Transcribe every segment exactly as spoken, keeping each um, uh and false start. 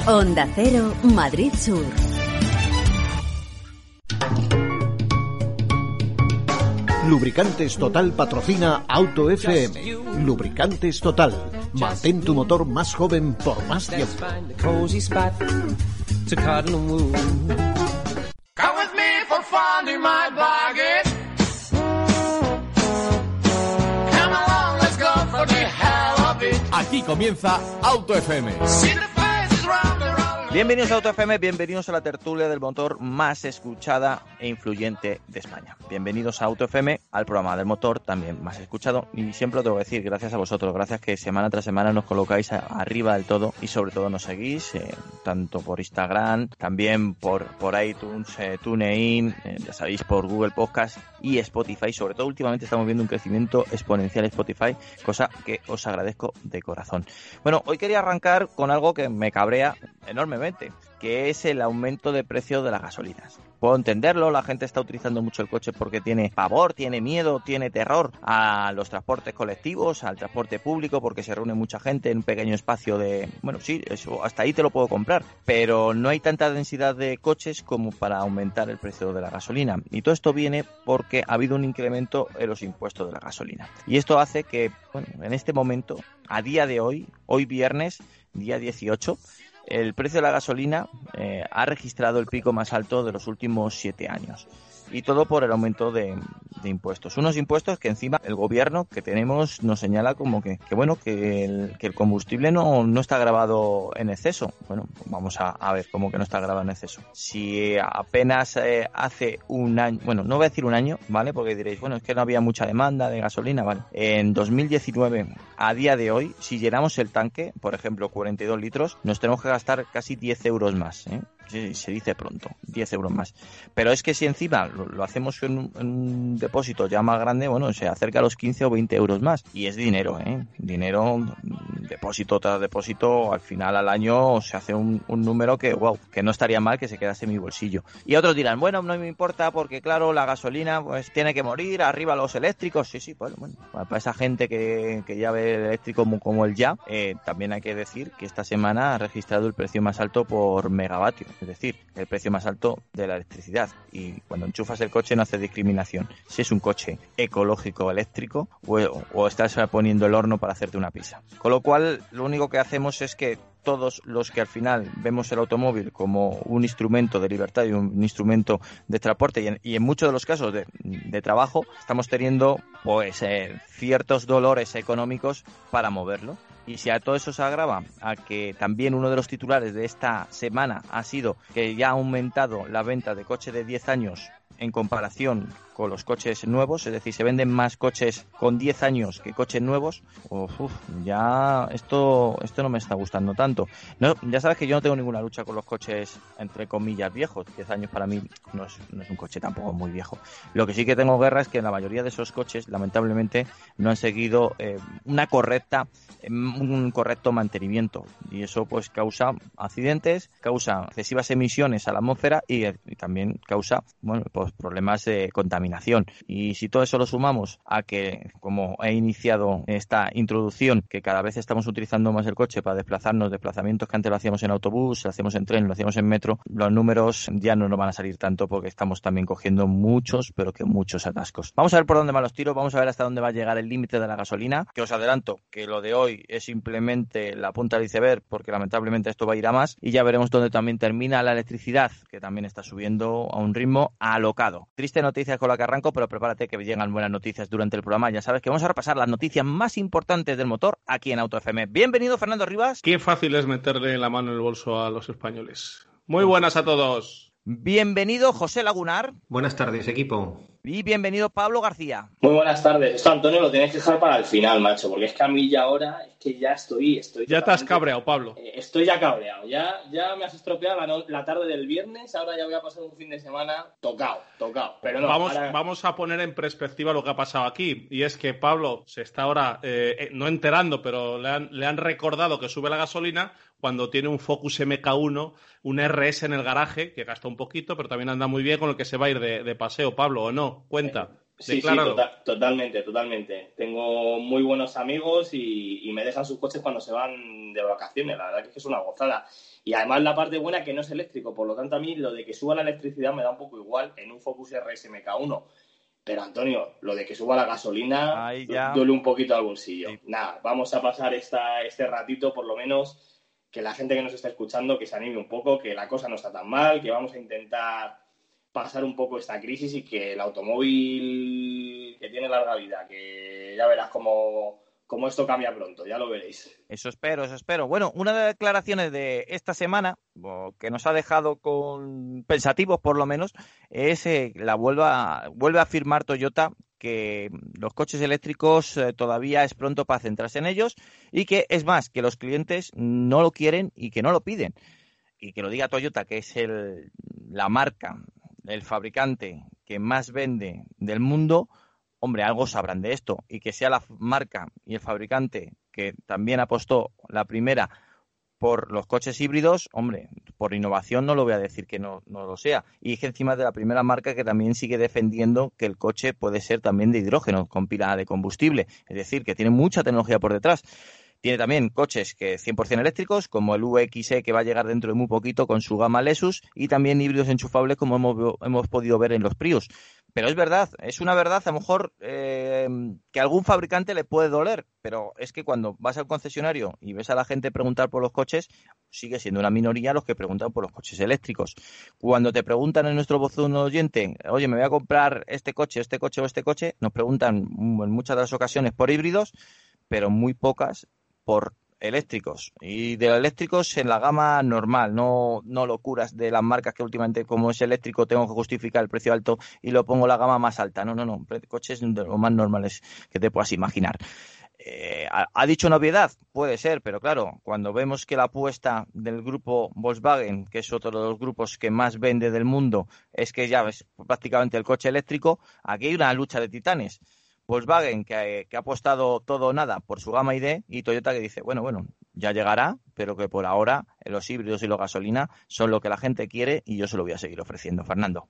Onda Cero, Madrid Sur. Lubricantes Total patrocina Auto F M. Lubricantes Total. Mantén tu motor más joven por más tiempo. Aquí comienza Auto F M. Bienvenidos a Auto F M, bienvenidos a la tertulia del motor más escuchada e influyente de España. Bienvenidos a Auto F M, al programa del motor también más escuchado. Y siempre lo tengo que decir, gracias a vosotros, gracias que semana tras semana nos colocáis a, arriba del todo y sobre todo nos seguís, eh, tanto por Instagram, también por, por iTunes, eh, TuneIn, eh, ya sabéis, por Google Podcast y Spotify. Sobre todo últimamente estamos viendo un crecimiento exponencial en Spotify, cosa que os agradezco de corazón. Bueno, hoy quería arrancar con algo que me cabrea enormemente, que es el aumento de precio de las gasolinas. Puedo entenderlo, la gente está utilizando mucho el coche porque tiene pavor, tiene miedo, tiene terror a los transportes colectivos, al transporte público, porque se reúne mucha gente en un pequeño espacio de... Bueno, sí, eso hasta ahí te lo puedo comprar, pero no hay tanta densidad de coches como para aumentar el precio de la gasolina. Y todo esto viene porque ha habido un incremento en los impuestos de la gasolina. Y esto hace que, bueno, en este momento, a día de hoy, hoy viernes, día dieciocho, el precio de la gasolina eh, ha registrado el pico más alto de los últimos siete años. Y todo por el aumento de, de impuestos. Unos impuestos que encima el gobierno que tenemos nos señala como que, que bueno, que el, que el combustible no, no está gravado en exceso. Bueno, vamos a, a ver cómo que no está gravado en exceso. Si apenas eh, hace un año, bueno, no voy a decir un año, ¿vale? Porque diréis, bueno, es que no había mucha demanda de gasolina, ¿vale? En dos mil diecinueve, a día de hoy, si llenamos el tanque, por ejemplo, cuarenta y dos litros, nos tenemos que gastar casi diez euros más, ¿eh? Sí, se dice pronto, diez euros más. Pero es que si encima lo, lo hacemos en un, en un depósito ya más grande, bueno, se acerca a los quince o veinte euros más. Y es dinero, ¿eh? Dinero, depósito tras depósito, al final al año se hace un, un número que, wow, que no estaría mal que se quedase en mi bolsillo. Y otros dirán, bueno, no me importa porque, claro, la gasolina pues tiene que morir, arriba los eléctricos. Sí, sí, pues bueno, para esa gente que, que ya ve el eléctrico como, como el ya, eh, también hay que decir que esta semana ha registrado el precio más alto por megavatio. Es decir, el precio más alto de la electricidad. Y cuando enchufas el coche no hace discriminación si es un coche ecológico eléctrico o, o estás poniendo el horno para hacerte una pizza. Con lo cual, lo único que hacemos es que todos los que al final vemos el automóvil como un instrumento de libertad y un instrumento de transporte y en, y en muchos de los casos de, de trabajo, estamos teniendo pues eh, ciertos dolores económicos para moverlo. Y si a todo eso se agrava a que también uno de los titulares de esta semana ha sido que ya ha aumentado la venta de coches de diez años en comparación con los coches nuevos, es decir, se venden más coches con diez años que coches nuevos, uf, uf, ya esto esto no me está gustando tanto. No, ya sabes que yo no tengo ninguna lucha con los coches, entre comillas, viejos. diez años para mí no es, no es un coche tampoco muy viejo. Lo que sí que tengo guerra es que la mayoría de esos coches, lamentablemente, no han seguido eh, una correcta un correcto mantenimiento y eso pues causa accidentes, causa excesivas emisiones a la atmósfera y, y también causa, bueno, pues problemas de contaminación. Y si todo eso lo sumamos a que, como he iniciado esta introducción, que cada vez estamos utilizando más el coche para desplazarnos, desplazamientos que antes lo hacíamos en autobús, lo hacíamos en tren, lo hacíamos en metro, los números ya no nos van a salir tanto porque estamos también cogiendo muchos, pero que muchos atascos. Vamos a ver por dónde van los tiros, vamos a ver hasta dónde va a llegar el límite de la gasolina, que os adelanto que lo de hoy es simplemente la punta del iceberg porque lamentablemente esto va a ir a más y ya veremos dónde también termina la electricidad, que también está subiendo a un ritmo alocado. Triste noticia con la que arranco, pero prepárate que llegan buenas noticias durante el programa. Ya sabes que vamos a repasar las noticias más importantes del motor aquí en Auto F M. Bienvenido, Fernando Rivas. Qué fácil es meterle la mano en el bolso a los españoles. Muy buenas a todos. Bienvenido, José Lagunar. Buenas tardes, equipo. Y bienvenido, Pablo García. Muy buenas tardes. Esto, Antonio, lo tienes que dejar para el final, macho, porque es que a mí ya ahora, es que ya estoy... estoy ya te has cabreado, Pablo. Eh, estoy ya cabreado. Ya, ya me has estropeado la, no, la tarde del viernes, ahora ya voy a pasar un fin de semana tocado, tocado. Pero no, vamos, ahora... vamos a poner en perspectiva lo que ha pasado aquí. Y es que Pablo se está ahora, eh, no enterando, pero le han, le han recordado que sube la gasolina cuando tiene un Focus M K uno, un R S en el garaje, que gasta un poquito, pero también anda muy bien, con el que se va a ir de, de paseo. Pablo, ¿o no? Cuenta. Sí, sí, tota- totalmente, totalmente. Tengo muy buenos amigos y, y me dejan sus coches cuando se van de vacaciones. La verdad que es una gozada. Y además la parte buena que no es eléctrico. Por lo tanto, a mí lo de que suba la electricidad me da un poco igual en un Focus R S M K uno. Pero, Antonio, lo de que suba la gasolina ya... duele un poquito al bolsillo. Sí. Nada, vamos a pasar esta, este ratito, por lo menos, que la gente que nos está escuchando, que se anime un poco, que la cosa no está tan mal, que vamos a intentar pasar un poco esta crisis y que el automóvil que tiene larga vida, que ya verás cómo, cómo esto cambia pronto, ya lo veréis. Eso espero, eso espero. Bueno, una de las declaraciones de esta semana, que nos ha dejado con pensativos por lo menos, es eh, la vuelve a, vuelve a afirmar Toyota que los coches eléctricos eh, todavía es pronto para centrarse en ellos y que es más, que los clientes no lo quieren y que no lo piden. Y que lo diga Toyota, que es el, la marca, el fabricante que más vende del mundo, hombre, algo sabrán de esto. Y que sea la marca y el fabricante que también apostó la primera por los coches híbridos, hombre, por innovación no lo voy a decir que no, no lo sea. Y que encima de la primera marca que también sigue defendiendo que el coche puede ser también de hidrógeno, con pila de combustible. Es decir, que tiene mucha tecnología por detrás. Tiene también coches que cien por ciento eléctricos, como el U X E, que va a llegar dentro de muy poquito con su gama Lexus, y también híbridos enchufables, como hemos, hemos podido ver en los Prius. Pero es verdad, es una verdad, a lo mejor eh, que a algún fabricante le puede doler, pero es que cuando vas al concesionario y ves a la gente preguntar por los coches, sigue siendo una minoría los que preguntan por los coches eléctricos. Cuando te preguntan en nuestro buzón oyente, oye, me voy a comprar este coche, este coche o este coche, nos preguntan en muchas de las ocasiones por híbridos, pero muy pocas por eléctricos, y de los eléctricos en la gama normal, no, no locuras de las marcas que últimamente, como es eléctrico, tengo que justificar el precio alto y lo pongo en la gama más alta. No, no, no, coches de los más normales que te puedas imaginar. Eh, ¿ha, ¿Ha dicho una obviedad? Puede ser, pero claro, cuando vemos que la apuesta del grupo Volkswagen, que es otro de los grupos que más vende del mundo, es que ya es prácticamente el coche eléctrico, aquí hay una lucha de titanes. Volkswagen, que, que ha apostado todo o nada por su gama I D, y Toyota, que dice, bueno, bueno, ya llegará, pero que por ahora los híbridos y los gasolina son lo que la gente quiere y yo se lo voy a seguir ofreciendo. Fernando.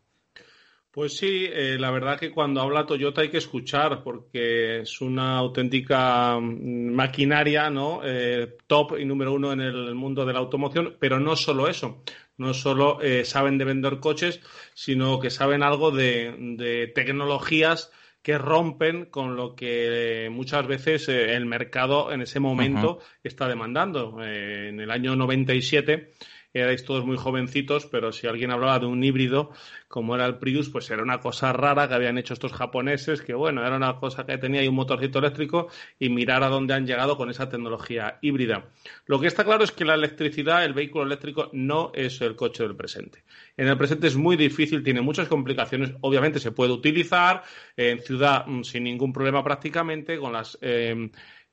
Pues sí, eh, la verdad que cuando habla Toyota hay que escuchar, porque es una auténtica maquinaria, ¿no? Eh, top y número uno en el mundo de la automoción, pero no solo eso. No solo eh, saben de vender coches, sino que saben algo de, de tecnologías que rompen con lo que muchas veces eh, el mercado en ese momento uh-huh. está demandando. Eh, en el año noventa y siete erais todos muy jovencitos, pero si alguien hablaba de un híbrido como era el Prius, pues era una cosa rara que habían hecho estos japoneses, que bueno, era una cosa que tenía ahí un motorcito eléctrico, y mirar a dónde han llegado con esa tecnología híbrida. Lo que está claro es que la electricidad, el vehículo eléctrico, no es el coche del presente. En el presente es muy difícil, tiene muchas complicaciones. Obviamente se puede utilizar en ciudad sin ningún problema prácticamente, con las eh,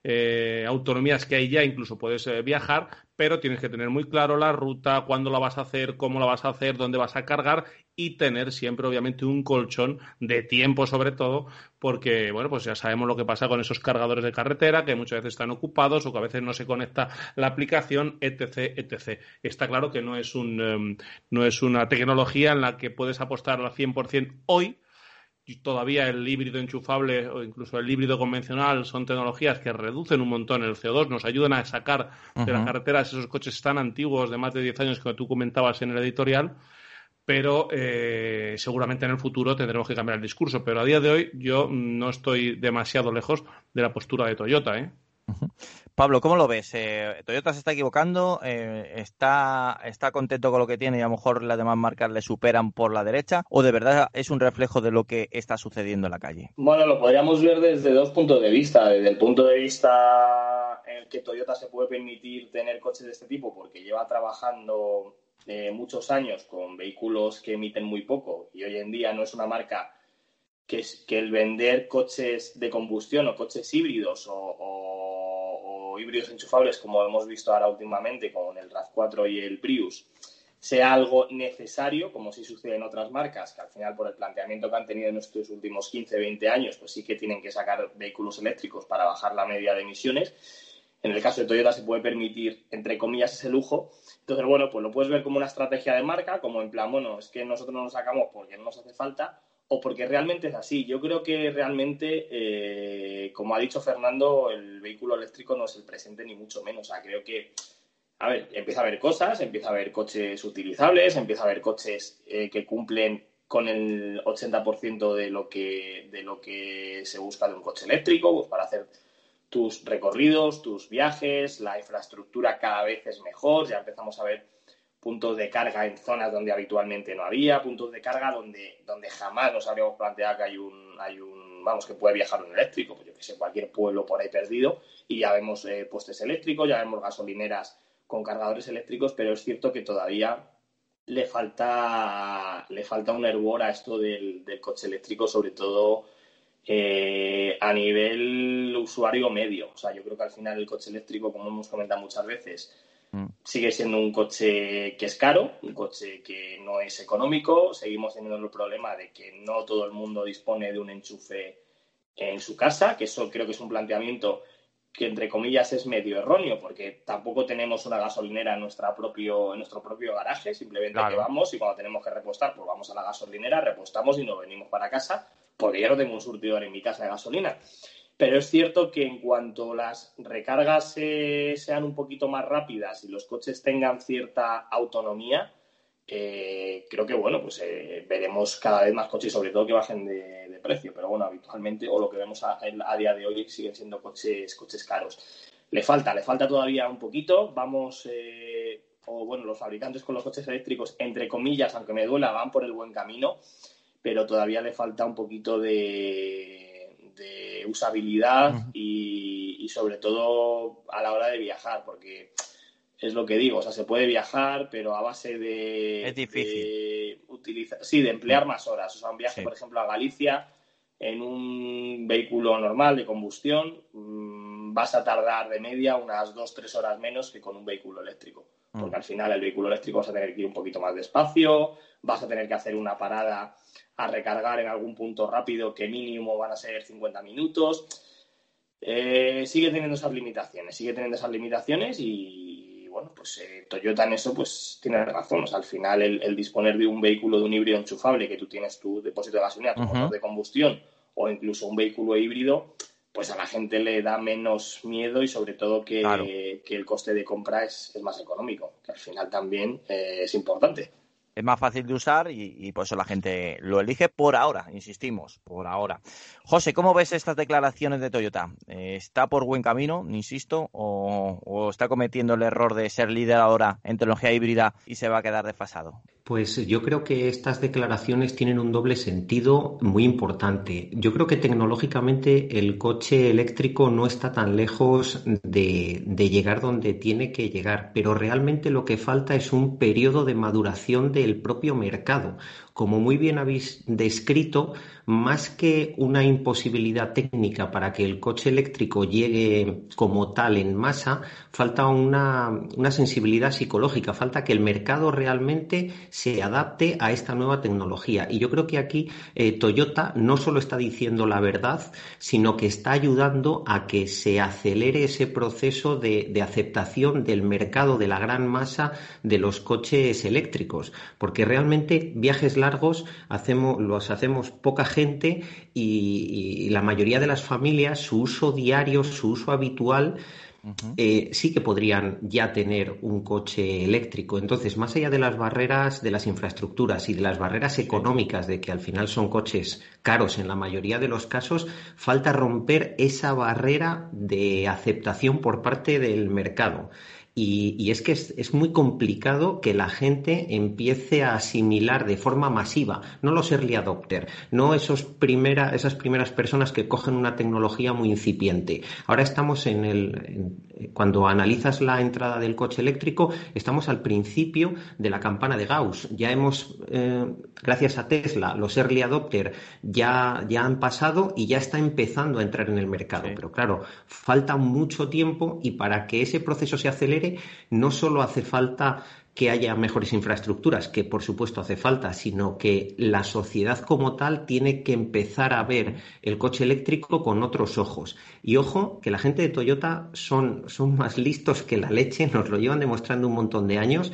eh, autonomías que hay ya, incluso puedes eh, viajar, pero tienes que tener muy claro la ruta, cuándo la vas a hacer, cómo la vas a hacer, dónde vas a cargar, y tener siempre, obviamente, un colchón de tiempo, sobre todo, porque, bueno, pues ya sabemos lo que pasa con esos cargadores de carretera, que muchas veces están ocupados o que a veces no se conecta la aplicación, etc, etcétera. Está claro que no es un, um, no es una tecnología en la que puedes apostar al cien por ciento hoy. Y todavía el híbrido enchufable o incluso el híbrido convencional son tecnologías que reducen un montón el C O dos, nos ayudan a sacar uh-huh. de las carreteras esos coches tan antiguos de más de diez años que tú comentabas en el editorial, pero eh, seguramente en el futuro tendremos que cambiar el discurso. Pero a día de hoy yo no estoy demasiado lejos de la postura de Toyota, ¿eh? Uh-huh. Pablo, ¿cómo lo ves? Eh, ¿Toyota se está equivocando? Eh, ¿está, ¿Está contento con lo que tiene y a lo mejor las demás marcas le superan por la derecha? ¿O de verdad es un reflejo de lo que está sucediendo en la calle? Bueno, lo podríamos ver desde dos puntos de vista. Desde el punto de vista en el que Toyota se puede permitir tener coches de este tipo porque lleva trabajando eh, muchos años con vehículos que emiten muy poco, y hoy en día no es una marca que, es, que el vender coches de combustión o coches híbridos o, o, o híbridos enchufables, como hemos visto ahora últimamente con el RAV cuatro y el Prius, sea algo necesario, como sí sucede en otras marcas, que al final, por el planteamiento que han tenido en estos últimos quince, veinte años, pues sí que tienen que sacar vehículos eléctricos para bajar la media de emisiones. En el caso de Toyota se puede permitir, entre comillas, ese lujo. Entonces, bueno, pues lo puedes ver como una estrategia de marca, como en plan, bueno, es que nosotros no lo sacamos porque no nos hace falta, o porque realmente es así. Yo creo que realmente, eh, como ha dicho Fernando, el vehículo eléctrico no es el presente ni mucho menos. O sea, creo que, a ver, empieza a haber cosas, empieza a haber coches utilizables, empieza a haber coches eh, que cumplen con el ochenta por ciento de lo que de lo que se busca de un coche eléctrico, pues para hacer tus recorridos, tus viajes, la infraestructura cada vez es mejor, ya empezamos a ver puntos de carga en zonas donde habitualmente no había, puntos de carga donde, donde jamás nos habríamos planteado que hay un, hay un, vamos, que puede viajar un eléctrico, pues yo que sé, cualquier pueblo por ahí perdido, y ya vemos eh, postes eléctricos, ya vemos gasolineras con cargadores eléctricos, pero es cierto que todavía le falta, le falta un hervor a esto del, del coche eléctrico, sobre todo eh, a nivel usuario medio. O sea, yo creo que al final el coche eléctrico, como hemos comentado muchas veces, mm. sigue siendo un coche que es caro, un coche que no es económico. Seguimos teniendo el problema de que no todo el mundo dispone de un enchufe en su casa, que eso creo que es un planteamiento que entre comillas es medio erróneo, porque tampoco tenemos una gasolinera en, nuestra propio, en nuestro propio garaje, simplemente claro. que vamos y cuando tenemos que repostar, pues vamos a la gasolinera, repostamos y nos venimos para casa, porque yo no tengo un surtidor en mi casa de gasolina. Pero es cierto que en cuanto las recargas eh, sean un poquito más rápidas y los coches tengan cierta autonomía, eh, creo que bueno, pues eh, veremos cada vez más coches, sobre todo que bajen de, de precio, pero bueno, habitualmente, o lo que vemos a, a día de hoy, siguen siendo coches, coches caros. Le falta, le falta todavía un poquito, vamos, eh, o bueno, los fabricantes con los coches eléctricos, entre comillas, aunque me duela, van por el buen camino, pero todavía le falta un poquito de, de usabilidad uh-huh. y, y sobre todo a la hora de viajar, porque es lo que digo, o sea, se puede viajar, pero a base de... Es difícil. De utilizar, sí, de emplear más horas. O sea, un viaje, sí. por ejemplo, a Galicia, en un vehículo normal de combustión, mmm, vas a tardar de media unas dos, tres horas menos que con un vehículo eléctrico. Porque mm. al final el vehículo eléctrico vas a tener que ir un poquito más despacio, vas a tener que hacer una parada a recargar en algún punto rápido que mínimo van a ser cincuenta minutos. Eh, sigue teniendo esas limitaciones, sigue teniendo esas limitaciones y bueno, pues eh, Toyota en eso pues tiene razón. O sea, al final el, el disponer de un vehículo de un híbrido enchufable, que tú tienes tu depósito de gasolina, tu uh-huh. motor de combustión o incluso un vehículo híbrido, pues a la gente le da menos miedo y sobre todo que, claro. que el coste de compra es, es más económico, que al final también eh, es importante. Es más fácil de usar y, y por eso la gente lo elige por ahora, insistimos, por ahora. José, ¿cómo ves estas declaraciones de Toyota? ¿Está por buen camino, insisto, o, o está cometiendo el error de ser líder ahora en tecnología híbrida y se va a quedar desfasado? Pues yo creo que estas declaraciones tienen un doble sentido muy importante. Yo creo que tecnológicamente el coche eléctrico no está tan lejos de, de llegar donde tiene que llegar, pero realmente lo que falta es un periodo de maduración del propio mercado. Como muy bien habéis descrito, más que una imposibilidad técnica para que el coche eléctrico llegue como tal en masa, falta una, una sensibilidad psicológica, falta que el mercado realmente se adapte a esta nueva tecnología. Y yo creo que aquí eh, Toyota no solo está diciendo la verdad, sino que está ayudando a que se acelere ese proceso de, de aceptación del mercado de la gran masa de los coches eléctricos, porque realmente viajes largos hacemos, los hacemos poca gente y, y la mayoría de las familias, su uso diario, su uso habitual, uh-huh. eh, sí que podrían ya tener un coche eléctrico. Entonces, más allá de las barreras de las infraestructuras y de las barreras económicas de que al final son coches caros en la mayoría de los casos, falta romper esa barrera de aceptación por parte del mercado. Y, y es que es, es muy complicado que la gente empiece a asimilar de forma masiva, no los early adopter, no esos primera, esas primeras personas que cogen una tecnología muy incipiente. Ahora estamos en el, en, cuando analizas la entrada del coche eléctrico, estamos al principio de la campana de Gauss. Ya hemos, eh, gracias a Tesla, los early adopter ya, ya han pasado y ya está empezando a entrar en el mercado. Sí. Pero claro, falta mucho tiempo y para que ese proceso se acelere, no solo hace falta que haya mejores infraestructuras, que por supuesto hace falta, sino que la sociedad como tal tiene que empezar a ver el coche eléctrico con otros ojos. Y ojo, que la gente de Toyota son, son más listos que la leche, nos lo llevan demostrando un montón de años.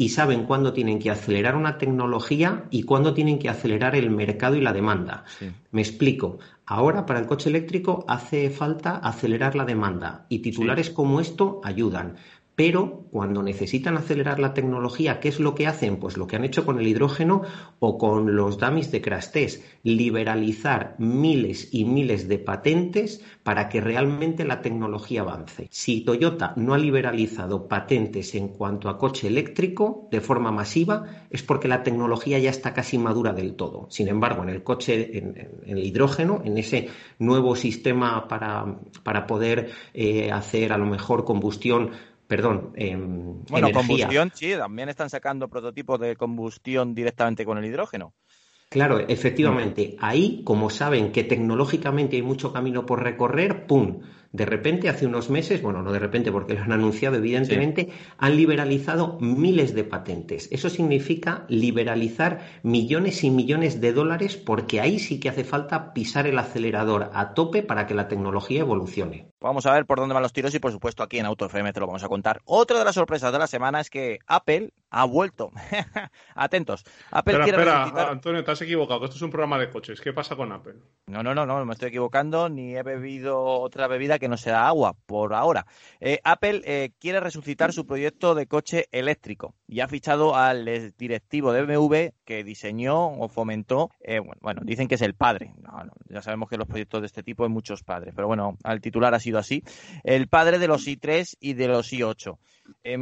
y saben cuándo tienen que acelerar una tecnología y cuándo tienen que acelerar el mercado y la demanda. Sí. Me explico. Ahora, para el coche eléctrico hace falta acelerar la demanda y titulares sí. como esto ayudan. Pero cuando necesitan acelerar la tecnología, ¿qué es lo que hacen? Pues lo que han hecho con el hidrógeno o con los dummies de crash test, liberalizar miles y miles de patentes para que realmente la tecnología avance. Si Toyota no ha liberalizado patentes en cuanto a coche eléctrico de forma masiva, es porque la tecnología ya está casi madura del todo. Sin embargo, en el coche, en, en el hidrógeno, en ese nuevo sistema para, para poder eh, hacer a lo mejor combustión, Perdón, eh, bueno, energía. Combustión, sí, también están sacando prototipos de combustión directamente con el hidrógeno. Claro, efectivamente, ahí, como saben que tecnológicamente hay mucho camino por recorrer, ¡pum! De repente, hace unos meses, bueno, no de repente porque lo han anunciado, evidentemente, sí. han liberalizado miles de patentes. Eso significa liberalizar millones y millones de dólares porque ahí sí que hace falta pisar el acelerador a tope para que la tecnología evolucione. Vamos a ver por dónde van los tiros y, por supuesto, aquí en Auto F M te lo vamos a contar. Otra de las sorpresas de la semana es que Apple ha vuelto. Atentos. Apple espera, quiere espera, resucitar... Antonio, te has equivocado, que esto es un programa de coches. ¿Qué pasa con Apple? No, no, no, no, no me estoy equivocando, ni he bebido otra bebida que no sea agua, por ahora. Eh, Apple eh, quiere resucitar su proyecto de coche eléctrico y ha fichado al directivo de B M W que diseñó o fomentó, eh, bueno, bueno, dicen que es el padre. No, no, ya sabemos que los proyectos de este tipo hay muchos padres, pero bueno, al titular ha sido así. El padre de los i tres y de los i ocho. Eh,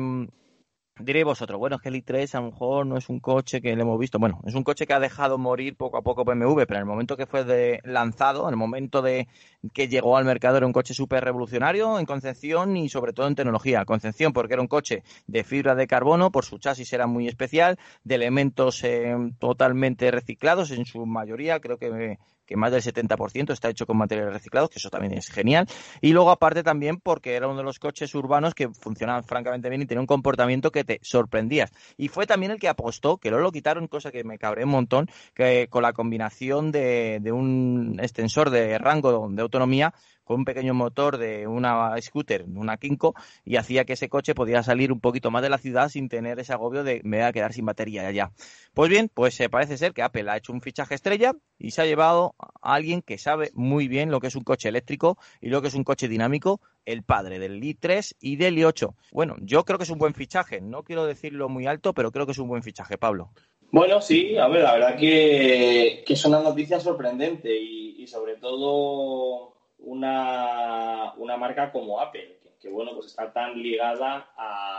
Diréis vosotros, bueno, es que el i tres a lo mejor no es un coche que le hemos visto. Bueno, es un coche que ha dejado morir poco a poco B M W, pero en el momento que fue de lanzado, en el momento de que llegó al mercado, era un coche súper revolucionario en concepción y sobre todo en tecnología. Concepción porque era un coche de fibra de carbono, por su chasis era muy especial, de elementos eh, totalmente reciclados en su mayoría, creo que... que más del setenta por ciento está hecho con materiales reciclados, que eso también es genial. Y luego, aparte, también porque era uno de los coches urbanos que funcionaban francamente bien y tenía un comportamiento que te sorprendías. Y fue también el que apostó, que no lo quitaron, cosa que me cabré un montón, que con la combinación de, de un extensor de rango de autonomía con un pequeño motor de una scooter, una Kinko, y hacía que ese coche podía salir un poquito más de la ciudad sin tener ese agobio de me voy a quedar sin batería ya, ya. Pues bien, pues eh, parece ser que Apple ha hecho un fichaje estrella y se ha llevado a alguien que sabe muy bien lo que es un coche eléctrico y lo que es un coche dinámico, el padre del i tres y del i ocho. Bueno, yo creo que es un buen fichaje, no quiero decirlo muy alto, pero creo que es un buen fichaje, Pablo. Bueno, sí, a ver, la verdad que, que es una noticia sorprendente y, y sobre todo una, una marca como Apple, que, que bueno, pues está tan ligada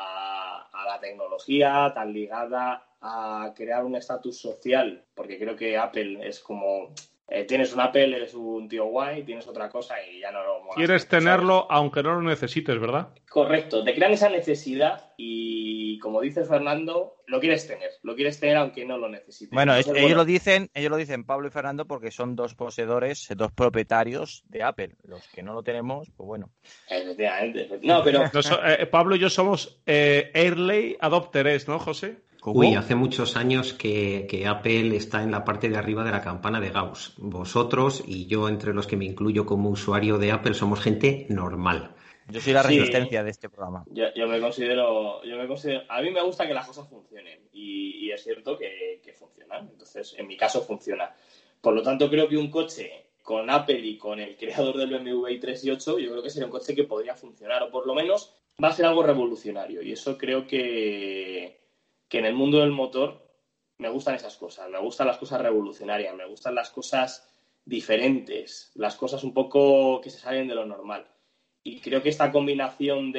a, a la tecnología, tan ligada a crear un estatus social, porque creo que Apple es como... Eh, tienes un Apple, eres un tío guay, tienes otra cosa y ya no lo molas. Quieres tenerlo, ¿sabes? Aunque no lo necesites, ¿verdad? Correcto, te crean esa necesidad y, como dice Fernando, lo quieres tener, lo quieres tener aunque no lo necesites. Bueno, Entonces, ellos bueno, lo dicen, ellos lo dicen Pablo y Fernando porque son dos poseedores, dos propietarios de Apple. Los que no lo tenemos, pues bueno. Efectivamente. No, pero Nos, eh, Pablo y yo somos eh, Early Adopters, ¿no, José? Uy, hace muchos años que, que Apple está en la parte de arriba de la campana de Gauss. Vosotros y yo, entre los que me incluyo como usuario de Apple, somos gente normal. Yo soy la resistencia sí, de este programa. Yo, yo me considero, yo me considero, a mí me gusta que las cosas funcionen y, y es cierto que, que funcionan. Entonces, en mi caso funciona. Por lo tanto, creo que un coche con Apple y con el creador del B M W i tres y ocho, yo creo que sería un coche que podría funcionar o por lo menos va a ser algo revolucionario. Y eso creo que que en el mundo del motor me gustan esas cosas, me gustan las cosas revolucionarias, me gustan las cosas diferentes, las cosas un poco que se salen de lo normal. Y creo que esta combinación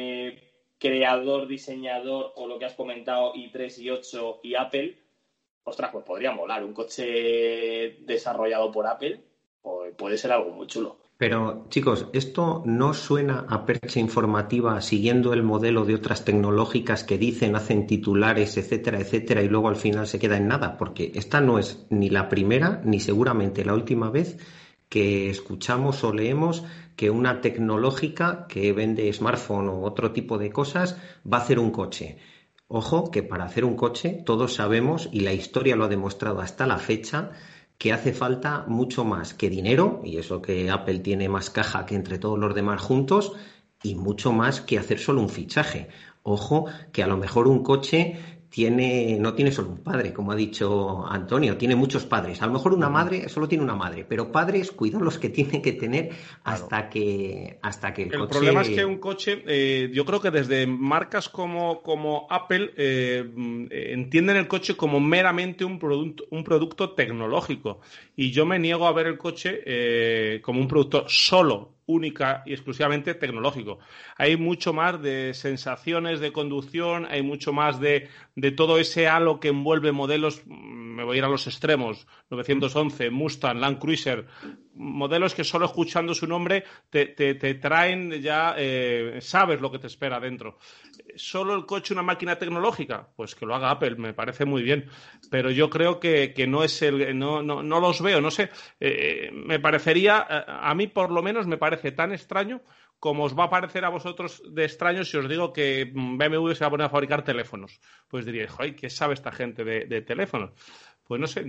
de creador, diseñador o lo que has comentado, i tres y ocho y Apple, ostras, pues podría molar. Un coche desarrollado por Apple pues puede ser algo muy chulo. Pero, chicos, ¿esto no suena a percha informativa siguiendo el modelo de otras tecnológicas que dicen, hacen titulares, etcétera, etcétera, y luego al final se queda en nada? Porque esta no es ni la primera ni seguramente la última vez que escuchamos o leemos que una tecnológica que vende smartphone o otro tipo de cosas va a hacer un coche. Ojo, que para hacer un coche todos sabemos, y la historia lo ha demostrado hasta la fecha, que hace falta mucho más que dinero, y eso que Apple tiene más caja que entre todos los demás juntos, y mucho más que hacer solo un fichaje. Ojo, que a lo mejor un coche tiene, no tiene solo un padre, como ha dicho Antonio, tiene muchos padres. A lo mejor una madre solo tiene una madre, pero padres, cuidado los que tiene que tener hasta claro. que hasta que el, el coche... problema es que un coche, eh, yo creo que desde marcas como, como Apple eh, entienden el coche como meramente un producto, un producto tecnológico. Y yo me niego a ver el coche eh, como un producto solo, única y exclusivamente tecnológico. Hay mucho más de sensaciones de conducción, hay mucho más de, de todo ese halo que envuelve modelos, me voy a ir a los extremos, novecientos once, Mustang, Land Cruiser, modelos que solo escuchando su nombre te, te, te traen ya, eh, sabes lo que te espera dentro. ¿Solo el coche una máquina tecnológica? Pues que lo haga Apple, me parece muy bien. Pero yo creo que, que no es el, no, no, no los veo, no sé. Eh, me parecería, a mí por lo menos me parece tan extraño como os va a parecer a vosotros de extraño si os digo que B M W se va a poner a fabricar teléfonos. Pues diríais, joder, ¿qué sabe esta gente de, de teléfonos? Pues no sé,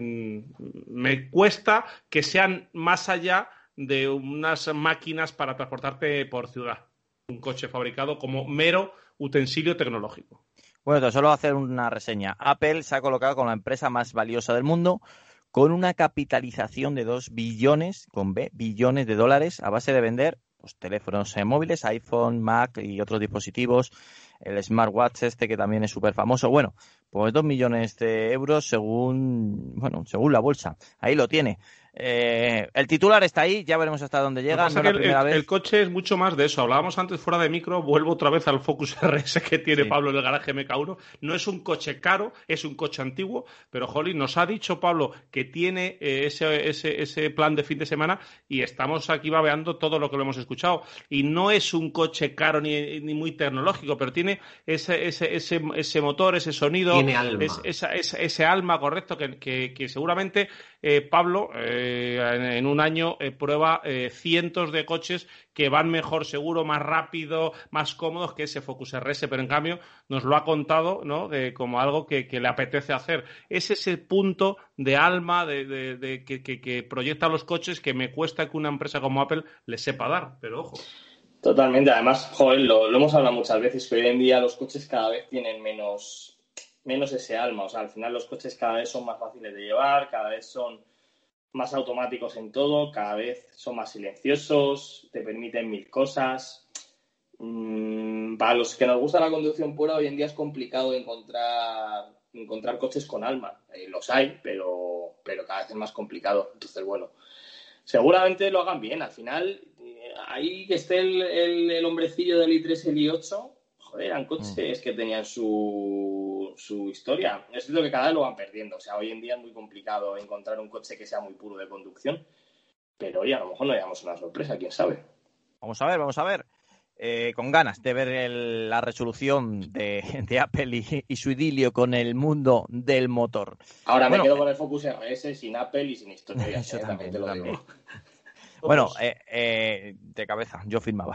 me cuesta que sean más allá de unas máquinas para transportarte por ciudad. Un coche fabricado como mero utensilio tecnológico. Bueno, entonces solo hacer una reseña. Apple se ha colocado como la empresa más valiosa del mundo con una capitalización de dos billones, con B, billones de dólares a base de vender pues, teléfonos eh, móviles, iPhone, Mac y otros dispositivos, el smartwatch este que también es súper famoso. Bueno, pues dos millones de euros según, bueno, según la bolsa. Ahí lo tiene. Eh, el titular está ahí, ya veremos hasta dónde llega. No no la primera el, vez. El coche es mucho más de eso. Hablábamos antes fuera de micro, vuelvo otra vez al Focus R S que tiene sí. Pablo en el garaje M K uno. No es un coche caro, es un coche antiguo, pero jolín, nos ha dicho Pablo que tiene eh, ese, ese, ese plan de fin de semana y estamos aquí babeando todo lo que lo hemos escuchado. Y no es un coche caro ni, ni muy tecnológico, pero tiene ese, ese, ese, ese motor, ese sonido, tiene alma. Es, esa, esa, ese alma, correcto, que, que, que seguramente eh, Pablo eh, en, en un año eh, prueba eh, cientos de coches que van mejor seguro, más rápido, más cómodos que ese Focus R S, pero en cambio nos lo ha contado, ¿no? De, como algo que, que le apetece hacer. Es ese punto de alma de, de, de que, que, que proyecta los coches que me cuesta que una empresa como Apple le sepa dar, pero ojo. Totalmente, además, joder, lo, lo hemos hablado muchas veces, que hoy en día los coches cada vez tienen menos, menos ese alma, o sea, al final los coches cada vez son más fáciles de llevar, cada vez son más automáticos en todo, cada vez son más silenciosos, te permiten mil cosas. Mm, para los que nos gusta la conducción pura, hoy en día es complicado encontrar, encontrar coches con alma. Eh, los hay, pero, pero cada vez es más complicado. Entonces, bueno, seguramente lo hagan bien. Al final, eh, ahí que esté el, el, el hombrecillo del i tres, el i ocho, joder, eran coches mm. que tenían su, su historia. Es cierto que cada vez lo van perdiendo. O sea, hoy en día es muy complicado encontrar un coche que sea muy puro de conducción. Pero oye, a lo mejor no llevamos una sorpresa, quién sabe. Vamos a ver, vamos a ver. Eh, con ganas de ver el, la resolución de, de Apple y, y su idilio con el mundo del motor. Ahora bueno, me quedo con el Focus R S sin Apple y sin historia. Eso eh, también, también te lo también. digo. Bueno, eh, eh, de cabeza, yo firmaba.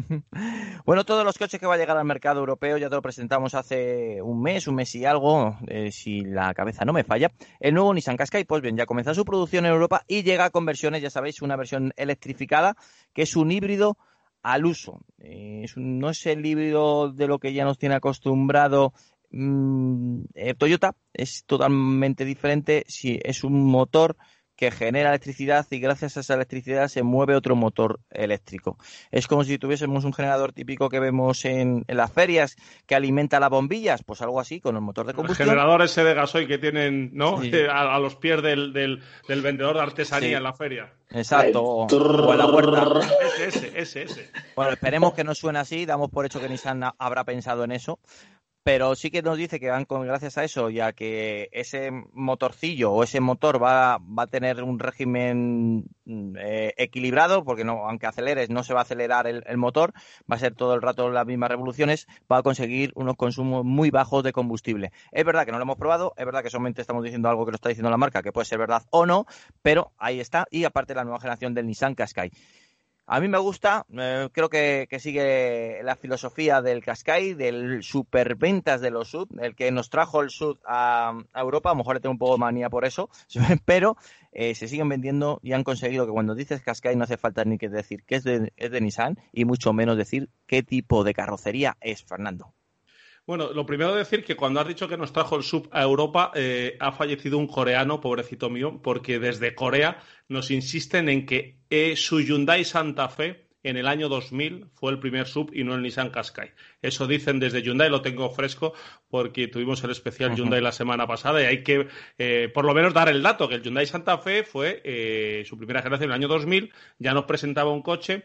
Bueno, todos los coches que va a llegar al mercado europeo ya te lo presentamos hace un mes, un mes y algo, eh, si la cabeza no me falla. El nuevo Nissan Qashqai, pues bien, ya comenzó su producción en Europa y llega con versiones, ya sabéis, una versión electrificada, que es un híbrido al uso. Eh, es un, no es el híbrido de lo que ya nos tiene acostumbrado mmm, eh, Toyota, es totalmente diferente. Sí, es un motor que genera electricidad y gracias a esa electricidad se mueve otro motor eléctrico. Es como si tuviésemos un generador típico que vemos en, en las ferias que alimenta las bombillas, pues algo así con el motor de combustión. El generador ese de gasoil que tienen, ¿no? Sí. A, a los pies del, del, del vendedor de artesanía sí. en la feria. Exacto, o, o en la puerta. Ese, ese, ese, ese. Bueno, esperemos que no suene así, damos por hecho que Nissan habrá pensado en eso. Pero sí que nos dice que van con, gracias a eso, ya que ese motorcillo o ese motor va, va a tener un régimen eh, equilibrado, porque no, aunque aceleres no se va a acelerar el, el motor, va a ser todo el rato las mismas revoluciones, va a conseguir unos consumos muy bajos de combustible. Es verdad que no lo hemos probado, es verdad que solamente estamos diciendo algo que lo está diciendo la marca, que puede ser verdad o no, pero ahí está, y aparte la nueva generación del Nissan Qashqai. A mí me gusta, eh, creo que, que sigue la filosofía del Qashqai, del superventas de los S U V, el que nos trajo el S U V a, a Europa. A lo mejor le tengo un poco de manía por eso, pero eh, se siguen vendiendo y han conseguido que cuando dices Qashqai no hace falta ni que decir que es de, es de Nissan y mucho menos decir qué tipo de carrocería es, Fernando. Bueno, lo primero de decir que cuando has dicho que nos trajo el sub a Europa, eh, ha fallecido un coreano, pobrecito mío, porque desde Corea nos insisten en que eh, su Hyundai Santa Fe en el año dos mil fue el primer sub y no el Nissan Qashqai. Eso dicen desde Hyundai, lo tengo fresco porque tuvimos el especial uh-huh. Hyundai la semana pasada y hay que eh, por lo menos dar el dato, que el Hyundai Santa Fe fue eh, su primera generación en el año dos mil, ya nos presentaba un coche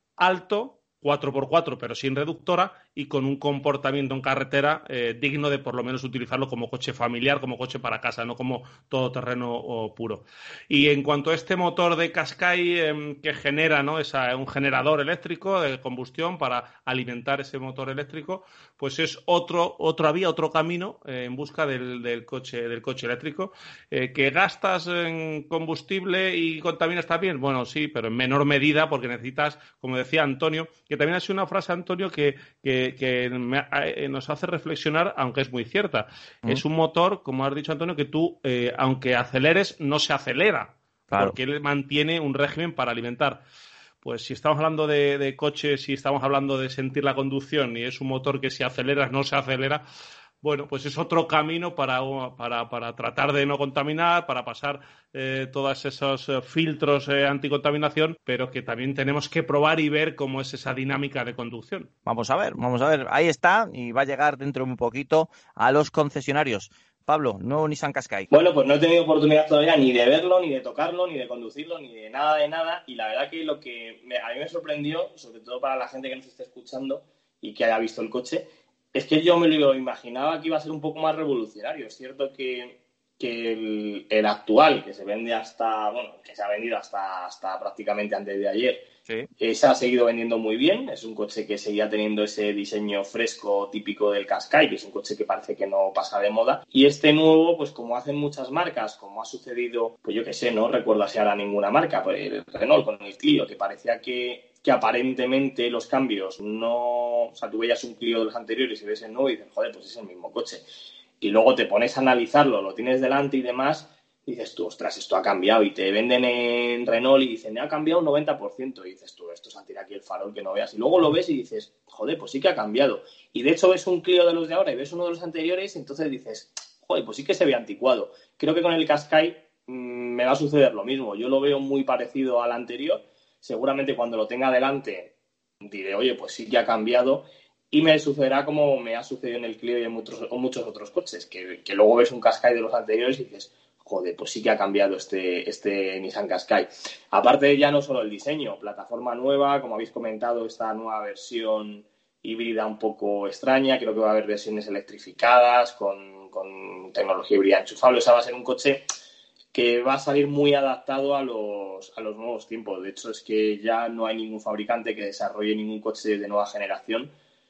alto, cuatro por cuatro, pero sin reductora y con un comportamiento en carretera eh, digno de por lo menos utilizarlo como coche familiar, como coche para casa, no como todoterreno o puro. Y en cuanto a este motor de Qashqai eh, que genera, ¿no? Esa, un generador eléctrico de combustión para alimentar ese motor eléctrico, pues es otro, otra vía, otro camino eh, en busca del, del, coche, del coche eléctrico. Eh, ¿Que gastas en combustible y contaminas también? Bueno, sí, pero en menor medida porque necesitas, como decía Antonio, que también ha sido una frase, Antonio, que, que que me, eh, nos hace reflexionar, aunque es muy cierta. Uh-huh. Es un motor, como has dicho, Antonio, que tú, eh, aunque aceleres, no se acelera, claro, porque él mantiene un régimen para alimentar. Pues si estamos hablando de, de coches, si estamos hablando de sentir la conducción y es un motor que si aceleras no se acelera, bueno, pues es otro camino para, para, para tratar de no contaminar, para pasar eh, todos esos eh, filtros eh, anticontaminación, pero que también tenemos que probar y ver cómo es esa dinámica de conducción. Vamos a ver, vamos a ver. Ahí está y va a llegar dentro de un poquito a los concesionarios. Pablo, nuevo Nissan Qashqai. Bueno, pues no he tenido oportunidad todavía ni de verlo, ni de tocarlo, ni de conducirlo, ni de nada de nada. Y la verdad que lo que me, a mí me sorprendió, sobre todo para la gente que nos esté escuchando y que haya visto el coche, es que yo me lo imaginaba que iba a ser un poco más revolucionario. Es cierto que, que el, el actual, que se vende hasta, bueno, que se ha vendido hasta, hasta prácticamente antes de ayer, sí. eh, se ha seguido vendiendo muy bien. Es un coche que seguía teniendo ese diseño fresco típico del Qashqai, que es un coche que parece que no pasa de moda. Y este nuevo, pues como hacen muchas marcas, como ha sucedido, pues yo qué sé, no recuerdo así ahora ninguna marca, pues el Renault con el Clio, que parecía que... que aparentemente los cambios no... O sea, tú veías un Clio de los anteriores y ves el nuevo y dices, joder, pues es el mismo coche. Y luego te pones a analizarlo, lo tienes delante y demás, y dices tú, ostras, esto ha cambiado. Y te venden en Renault y dicen, ha cambiado un noventa por ciento. Y dices tú, esto se ha tirado aquí el farol que no veas. Y luego lo ves y dices, joder, pues sí que ha cambiado. Y de hecho ves un Clio de los de ahora y ves uno de los anteriores y entonces dices, joder, pues sí que se ve anticuado. Creo que con el Qashqai mmm, me va a suceder lo mismo. Yo lo veo muy parecido al anterior. Seguramente cuando lo tenga delante diré, oye, pues sí que ha cambiado y me sucederá como me ha sucedido en el Clio y en muchos, en muchos otros coches, que, que luego ves un Qashqai de los anteriores y dices, joder, pues sí que ha cambiado este, este Nissan Qashqai. Aparte ya no solo el diseño, plataforma nueva, como habéis comentado, esta nueva versión híbrida un poco extraña, creo que va a haber versiones electrificadas con, con tecnología híbrida enchufable, o sea, va a ser un coche que va a salir muy adaptado a los, a los nuevos tiempos. De hecho, es que ya no hay ningún fabricante que desarrolle ningún coche de nueva generación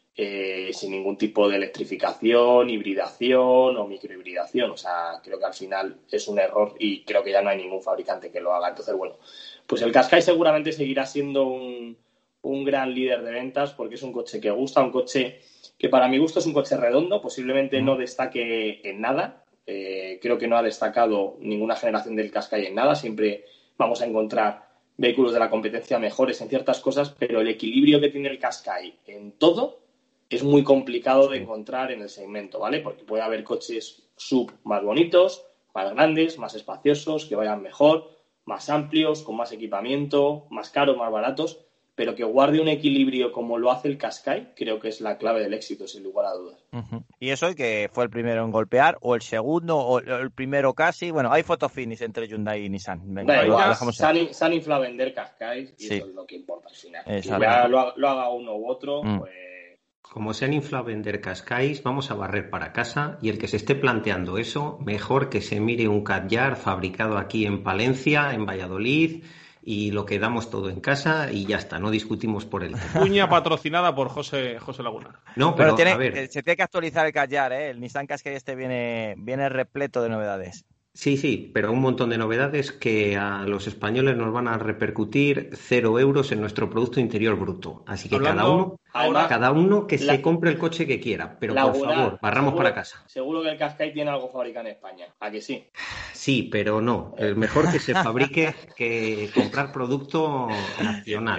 eh, sin ningún tipo de electrificación, hibridación o microhibridación. O sea, creo que al final es un error y creo que ya no hay ningún fabricante que lo haga. Entonces, bueno, pues el Qashqai seguramente seguirá siendo un, un gran líder de ventas porque es un coche que gusta, un coche que para mi gusto es un coche redondo, posiblemente no destaque en nada. Eh, creo que no ha destacado ninguna generación del Qashqai en nada. Siempre vamos a encontrar vehículos de la competencia mejores en ciertas cosas, pero el equilibrio que tiene el Qashqai en todo es muy complicado de encontrar en el segmento, ¿vale? Porque puede haber coches sub más bonitos, más grandes, más espaciosos, que vayan mejor, más amplios, con más equipamiento, más caros, más baratos, pero que guarde un equilibrio como lo hace el Qashqai, creo que es la clave del éxito, sin lugar a dudas. Uh-huh. ¿Y eso que fue el primero en golpear, o el segundo, o el primero casi? Bueno, hay fotofinish entre Hyundai y Nissan. Venga, Venga, igual, dejamos se, han, se han inflado a vender Qashqai y sí. Eso es lo que importa al final. Que lo haga, lo haga uno u otro, mm. pues... Como se han inflado a vender Qashqais, vamos a barrer para casa, y el que se esté planteando eso, mejor que se mire un Kadjar fabricado aquí en Palencia, en Valladolid, y lo quedamos todo en casa y ya está, no discutimos por el tema. Cuña patrocinada por José, José Laguna. No, pero, pero tiene, a ver. Se tiene que actualizar el Kadjar, ¿eh? El Nissan Qashqai este viene, viene repleto de novedades. Sí, sí, pero un montón de novedades que a los españoles nos van a repercutir cero euros en nuestro Producto Interior Bruto. Así que Hablando, cada uno ahora, cada uno que la, se compre el coche que quiera, pero Laguna, por favor, barramos seguro, para casa. Seguro que el Qashqai tiene algo fabricado en España, ¿a que sí? Sí, pero no. Es mejor que se fabrique que comprar producto nacional.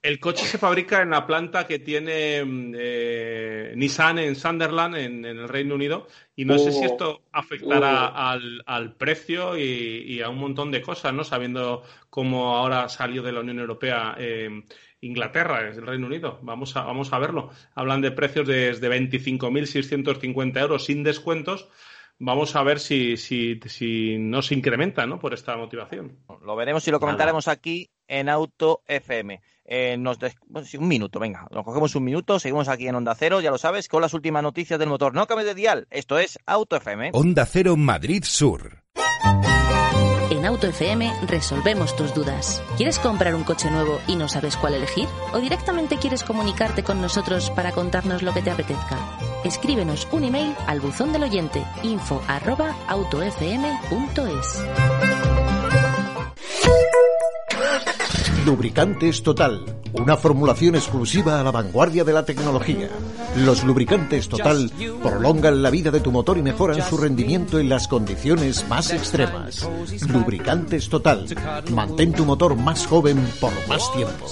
El coche se fabrica en la planta que tiene eh, Nissan en Sunderland, en, en el Reino Unido, y no uh, sé si esto afectará uh. al, al precio y, y a un montón de cosas, ¿no? Sabiendo cómo ahora salió de la Unión Europea eh, Inglaterra, el Reino Unido. Vamos a, vamos a verlo. Hablan de precios de, de veinticinco mil seiscientos cincuenta euros sin descuentos. Vamos a ver si, si, si no se incrementa, ¿no? Por esta motivación. Lo veremos y lo comentaremos aquí en Auto F M. Eh, nos des... bueno, sí, un minuto, venga, nos cogemos un minuto, seguimos aquí en Onda Cero, ya lo sabes, con las últimas noticias del motor. No cambies de dial, esto es Auto F M. Onda Cero Madrid Sur. En Auto F M resolvemos tus dudas. ¿Quieres comprar un coche nuevo y no sabes cuál elegir? ¿O directamente quieres comunicarte con nosotros para contarnos lo que te apetezca? Escríbenos un email al buzón del oyente info arroba autofm punto es. Lubricantes Total, una formulación exclusiva a la vanguardia de la tecnología. Los lubricantes Total prolongan la vida de tu motor y mejoran su rendimiento en las condiciones más extremas. Lubricantes Total, mantén tu motor más joven por más tiempo.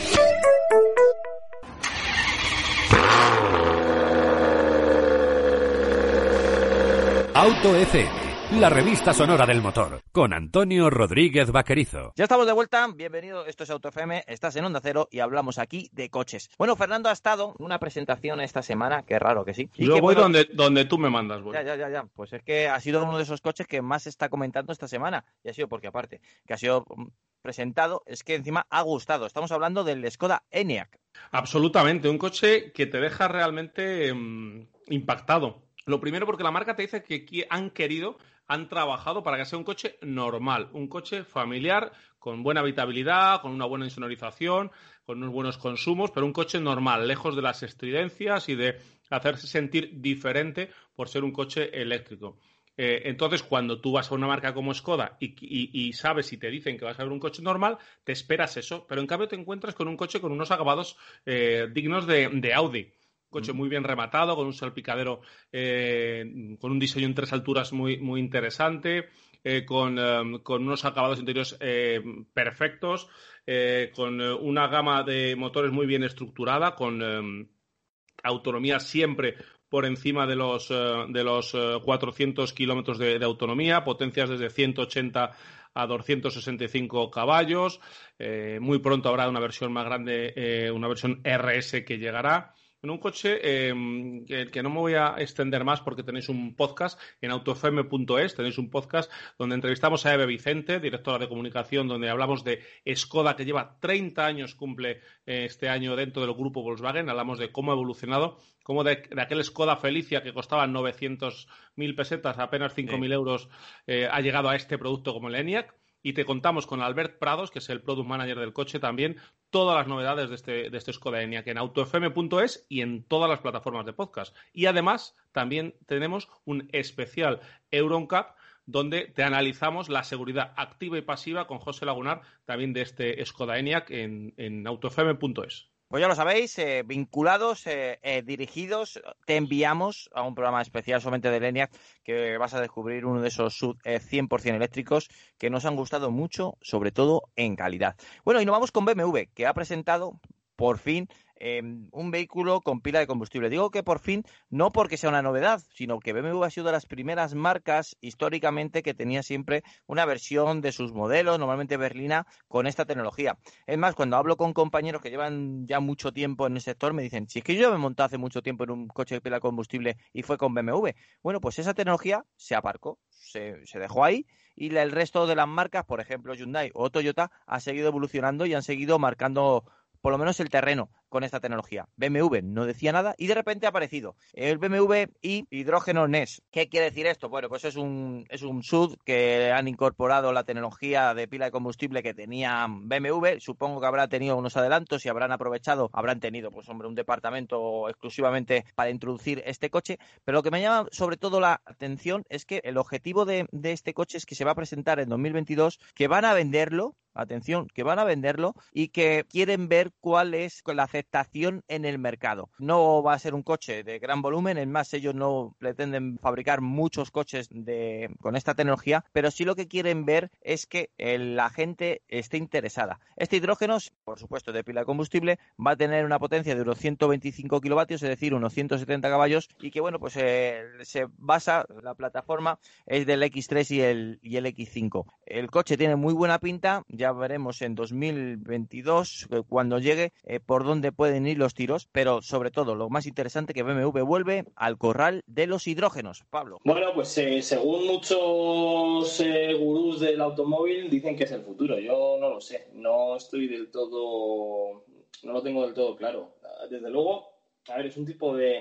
Auto F M, la revista sonora del motor, con Antonio Rodríguez Vaquerizo. Ya estamos de vuelta, bienvenido, esto es Auto F M, estás en Onda Cero y hablamos aquí de coches. Bueno, Fernando ha estado en una presentación esta semana, qué raro que sí. Y Yo que, voy bueno, donde, donde tú me mandas, voy. Ya, ya, ya, ya, pues es que ha sido uno de esos coches que más se está comentando esta semana, y ha sido porque aparte, que ha sido presentado, es que encima ha gustado. Estamos hablando del Skoda Enyaq. Absolutamente, un coche que te deja realmente um, impactado. Lo primero porque la marca te dice que han querido, han trabajado para que sea un coche normal, un coche familiar, con buena habitabilidad, con una buena insonorización, con unos buenos consumos, pero un coche normal, lejos de las estridencias y de hacerse sentir diferente por ser un coche eléctrico. Eh, entonces, cuando tú vas a una marca como Skoda y, y, y sabes y te dicen que vas a ver un coche normal, te esperas eso, pero en cambio te encuentras con un coche con unos acabados eh, dignos de, de Audi. Coche muy bien rematado, con un salpicadero, eh, con un diseño en tres alturas muy, muy interesante, eh, con, um, con unos acabados interiores eh, perfectos, eh, con uh, una gama de motores muy bien estructurada, con um, autonomía siempre por encima de los, uh, de los uh, cuatrocientos kilómetros de, de autonomía, potencias desde ciento ochenta a doscientos sesenta y cinco caballos. Eh, muy pronto habrá una versión más grande, eh, una versión R S que llegará. En un coche eh, que, que no me voy a extender más porque tenéis un podcast en autofm punto es, tenéis un podcast donde entrevistamos a Eve Vicente, directora de comunicación, donde hablamos de Skoda, que lleva treinta años, cumple eh, este año dentro del grupo Volkswagen. Hablamos de cómo ha evolucionado, cómo de, de aquel Skoda Felicia que costaba novecientos mil pesetas, apenas cinco mil sí. euros, eh, ha llegado a este producto como el Enyaq. Y te contamos con Albert Prados, que es el Product Manager del coche también, todas las novedades de este, de este Skoda Enyaq en autofm punto es y en todas las plataformas de podcast. Y además también tenemos un especial EuroNCAP donde te analizamos la seguridad activa y pasiva con José Lagunar, también de este Skoda Enyaq en, en autofm punto es. Pues ya lo sabéis, eh, vinculados, eh, eh, dirigidos, te enviamos a un programa especial solamente del Enyaq, que vas a descubrir uno de esos S U V eh, cien por ciento eléctricos que nos han gustado mucho, sobre todo en calidad. Bueno, y nos vamos con B M W, que ha presentado por fin eh, un vehículo con pila de combustible. Digo que por fin, no porque sea una novedad, sino que B M W ha sido de las primeras marcas históricamente que tenía siempre una versión de sus modelos, normalmente berlina, con esta tecnología. Es más, cuando hablo con compañeros que llevan ya mucho tiempo en el sector, me dicen, si es que yo me monté hace mucho tiempo en un coche de pila de combustible y fue con B M W. Bueno, pues esa tecnología se aparcó, se, se dejó ahí, y el resto de las marcas, por ejemplo Hyundai o Toyota, ha seguido evolucionando y han seguido marcando por lo menos el terreno con esta tecnología. B M W no decía nada y de repente ha aparecido el B M W i Hidrógeno N E S. ¿Qué quiere decir esto? Bueno, pues es un, es un S U V que han incorporado la tecnología de pila de combustible que tenía B M W. Supongo que habrá tenido unos adelantos y habrán aprovechado, habrán tenido, pues hombre, un departamento exclusivamente para introducir este coche. Pero lo que me llama sobre todo la atención es que el objetivo de, de este coche es que se va a presentar en dos mil veintidós, que van a venderlo atención, que van a venderlo y que quieren ver cuál es la aceptación en el mercado. No va a ser un coche de gran volumen, es más, ellos no pretenden fabricar muchos coches de, con esta tecnología, pero sí lo que quieren ver es que el, la gente esté interesada. Este hidrógeno, por supuesto, de pila de combustible, va a tener una potencia de unos ciento veinticinco kilovatios, es decir, unos ciento setenta caballos, y que, bueno, pues eh, se basa, la plataforma es del equis tres y el, y el equis cinco. El coche tiene muy buena pinta, ya veremos en dos mil veintidós, eh, cuando llegue, eh, por dónde pueden ir los tiros, pero sobre todo, lo más interesante, que B M W vuelve al corral de los hidrógenos. Pablo. Bueno, pues eh, según muchos eh, gurús del automóvil dicen que es el futuro. Yo no lo sé, no estoy del todo, no lo tengo del todo claro. Desde luego, a ver, es un tipo de,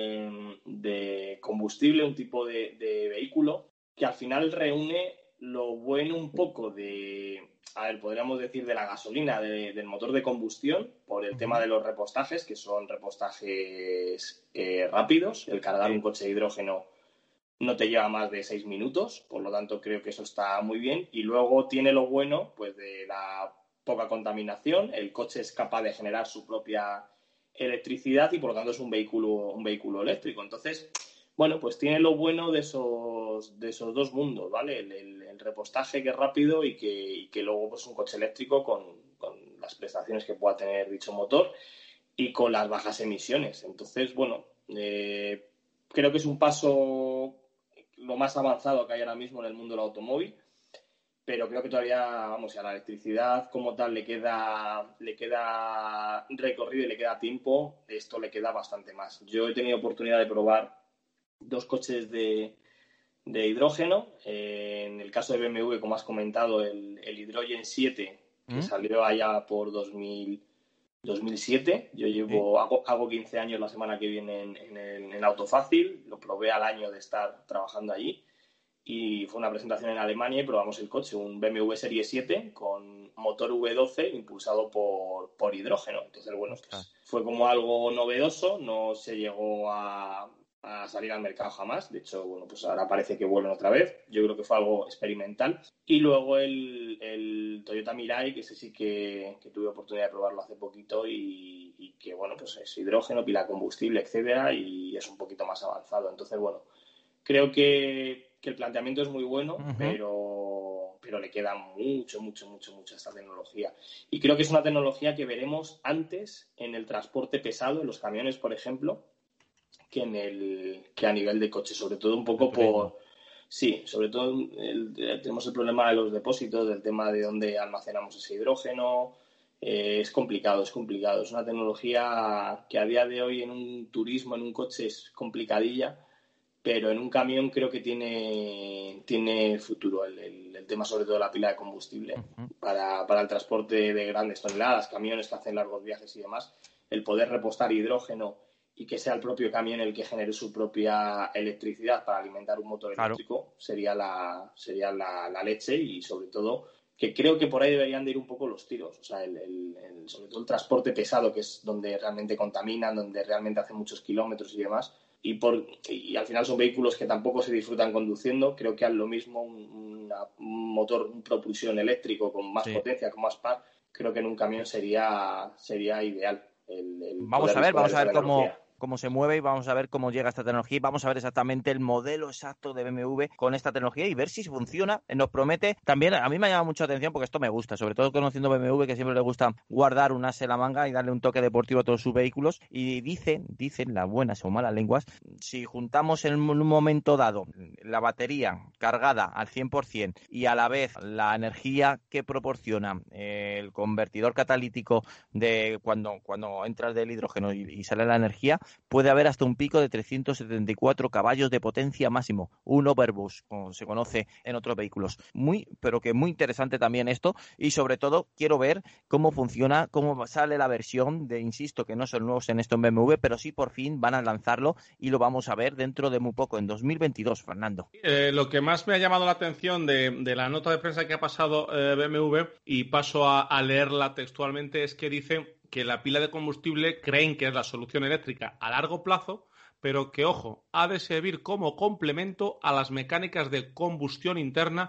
de, de combustible, un tipo de, de vehículo que al final reúne lo bueno un poco de, a ver, podríamos decir de la gasolina, de, del motor de combustión, por el uh-huh. tema de los repostajes, que son repostajes eh, rápidos. El cargar un coche de hidrógeno no te lleva más de seis minutos, por lo tanto creo que eso está muy bien. Y luego tiene lo bueno, pues, de la poca contaminación. El coche es capaz de generar su propia electricidad y por lo tanto es un vehículo, un vehículo eléctrico. Entonces, bueno, pues tiene lo bueno de esos, de esos dos mundos, ¿vale? El, el, el repostaje, que es rápido, y que, y que luego pues un coche eléctrico con, con las prestaciones que pueda tener dicho motor y con las bajas emisiones. Entonces, bueno, eh, creo que es un paso lo más avanzado que hay ahora mismo en el mundo del automóvil, pero creo que todavía, vamos, a la electricidad como tal le queda, le queda recorrido y le queda tiempo. Esto le queda bastante más. Yo he tenido oportunidad de probar dos coches de, de hidrógeno. Eh, en el caso de B M W, como has comentado, el, el Hydrogen siete, que ¿Mm? salió allá por dos mil, dos mil siete. Yo llevo, ¿Sí? hago, hago quince años la semana que viene en, en, el, en Autofácil. Lo probé al año de estar trabajando allí. Y fue una presentación en Alemania y probamos el coche, un B M W Serie siete con motor V doce impulsado por, por hidrógeno. Entonces, bueno, pues fue como algo novedoso, no se llegó a, a salir al mercado jamás. De hecho, bueno, pues ahora parece que vuelven otra vez. Yo creo que fue algo experimental. Y luego el, el Toyota Mirai, que ese sí que, que tuve oportunidad de probarlo hace poquito y, y que, bueno, pues es hidrógeno, pila de combustible, etcétera, y es un poquito más avanzado. Entonces, bueno, creo que que el planteamiento es muy bueno, uh-huh. pero, pero le queda mucho, mucho, mucho, mucho a esta tecnología. Y creo que es una tecnología que veremos antes en el transporte pesado, en los camiones, por ejemplo, que en el que a nivel de coche, sobre todo un poco por... Sí, sobre todo el, tenemos el problema de los depósitos, del tema de dónde almacenamos ese hidrógeno. Eh, es complicado, es complicado. Es una tecnología que a día de hoy en un turismo, en un coche, es complicadilla, pero en un camión creo que tiene, tiene futuro el, el, el tema, sobre todo de la pila de combustible. Uh-huh. para, para el transporte de grandes toneladas, camiones que hacen largos viajes y demás. El poder repostar hidrógeno y que sea el propio camión el que genere su propia electricidad para alimentar un motor claro. eléctrico sería, la, sería la, la leche. Y sobre todo que creo que por ahí deberían de ir un poco los tiros. O sea, el, el, el, sobre todo el transporte pesado, que es donde realmente contaminan, donde realmente hacen muchos kilómetros y demás. Y, por, y al final son vehículos que tampoco se disfrutan conduciendo. Creo que al lo mismo un, una, un motor, un propulsión eléctrico con más sí. potencia, con más par, creo que en un camión sería, sería ideal. El, el vamos a ver, vamos a ver cómo, cómo se mueve y vamos a ver cómo llega esta tecnología y vamos a ver exactamente el modelo exacto de B M W con esta tecnología y ver si funciona. Nos promete también, a mí me ha llamado mucha atención porque esto me gusta, sobre todo conociendo B M W, que siempre le gusta guardar un as en la manga y darle un toque deportivo a todos sus vehículos. Y dicen, dicen las buenas o malas lenguas, si juntamos en un momento dado la batería cargada al cien por ciento y a la vez la energía que proporciona eh, el convertidor catalítico de cuando, cuando entras del hidrógeno y, y sale la energía, puede haber hasta un pico de trescientos setenta y cuatro caballos de potencia máximo, un overboost, como se conoce en otros vehículos. Muy, pero que muy interesante también esto, y sobre todo quiero ver cómo funciona, cómo sale la versión de, insisto, que no son nuevos en esto en B M W, pero sí por fin van a lanzarlo y lo vamos a ver dentro de muy poco, en dos mil veintidós, Fernando. Eh, lo que más me ha llamado la atención de, de la nota de prensa que ha pasado eh, B M W, y paso a, a leerla textualmente, es que dice que la pila de combustible creen que es la solución eléctrica a largo plazo, pero que, ojo, ha de servir como complemento a las mecánicas de combustión interna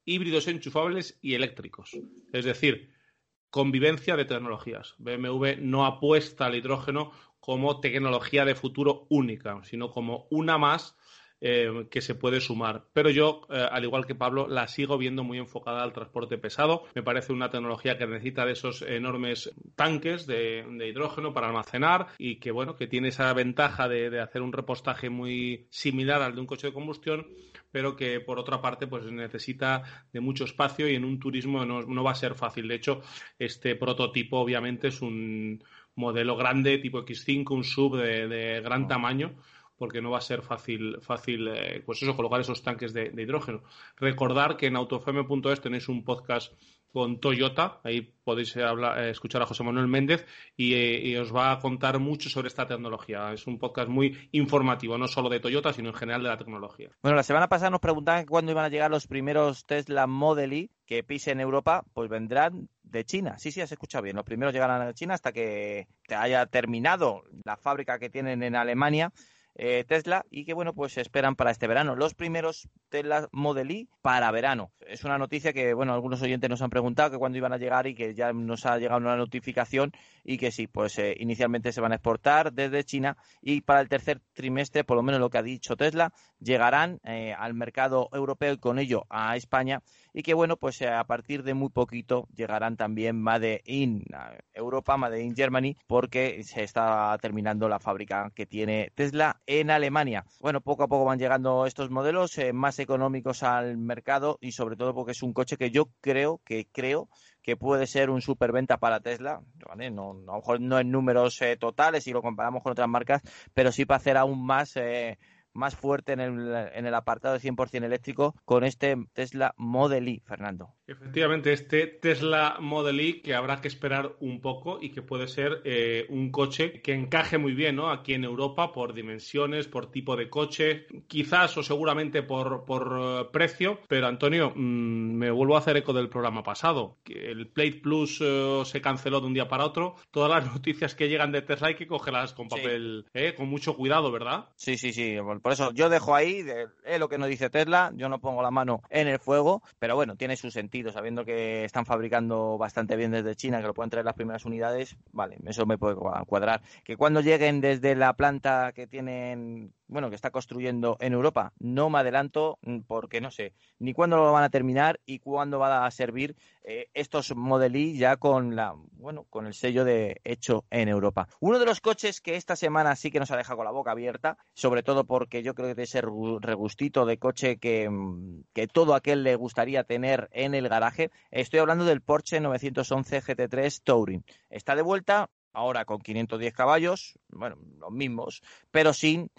híbridos enchufables y eléctricos. Es decir, convivencia de tecnologías. B M W no apuesta al hidrógeno como tecnología de futuro única, sino como una más eh, que se puede sumar. Pero yo, eh, al igual que Pablo, la sigo viendo muy enfocada al transporte pesado. Me parece una tecnología que necesita de esos enormes tanques de, de hidrógeno para almacenar y que, bueno, que tiene esa ventaja de, de hacer un repostaje muy similar al de un coche de combustión, pero que por otra parte pues necesita de mucho espacio y en un turismo no, no va a ser fácil. De hecho, este prototipo obviamente es un modelo grande tipo equis cinco, un sub de, de gran oh. tamaño, porque no va a ser fácil, fácil eh, pues eso, colocar esos tanques de, de hidrógeno. Recordar que en autofm punto es tenéis un podcast con Toyota, ahí podéis hablar, eh, escuchar a José Manuel Méndez y, eh, y os va a contar mucho sobre esta tecnología. Es un podcast muy informativo, no solo de Toyota, sino en general de la tecnología. Bueno, la semana pasada nos preguntaban cuándo iban a llegar los primeros Tesla Model Y que pisen Europa, pues vendrán de China. Sí, sí, has escuchado bien. Los primeros llegarán a China hasta que haya terminado la fábrica que tienen en Alemania, Eh, Tesla, y que bueno, pues se esperan para este verano los primeros Tesla Model Y para verano. Es una noticia que bueno, algunos oyentes nos han preguntado que cuándo iban a llegar y que ya nos ha llegado una notificación y que sí, pues eh, inicialmente se van a exportar desde China y para el tercer trimestre, por lo menos lo que ha dicho Tesla, llegarán eh, al mercado europeo y con ello a España, y que bueno, pues eh, a partir de muy poquito llegarán también Made in Europa, Made in Germany, porque se está terminando la fábrica que tiene Tesla en Alemania. Bueno, poco a poco van llegando estos modelos eh, más económicos al mercado y sobre todo porque es un coche que yo creo que creo que puede ser un superventa para Tesla, ¿vale? No, no, a lo mejor no en números eh, totales si lo comparamos con otras marcas, pero sí para hacer aún más eh, más fuerte en el, en el apartado de cien por ciento eléctrico con este Tesla Model Y, Fernando. Efectivamente, este Tesla Model Y que habrá que esperar un poco y que puede ser eh, un coche que encaje muy bien, ¿no?, aquí en Europa por dimensiones, por tipo de coche, quizás o seguramente por, por uh, precio, pero Antonio, mmm, me vuelvo a hacer eco del programa pasado, que el Plate Plus uh, se canceló de un día para otro, todas las noticias que llegan de Tesla hay que cogerlas con papel, sí. eh, con mucho cuidado, ¿verdad? Sí, sí, sí, por eso yo dejo ahí de, eh, lo que nos dice Tesla, yo no pongo la mano en el fuego, pero bueno, tiene su sentido, sabiendo que están fabricando bastante bien desde China, que lo pueden traer las primeras unidades, vale, eso me puede cuadrar. Que cuando lleguen desde la planta que tienen, bueno, que está construyendo en Europa, no me adelanto porque no sé ni cuándo lo van a terminar y cuándo va a servir eh, estos Model Y ya con la, bueno, con el sello de hecho en Europa. Uno de los coches que esta semana sí que nos ha dejado con la boca abierta, sobre todo porque yo creo que es ese regustito de coche que, que todo aquel le gustaría tener en el garaje. Estoy hablando del Porsche novecientos once G T tres Touring. Está de vuelta, ahora con quinientos diez caballos, bueno, los mismos, pero sin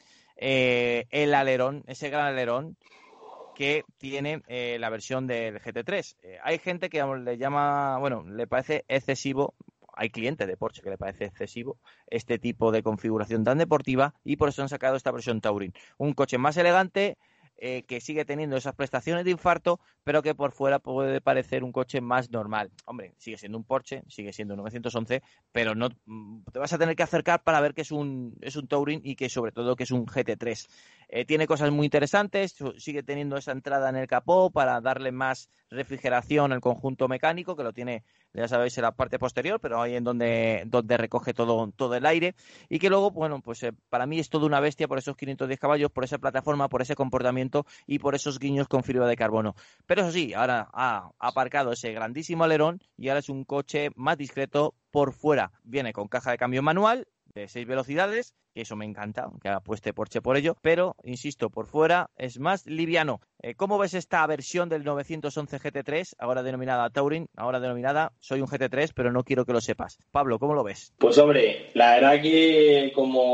eh, el alerón, ese gran alerón que tiene eh, la versión del G T tres. Eh, hay gente que le llama, bueno, le parece excesivo. Hay clientes de Porsche que le parece excesivo este tipo de configuración tan deportiva y por eso han sacado esta versión Touring. Un coche más elegante, eh, que sigue teniendo esas prestaciones de infarto, pero que por fuera puede parecer un coche más normal. Hombre, sigue siendo un Porsche, sigue siendo un novecientos once, pero no te vas a tener que acercar para ver que es un, es un Touring y que sobre todo que es un G T tres. Eh, tiene cosas muy interesantes, sigue teniendo esa entrada en el capó para darle más refrigeración al conjunto mecánico, que lo tiene, ya sabéis, en la parte posterior, pero ahí en donde, donde recoge todo, todo el aire, y que luego, bueno, pues eh, para mí es toda una bestia por esos quinientos diez caballos, por esa plataforma, por ese comportamiento y por esos guiños con fibra de carbono. Pero eso sí, ahora ha aparcado ese grandísimo alerón y ahora es un coche más discreto por fuera. Viene con caja de cambio manual de seis velocidades, que eso me encanta, que apueste Porsche por ello, pero, insisto, por fuera es más liviano. Eh, ¿Cómo ves esta versión del novecientos once G T tres, ahora denominada Touring, ahora denominada soy un G T tres, pero no quiero que lo sepas? Pablo, ¿cómo lo ves? Pues hombre, la verdad que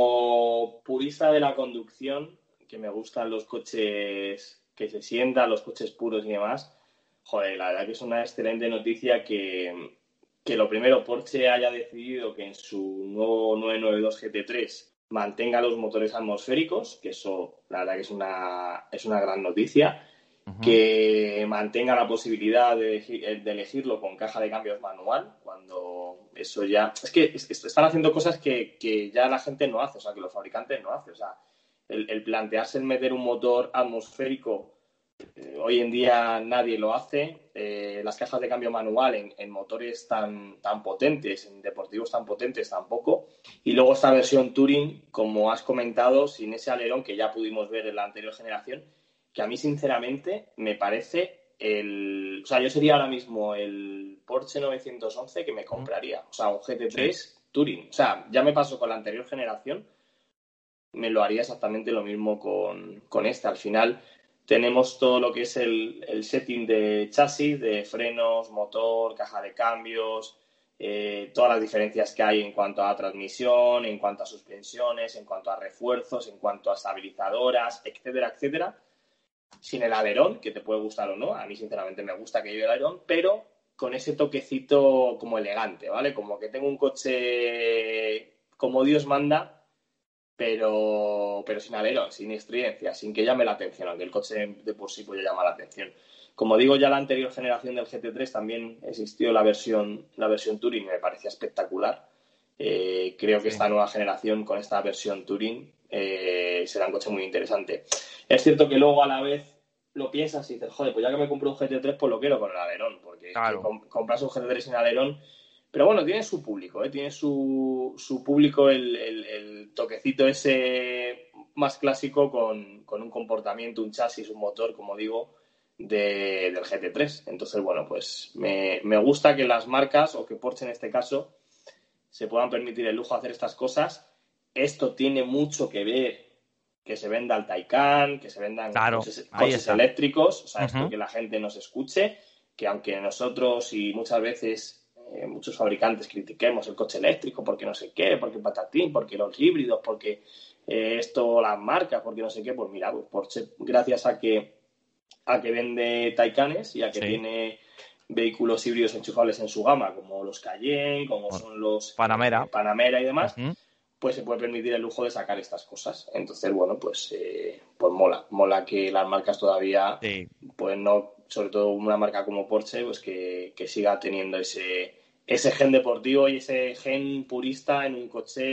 como purista de la conducción, que me gustan los coches que se sientan, los coches puros y demás, joder, la verdad que es una excelente noticia que... que lo primero, Porsche haya decidido que en su nuevo nueve noventa y dos G T tres mantenga los motores atmosféricos, que eso la verdad que es una, es una gran noticia, uh-huh. Que mantenga la posibilidad de, de elegirlo con caja de cambios manual, cuando eso ya... Es que están haciendo cosas que, que ya la gente no hace, o sea, que los fabricantes no hacen, o sea, el, el plantearse el meter un motor atmosférico Hoy en día nadie lo hace. Eh, las cajas de cambio manual en, en motores tan, tan potentes, en deportivos tan potentes tampoco. Y luego esta versión Touring, como has comentado, sin ese alerón que ya pudimos ver en la anterior generación, que a mí sinceramente me parece el... O sea, yo sería ahora mismo el Porsche novecientos once que me compraría. O sea, un G T tres Touring. O sea, ya me pasó con la anterior generación, me lo haría exactamente lo mismo con, con esta. Al final tenemos todo lo que es el, el setting de chasis, de frenos, motor, caja de cambios, eh, todas las diferencias que hay en cuanto a transmisión, en cuanto a suspensiones, en cuanto a refuerzos, en cuanto a estabilizadoras, etcétera, etcétera. Sin el alerón, que te puede gustar o no, a mí sinceramente me gusta que lleve el alerón, pero con ese toquecito como elegante, ¿vale? Como que tengo un coche como Dios manda, pero pero sin alerón, sin estridencia, sin que llame la atención, aunque el coche de por sí pues ya llama la atención. Como digo, ya la anterior generación del G T tres también existió la versión la versión Touring y me parecía espectacular. Eh, creo que sí. Esta nueva generación con esta versión Touring eh, será un coche muy interesante. Es cierto que luego a la vez lo piensas y dices, joder, pues ya que me compro un G T tres, pues lo quiero con el alerón, porque claro. comp- compras un G T tres sin alerón. Pero bueno, tiene su público, ¿eh? Tiene su, su público el, el, el toquecito ese más clásico con, con un comportamiento, un chasis, un motor, como digo, de, del G T tres. Entonces, bueno, pues me, me gusta que las marcas, o que Porsche en este caso, se puedan permitir el lujo de hacer estas cosas. Esto tiene mucho que ver que se venda el Taycan, que se vendan claro, coches, coches eléctricos, o sea, uh-huh. Esto que la gente nos escuche, que aunque nosotros y muchas veces... Eh, muchos fabricantes critiquemos el coche eléctrico porque no sé qué, porque patatín, porque los híbridos, porque eh, esto las marcas, porque no sé qué, pues mira, pues Porsche, gracias a que a que vende Taycanes y a que sí. tiene vehículos híbridos enchufables en su gama, como los Cayenne, como son los Panamera, eh, Panamera y demás, uh-huh. pues se puede permitir el lujo de sacar estas cosas. Entonces, bueno, pues eh, pues mola, mola que las marcas todavía, sí. pues no, sobre todo una marca como Porsche, pues que, que siga teniendo ese ese gen deportivo y ese gen purista en un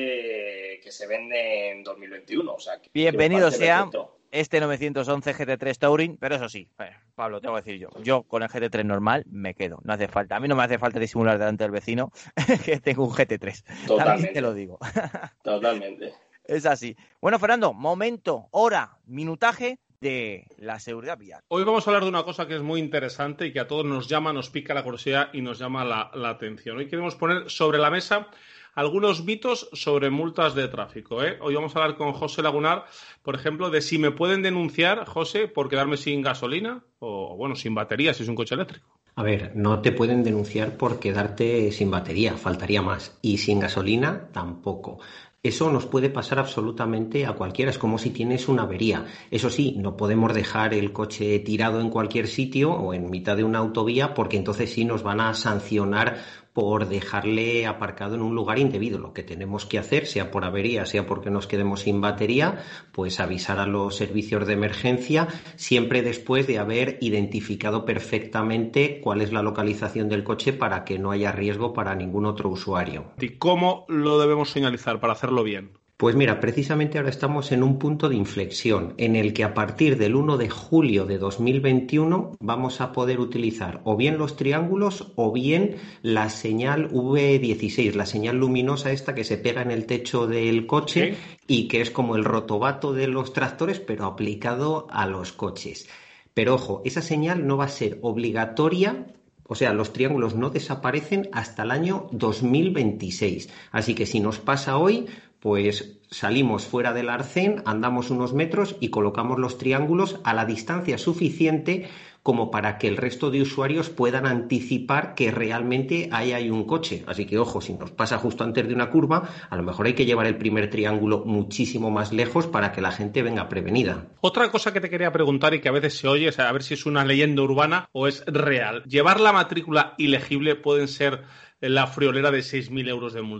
coche que se vende en dos mil veintiuno. O sea, que, bienvenido que sea perfecto. Este novecientos once G T tres Touring, pero eso sí, eh, Pablo, tengo que decir yo, yo con el G T tres normal me quedo, no hace falta, a mí no me hace falta disimular delante del vecino que tengo un G T tres, totalmente, también te lo digo. Totalmente. Es así. Bueno, Fernando, momento, hora, minutaje de la seguridad vial. Hoy vamos a hablar de una cosa que es muy interesante y que a todos nos llama, nos pica la curiosidad y nos llama la, la atención. Hoy queremos poner sobre la mesa algunos mitos sobre multas de tráfico, ¿eh? Hoy vamos a hablar con José Lagunar, por ejemplo, de si me pueden denunciar, José, por quedarme sin gasolina o, bueno, sin batería si es un coche eléctrico. A ver, no te pueden denunciar por quedarte sin batería, faltaría más. Y sin gasolina, tampoco. Eso nos puede pasar absolutamente a cualquiera, es como si tienes una avería. Eso sí, no podemos dejar el coche tirado en cualquier sitio o en mitad de una autovía porque entonces sí nos van a sancionar por dejarle aparcado en un lugar indebido. Lo que tenemos que hacer, sea por avería, sea porque nos quedemos sin batería, pues avisar a los servicios de emergencia, siempre después de haber identificado perfectamente cuál es la localización del coche para que no haya riesgo para ningún otro usuario. ¿Y cómo lo debemos señalizar para hacerlo bien? Pues mira, precisamente ahora estamos en un punto de inflexión en el que a partir del uno de julio de dos mil veintiuno vamos a poder utilizar o bien los triángulos o bien la señal V dieciséis, la señal luminosa esta que se pega en el techo del coche, ¿sí? Y que es como el rotobato de los tractores pero aplicado a los coches. Pero ojo, esa señal no va a ser obligatoria. O sea, los triángulos no desaparecen hasta el año dos mil veintiséis. Así que si nos pasa hoy, pues salimos fuera del arcén, andamos unos metros y colocamos los triángulos a la distancia suficiente como para que el resto de usuarios puedan anticipar que realmente ahí hay un coche. Así que, ojo, si nos pasa justo antes de una curva, a lo mejor hay que llevar el primer triángulo muchísimo más lejos para que la gente venga prevenida. Otra cosa que te quería preguntar y que a veces se oye, o sea, a ver si es una leyenda urbana o es real. ¿Llevar la matrícula ilegible pueden ser la friolera de seis mil euros de multa?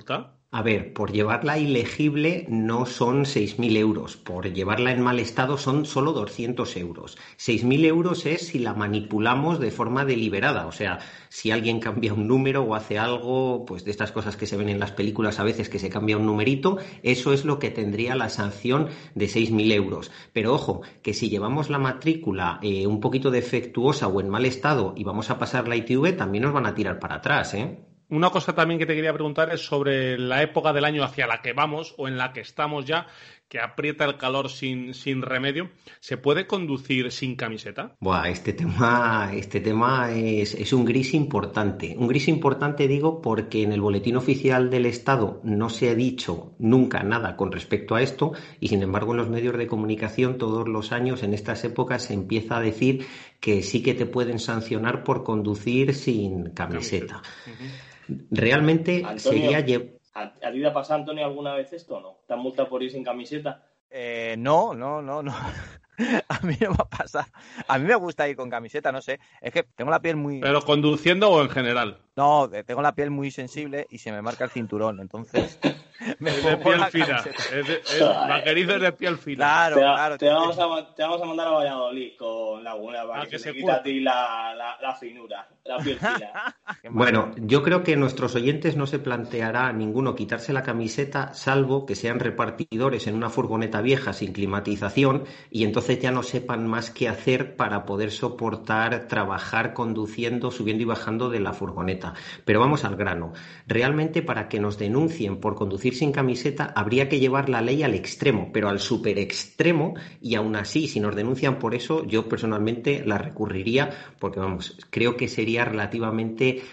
A ver, por llevarla ilegible no son seis mil euros, por llevarla en mal estado son solo doscientos euros. seis mil euros es si la manipulamos de forma deliberada, o sea, si alguien cambia un número o hace algo, pues de estas cosas que se ven en las películas a veces que se cambia un numerito, eso es lo que tendría la sanción de seis mil euros. Pero ojo, que si llevamos la matrícula eh, un poquito defectuosa o en mal estado y vamos a pasar la I T V, también nos van a tirar para atrás, ¿eh? Una cosa también que te quería preguntar es sobre la época del año hacia la que vamos o en la que estamos ya, que aprieta el calor sin, sin remedio. ¿Se puede conducir sin camiseta? Buah, este tema, este tema es, es un gris importante. Un gris importante digo porque en el Boletín Oficial del Estado no se ha dicho nunca nada con respecto a esto y sin embargo en los medios de comunicación todos los años en estas épocas se empieza a decir que sí que te pueden sancionar por conducir sin camiseta. camiseta. Uh-huh. Realmente Antonio, sería... ¿A, ¿A ti te ha pasado, Antonio, alguna vez esto o no? ¿Te han multado por ir sin camiseta? Eh, no, no, no, no. A mí no me ha pasado. A mí me gusta ir con camiseta, no sé. Es que tengo la piel muy... ¿Pero conduciendo o en general? No, tengo la piel muy sensible y se me marca el cinturón, entonces... Me es de piel fina. Es de, es, vaquerizo es de piel fina. Claro, te, claro. Te vamos, a, te vamos a mandar a Valladolid con la Laguna para ah, que, que se te quita a ti la, la, la finura, la piel fina. Bueno, yo creo que nuestros oyentes no se planteará ninguno quitarse la camiseta, salvo que sean repartidores en una furgoneta vieja sin climatización y entonces ya no sepan más qué hacer para poder soportar trabajar conduciendo, subiendo y bajando de la furgoneta. Pero vamos al grano. Realmente para que nos denuncien por conducir sin camiseta habría que llevar la ley al extremo, pero al super extremo, y aún así, si nos denuncian por eso, yo personalmente la recurriría, porque vamos, creo que sería relativamente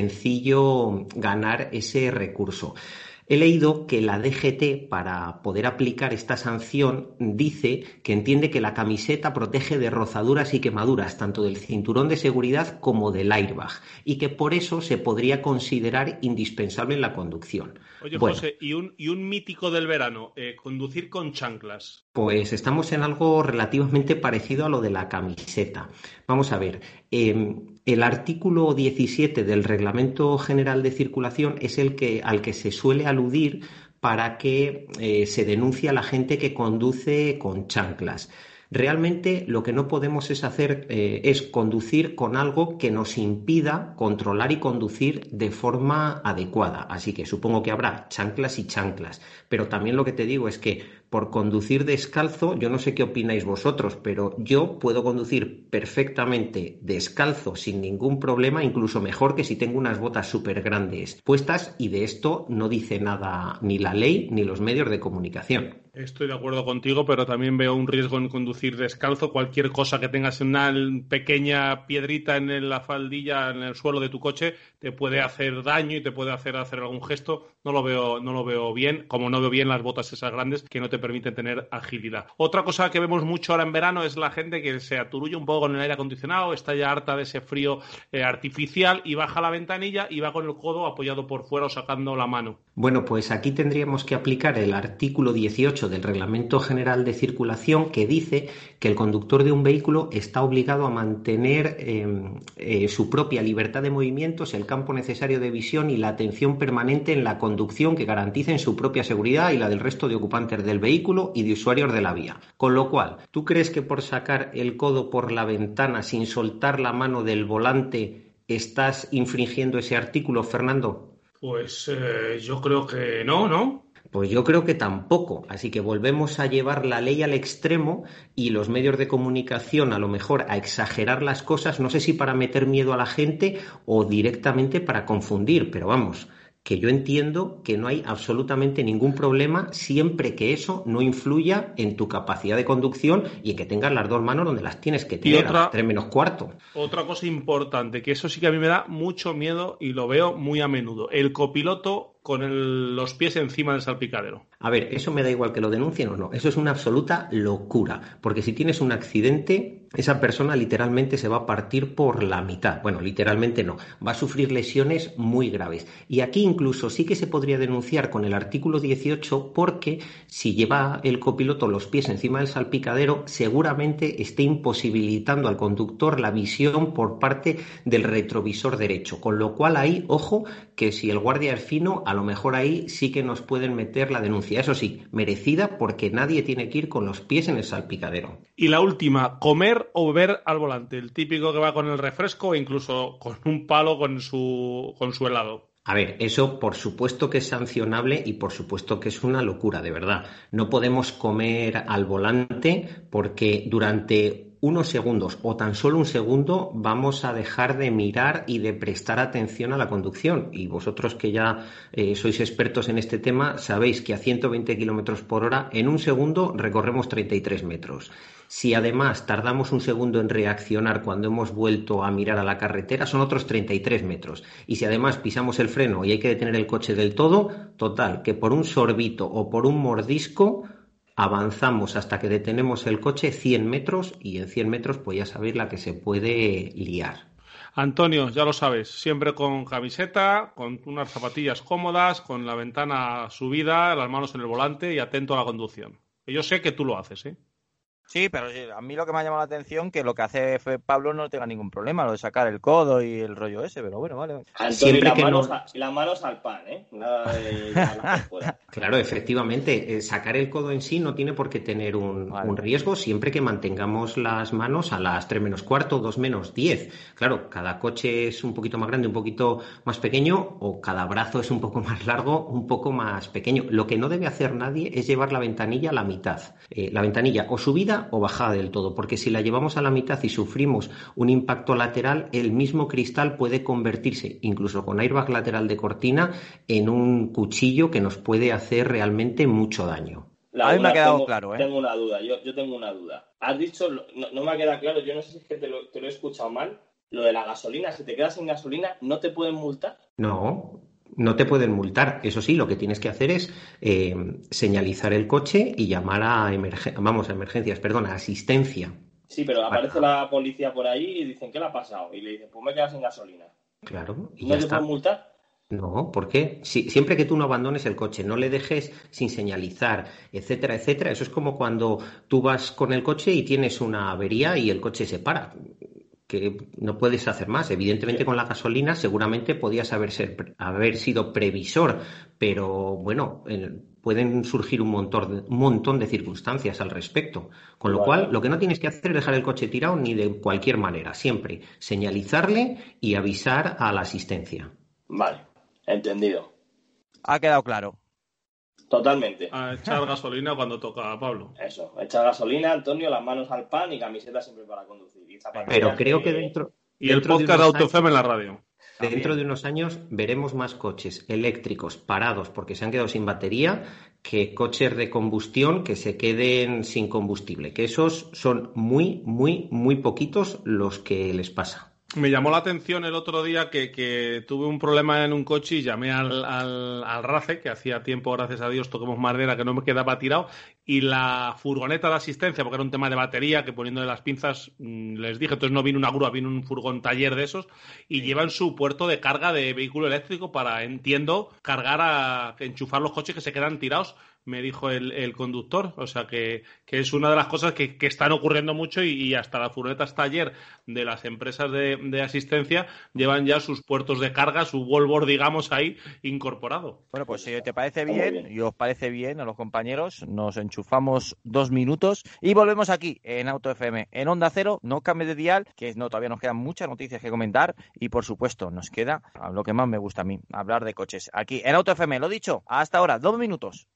sencillo ganar ese recurso. He leído que la D G T, para poder aplicar esta sanción, dice que entiende que la camiseta protege de rozaduras y quemaduras, tanto del cinturón de seguridad como del airbag, y que por eso se podría considerar indispensable en la conducción. Oye, bueno, José, y un, y un mítico del verano, eh, conducir con chanclas. Pues estamos en algo relativamente parecido a lo de la camiseta. Vamos a ver, eh, el artículo diecisiete del Reglamento General de Circulación es el que al que se suele aludir para que eh, se denuncie a la gente que conduce con chanclas. Realmente lo que no podemos es hacer eh, es conducir con algo que nos impida controlar y conducir de forma adecuada. Así que supongo que habrá chanclas y chanclas. Pero también lo que te digo es que por conducir descalzo, yo no sé qué opináis vosotros, pero yo puedo conducir perfectamente descalzo sin ningún problema, incluso mejor que si tengo unas botas súper grandes puestas, y de esto no dice nada ni la ley ni los medios de comunicación. Estoy de acuerdo contigo, pero también veo un riesgo en conducir descalzo. Cualquier cosa que tengas una pequeña piedrita en la faldilla, en el suelo de tu coche, te puede hacer daño y te puede hacer hacer algún gesto. No lo veo, no lo veo bien, como no veo bien las botas esas grandes que no te permiten tener agilidad. Otra cosa que vemos mucho ahora en verano es la gente que se aturulla un poco con el aire acondicionado, está ya harta de ese frío eh, artificial y baja la ventanilla y va con el codo apoyado por fuera o sacando la mano. Bueno, pues aquí tendríamos que aplicar el artículo dieciocho del Reglamento General de Circulación, que dice que el conductor de un vehículo está obligado a mantener eh, eh, su propia libertad de movimientos, el campo necesario de visión y la atención permanente en la conducción que garanticen su propia seguridad y la del resto de ocupantes del vehículo y de usuarios de la vía. Con lo cual, ¿tú crees que por sacar el codo por la ventana sin soltar la mano del volante estás infringiendo ese artículo, Fernando? Pues eh, yo creo que no, ¿no? Pues yo creo que tampoco, así que volvemos a llevar la ley al extremo y los medios de comunicación a lo mejor a exagerar las cosas, no sé si para meter miedo a la gente o directamente para confundir, pero vamos, que yo entiendo que no hay absolutamente ningún problema siempre que eso no influya en tu capacidad de conducción y en que tengas las dos manos donde las tienes que tener, otra, a las tres menos cuarto. Otra cosa importante, que eso sí que a mí me da mucho miedo y lo veo muy a menudo, el copiloto con el, los pies encima del salpicadero. A ver, eso me da igual que lo denuncien o no, eso es una absoluta locura, porque si tienes un accidente, esa persona literalmente se va a partir por la mitad. Bueno, literalmente no, va a sufrir lesiones muy graves. Y aquí incluso sí que se podría denunciar con el artículo dieciocho, porque si lleva el copiloto los pies encima del salpicadero, seguramente esté imposibilitando al conductor la visión por parte del retrovisor derecho. Con lo cual ahí, ojo, que si el guardia es fino, a lo mejor ahí sí que nos pueden meter la denuncia. Eso sí, merecida, porque nadie tiene que ir con los pies en el salpicadero. Y la última, comer o beber al volante. El típico que va con el refresco o incluso con un palo con su, con su helado. A ver, eso por supuesto que es sancionable y por supuesto que es una locura, de verdad. No podemos comer al volante porque durante unos segundos o tan solo un segundo vamos a dejar de mirar y de prestar atención a la conducción. Y vosotros que ya eh, sois expertos en este tema, sabéis que a ciento veinte kilómetros por hora en un segundo recorremos treinta y tres metros. Si además tardamos un segundo en reaccionar cuando hemos vuelto a mirar a la carretera, son otros treinta y tres metros. Y si además pisamos el freno y hay que detener el coche del todo, total, que por un sorbito o por un mordisco avanzamos hasta que detenemos el coche cien metros, y en cien metros pues ya sabéis la que se puede liar. Antonio, ya lo sabes, siempre con camiseta, con unas zapatillas cómodas, con la ventana subida, las manos en el volante y atento a la conducción. Yo sé que tú lo haces, ¿eh? Sí, pero a mí lo que me ha llamado la atención que lo que hace Pablo no tenga ningún problema, lo de sacar el codo y el rollo ese, pero bueno, vale. Antonio, Siempre las, que manos no... a, las manos al pan, ¿eh? Nada de nada fuera. Claro, efectivamente, eh, sacar el codo en sí no tiene por qué tener un, vale. un riesgo siempre que mantengamos las manos a las tres menos cuarto, dos menos diez. Claro, cada coche es un poquito más grande, un poquito más pequeño, o cada brazo es un poco más largo, un poco más pequeño. Lo que no debe hacer nadie es llevar la ventanilla a la mitad. Eh, la ventanilla o subida o bajada del todo, porque si la llevamos a la mitad y sufrimos un impacto lateral, el mismo cristal puede convertirse, incluso con airbag lateral de cortina, en un cuchillo que nos puede hacer realmente mucho daño. La a mí me ha quedado tengo, claro, ¿eh? Tengo una duda, yo, yo tengo una duda. Has dicho, no, no me ha quedado claro, yo no sé si es que te lo, te lo he escuchado mal, lo de la gasolina, si te quedas sin gasolina, ¿no te pueden multar? No, no te pueden multar. Eso sí, lo que tienes que hacer es eh, señalizar el coche y llamar a, emergen- vamos, a emergencias, perdón, a asistencia. Sí, pero aparece Para... la policía por ahí y dicen, ¿qué le ha pasado? Y le dicen, pues me he quedado sin gasolina. Claro, y ¿No ya te está. pueden multar? No, ¿por qué? Si, siempre que tú no abandones el coche, no le dejes sin señalizar, etcétera, etcétera. Eso es como cuando tú vas con el coche y tienes una avería y el coche se para, que no puedes hacer más. Evidentemente sí. Con la gasolina seguramente podías haber, ser, haber sido previsor, pero bueno, eh, pueden surgir un montón, de, un montón de circunstancias al respecto. Con lo vale. cual, lo que no tienes que hacer es dejar el coche tirado ni de cualquier manera. Siempre señalizarle y avisar a la asistencia. Vale, entendido. Ha quedado claro. Totalmente. A echar gasolina cuando toca, Pablo. Eso, echar gasolina, Antonio, las manos al pan y camiseta siempre para conducir. Y Pero creo que dentro... Y el dentro podcast de Auto F M en la radio. Dentro También. de unos años veremos más coches eléctricos parados porque se han quedado sin batería que coches de combustión que se queden sin combustible. Que esos son muy, muy, muy poquitos los que les pasa. Me llamó la atención el otro día que, que tuve un problema en un coche y llamé al, al, al RACE, que hacía tiempo, gracias a Dios, toquemos madera, que no me quedaba tirado, y la furgoneta de asistencia, porque era un tema de batería, que poniéndole las pinzas mmm, les dije, entonces no vino una grúa, vino un furgón taller de esos, y sí. llevan su puerto de carga de vehículo eléctrico para, entiendo, cargar a enchufar los coches que se quedan tirados, me dijo el, el conductor. O sea que, que es una de las cosas que, que están ocurriendo mucho y, y hasta las furgonetas taller de las empresas de, de asistencia llevan ya sus puertos de carga, su wallboard, digamos, ahí incorporado. Bueno, pues si te parece bien y os parece bien a los compañeros, nos enchufamos dos minutos y volvemos aquí en Auto F M, en Onda Cero. No cambie de dial, que no, todavía nos quedan muchas noticias que comentar y por supuesto nos queda lo que más me gusta a mí, hablar de coches. Aquí en Auto F M, lo dicho, hasta ahora, dos minutos.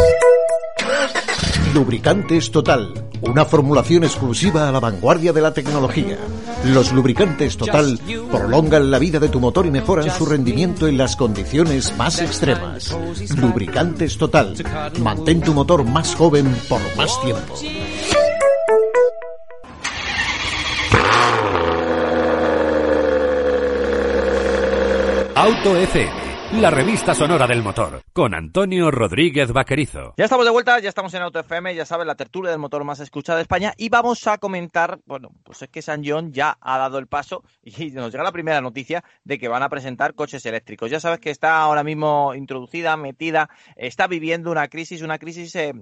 Lubricantes Total, una formulación exclusiva a la vanguardia de la tecnología. Los lubricantes Total prolongan la vida de tu motor y mejoran su rendimiento en las condiciones más extremas. Lubricantes Total, mantén tu motor más joven por más tiempo. Auto F M, la revista sonora del motor, con Antonio Rodríguez Vaquerizo. Ya estamos de vuelta, ya estamos en Auto F M, ya sabes, la tertulia del motor más escuchada de España, y vamos a comentar, bueno, pues es que SsangYong ya ha dado el paso y nos llega la primera noticia de que van a presentar coches eléctricos. Ya sabes que está ahora mismo introducida, metida, está viviendo una crisis, una crisis... Eh,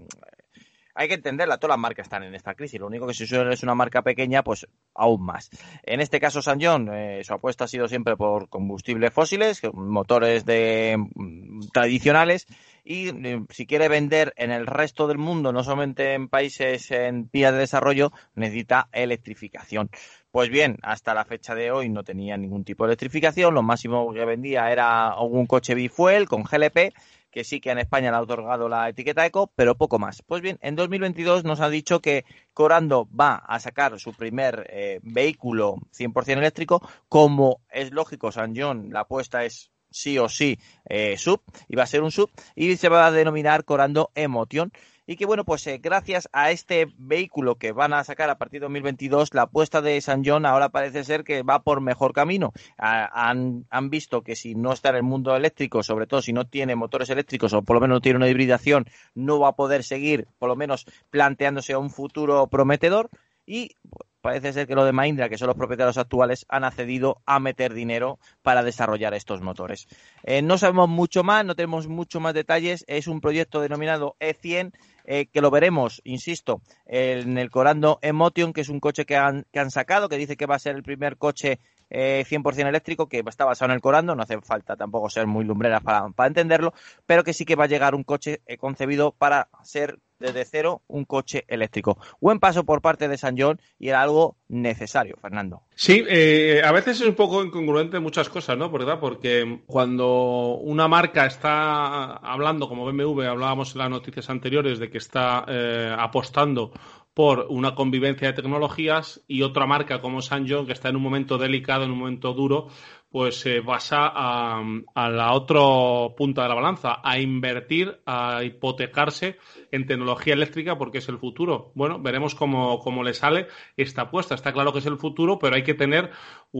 Hay que entenderla, todas las marcas están en esta crisis. Lo único que si es una marca pequeña, pues aún más. En este caso, SsangYong, eh, su apuesta ha sido siempre por combustibles fósiles, motores de mm, tradicionales, y eh, si quiere vender en el resto del mundo, no solamente en países en vías de desarrollo, necesita electrificación. Pues bien, hasta la fecha de hoy no tenía ningún tipo de electrificación. Lo máximo que vendía era un coche bifuel con G L P, que sí que en España le ha otorgado la etiqueta Eco, pero poco más. Pues bien, en dos mil veintidós nos ha dicho que Corando va a sacar su primer eh, vehículo cien por ciento eléctrico. Como es lógico, SsangYong, la apuesta es sí o sí eh, sub, y va a ser un sub, y se va a denominar Corando Emotion. Y que bueno, pues eh, gracias a este vehículo que van a sacar a partir de dos mil veintidós, la apuesta de SsangYong ahora parece ser que va por mejor camino. Ah, han, han visto que si no está en el mundo eléctrico, sobre todo si no tiene motores eléctricos o por lo menos no tiene una hibridación, no va a poder seguir, por lo menos planteándose un futuro prometedor. Y parece ser que lo de Mahindra, que son los propietarios actuales, han accedido a meter dinero para desarrollar estos motores. Eh, no sabemos mucho más, no tenemos mucho más detalles. Es un proyecto denominado E cien, eh, que lo veremos, insisto, en el Corando Emotion, que es un coche que han, que han sacado, que dice que va a ser el primer coche eh, cien por ciento eléctrico, que está basado en el Corando. No hace falta tampoco ser muy lumbreras para, para entenderlo, pero que sí que va a llegar un coche eh, concebido para ser desde cero un coche eléctrico. Buen paso por parte de SsangYong y era algo necesario, Fernando. Sí, eh, a veces es un poco incongruente muchas cosas, ¿no? ¿Verdad? Porque cuando una marca está hablando, como B M W, hablábamos en las noticias anteriores de que está eh, apostando por una convivencia de tecnologías, y otra marca como SsangYong, que está en un momento delicado, en un momento duro, pues se eh, pasa a, a la otra punta de la balanza, a invertir, a hipotecarse en tecnología eléctrica, porque es el futuro. Bueno, veremos cómo, cómo le sale esta apuesta. Está claro que es el futuro, pero hay que tener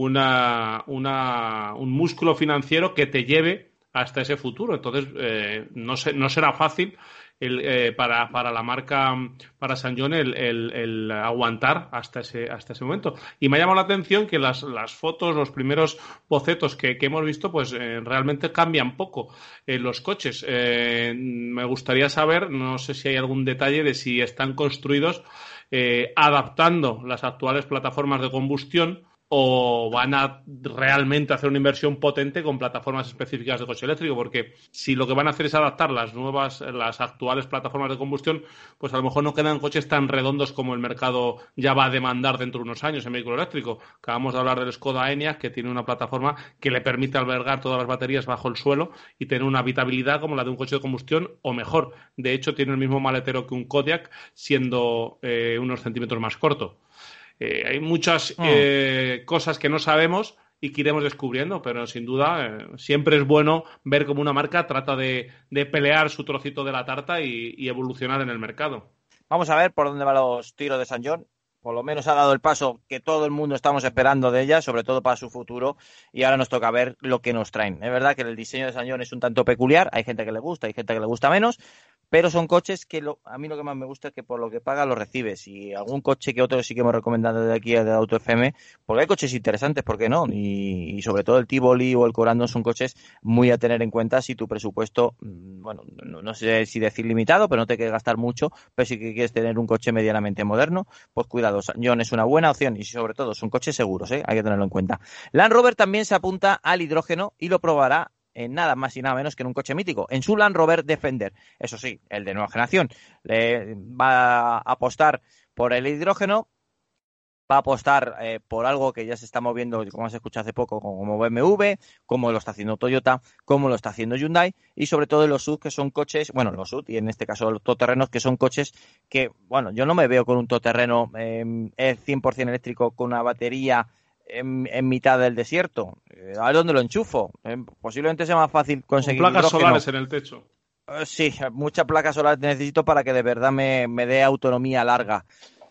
una, una, un músculo financiero que te lleve hasta ese futuro. Entonces, eh, no, se, no será fácil El, eh, para, para la marca, para SsangYong, el, el, el aguantar hasta ese, hasta ese momento. Y me ha llamado la atención que las, las fotos, los primeros bocetos que, que hemos visto, pues eh, realmente cambian poco eh, los coches. Eh, me gustaría saber, no sé si hay algún detalle de si están construidos eh, adaptando las actuales plataformas de combustión, o van a realmente hacer una inversión potente con plataformas específicas de coche eléctrico, porque si lo que van a hacer es adaptar las nuevas, las actuales plataformas de combustión, pues a lo mejor no quedan coches tan redondos como el mercado ya va a demandar dentro de unos años en vehículo eléctrico. Acabamos de hablar del Skoda Enyaq, que tiene una plataforma que le permite albergar todas las baterías bajo el suelo y tener una habitabilidad como la de un coche de combustión o mejor. De hecho, tiene el mismo maletero que un Kodiaq, siendo eh, unos centímetros más corto. Eh, hay muchas eh, cosas que no sabemos y que iremos descubriendo, pero sin duda eh, siempre es bueno ver cómo una marca trata de, de pelear su trocito de la tarta y, y evolucionar en el mercado. Vamos a ver por dónde van los tiros de SsangYong. Por lo menos ha dado el paso que todo el mundo estamos esperando de ella, sobre todo para su futuro, y ahora nos toca ver lo que nos traen. Es verdad que el diseño de SsangYong es un tanto peculiar, hay gente que le gusta, hay gente que le gusta menos, pero son coches que lo, a mí lo que más me gusta es que por lo que paga lo recibes. Y algún coche que otro sí que hemos recomendado de aquí de Auto F M, porque hay coches interesantes, ¿por qué no? Y, y sobre todo el Tivoli o el Corando son coches muy a tener en cuenta si tu presupuesto, bueno, no, no sé si decir limitado, pero no te quieres gastar mucho, pero si quieres tener un coche medianamente moderno, pues cuidado, SsangYong es una buena opción y sobre todo son coches seguros, ¿eh? Hay que tenerlo en cuenta. Land Rover también se apunta al hidrógeno y lo probará en nada más y nada menos que en un coche mítico, en su Land Rover Defender. Eso sí, el de nueva generación. Le va a apostar por el hidrógeno, va a apostar eh, por algo que ya se está moviendo, como se escuchado hace poco, como B M W, como lo está haciendo Toyota, como lo está haciendo Hyundai, y sobre todo los S U V, que son coches, bueno, los S U V, y en este caso los todoterrenos, que son coches que, bueno, yo no me veo con un todoterreno eh, cien por ciento eléctrico con una batería En, en mitad del desierto. A ver dónde lo enchufo. Eh, posiblemente sea más fácil conseguir con placas hidrógeno. solares en el techo. Eh, sí, muchas placas solares necesito para que de verdad me, me dé autonomía larga.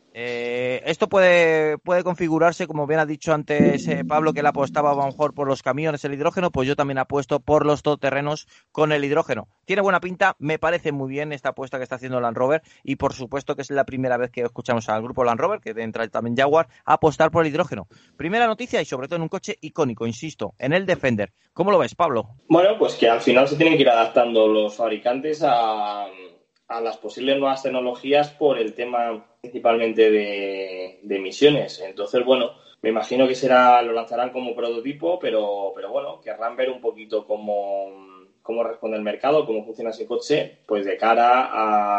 Eh, esto puede, puede configurarse, como bien ha dicho antes eh, Pablo, que él apostaba a lo mejor por los camiones el hidrógeno, pues yo también apuesto por los todoterrenos con el hidrógeno. Tiene buena pinta, me parece muy bien esta apuesta que está haciendo Land Rover y por supuesto que es la primera vez que escuchamos al grupo Land Rover, que entra también Jaguar, a apostar por el hidrógeno. Primera noticia y sobre todo en un coche icónico, insisto, en el Defender. ¿Cómo lo ves, Pablo? Bueno, pues que al final se tienen que ir adaptando los fabricantes a... a las posibles nuevas tecnologías por el tema principalmente de, de emisiones. Entonces, bueno, me imagino que será lo lanzarán como prototipo, pero, pero bueno, querrán ver un poquito cómo, cómo responde el mercado, cómo funciona ese coche, pues de cara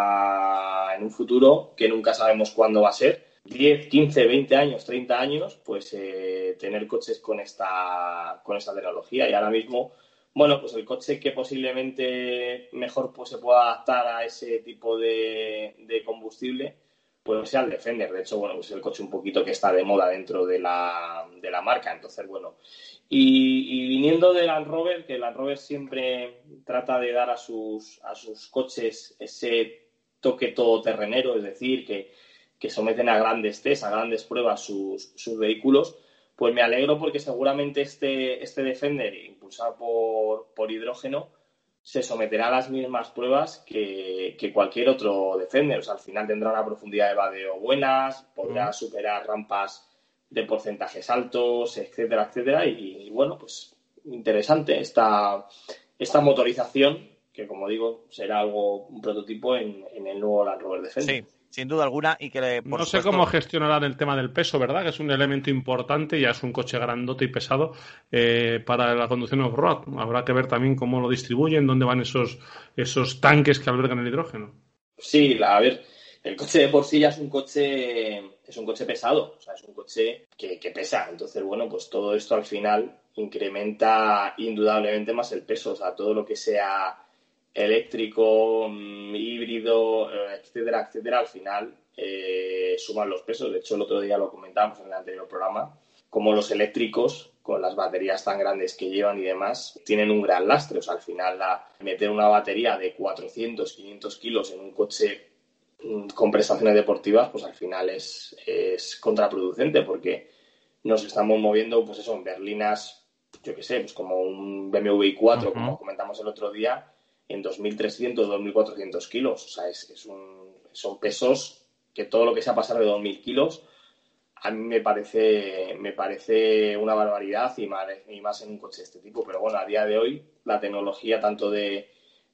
a en un futuro que nunca sabemos cuándo va a ser, diez, quince, veinte años, treinta años, pues eh, tener coches con esta, con esta tecnología. Y ahora mismo, bueno, pues el coche que posiblemente mejor pues, se pueda adaptar a ese tipo de, de combustible, pues sea el Defender. De hecho, bueno, pues es el coche un poquito que está de moda dentro de la, de la marca. Entonces, bueno, y, y viniendo de Land Rover, que Land Rover siempre trata de dar a sus, a sus coches ese toque todoterrenero, es decir, que, que someten a grandes test, a grandes pruebas sus, sus vehículos. Pues me alegro porque seguramente este, este Defender, impulsado por, por hidrógeno, se someterá a las mismas pruebas que, que cualquier otro Defender. O sea, al final tendrá una profundidad de vadeo buenas, podrá mm. superar rampas de porcentajes altos, etcétera, etcétera. Y, y bueno, pues interesante esta, esta motorización, que como digo, será algo, un prototipo en, en el nuevo Land Rover Defender. Sí. Sin duda alguna y que le, por no sé supuesto... cómo gestionarán el tema del peso, ¿verdad? Que es un elemento importante, ya es un coche grandote y pesado eh, para la conducción off-road. Habrá que ver también cómo lo distribuyen, dónde van esos, esos tanques que albergan el hidrógeno. Sí, a ver, el coche de por sí ya es un coche es un coche pesado, o sea, es un coche que, que pesa. Entonces, bueno, pues todo esto al final incrementa indudablemente más el peso, o sea, todo lo que sea eléctrico, híbrido, etcétera, etcétera, al final eh, suman los pesos. De hecho, el otro día lo comentamos en el anterior programa, como los eléctricos, con las baterías tan grandes que llevan y demás, tienen un gran lastre. O sea, al final la, meter una batería de cuatrocientos, quinientos kilos en un coche con prestaciones deportivas, pues al final es, es contraproducente, porque nos estamos moviendo, pues eso, en berlinas, yo qué sé, pues como un B M W i cuatro, uh-huh. como comentamos el otro día, en dos mil trescientos, dos mil cuatrocientos kilos. O sea, es, es un, son pesos que todo lo que sea pasar de dos mil kilos a mí me parece me parece una barbaridad y más, y más en un coche de este tipo. Pero bueno, a día de hoy la tecnología tanto de,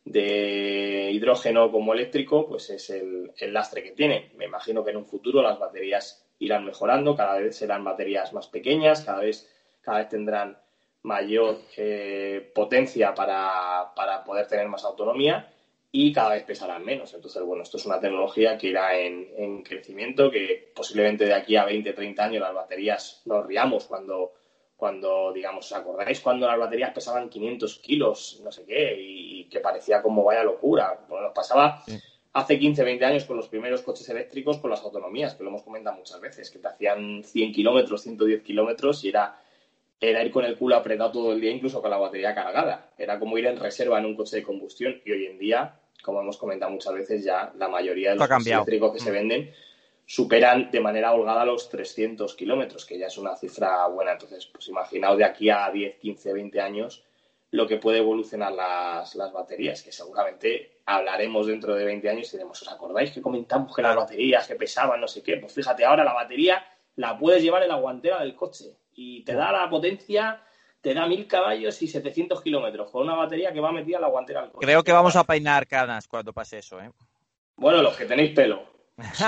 de hidrógeno como eléctrico pues es el, el lastre que tiene. Me imagino que en un futuro las baterías irán mejorando, cada vez serán baterías más pequeñas, cada vez, cada vez tendrán mayor eh, potencia para, para poder tener más autonomía y cada vez pesarán menos. Entonces, bueno, esto es una tecnología que irá en, en crecimiento, que posiblemente de aquí a veinte, treinta años las baterías nos riamos cuando, cuando digamos, ¿os acordáis cuando las baterías pesaban quinientos kilos, no sé qué, y, y que parecía como vaya locura? Bueno, nos pasaba sí. hace quince, veinte años con los primeros coches eléctricos con las autonomías, que lo hemos comentado muchas veces, que te hacían cien kilómetros, ciento diez kilómetros y era... era ir con el culo apretado todo el día, incluso con la batería cargada. Era como ir en reserva en un coche de combustión. Y hoy en día, como hemos comentado muchas veces, ya la mayoría de los coches eléctricos que mm. se venden superan de manera holgada los trescientos kilómetros, que ya es una cifra buena. Entonces, pues imaginaos de aquí a diez, quince, veinte años lo que puede evolucionar las, las baterías, que seguramente hablaremos dentro de veinte años y diremos, ¿os acordáis que comentamos que las baterías que pesaban no sé qué? Pues fíjate, ahora la batería la puedes llevar en la guantera del coche y te da la potencia, te da mil caballos y setecientos kilómetros con una batería que va metida en la guantera del coche. Creo que vamos a peinar canas cuando pase eso, ¿eh? Bueno, los que tenéis pelo. Sí.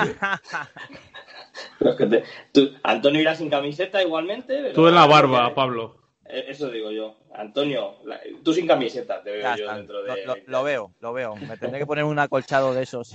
los que te... Tú, Antonio irá sin camiseta igualmente. Pero... Tú en la barba, que... Pablo. Eso digo yo. Antonio, la... tú sin camiseta te veo ya yo está. Dentro de... Lo, lo, lo veo, lo veo. Me tendré que poner un acolchado de esos.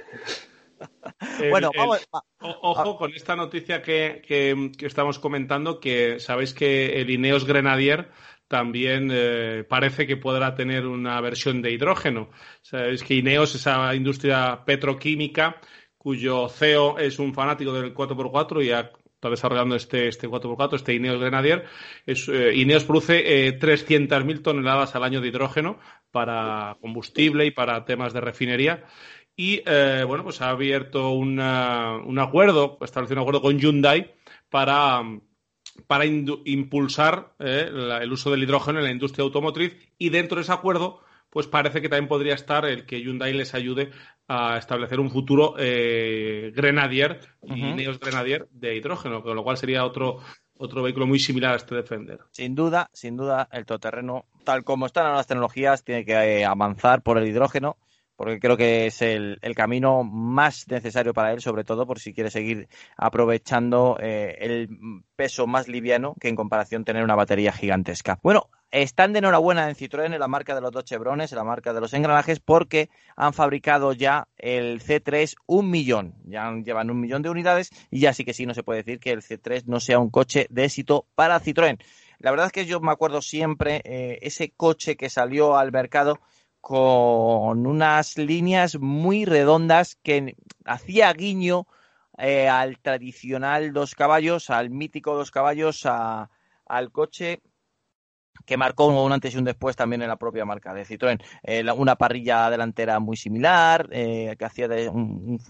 El, bueno, el, vamos. Ojo con esta noticia que, que, que estamos comentando, que sabéis que el Ineos Grenadier también eh, parece que podrá tener una versión de hidrógeno. Sabéis que Ineos, esa industria petroquímica, cuyo C E O es un fanático del cuatro por cuatro y ha está desarrollando este, este cuatro por cuatro, este Ineos Grenadier. Es, eh, Ineos produce eh, trescientas mil toneladas al año de hidrógeno para combustible y para temas de refinería. y eh, bueno, pues ha abierto una, un acuerdo, estableció un acuerdo con Hyundai para, para indu- impulsar eh, la, el uso del hidrógeno en la industria automotriz, y dentro de ese acuerdo pues parece que también podría estar el que Hyundai les ayude a establecer un futuro eh, Grenadier y Uh-huh. Neos Grenadier de hidrógeno, con lo cual sería otro, otro vehículo muy similar a este Defender. Sin duda, sin duda, el todoterreno, tal como están ahora las tecnologías, tiene que eh, avanzar por el hidrógeno, porque creo que es el, el camino más necesario para él, sobre todo por si quiere seguir aprovechando eh, el peso más liviano que en comparación tener una batería gigantesca. Bueno, están de enhorabuena en Citroën, en la marca de los dos chevrones, en la marca de los engranajes, porque han fabricado ya el C tres un millón. Ya llevan un millón de unidades y ya sí que sí no se puede decir que el C tres no sea un coche de éxito para Citroën. La verdad es que yo me acuerdo siempre eh, ese coche que salió al mercado con unas líneas muy redondas que hacía guiño eh, al tradicional dos caballos, al mítico dos caballos, a, al coche que marcó un antes y un después también en la propia marca de Citroën. Eh, la, una parrilla delantera muy similar, eh, que hacía de un, un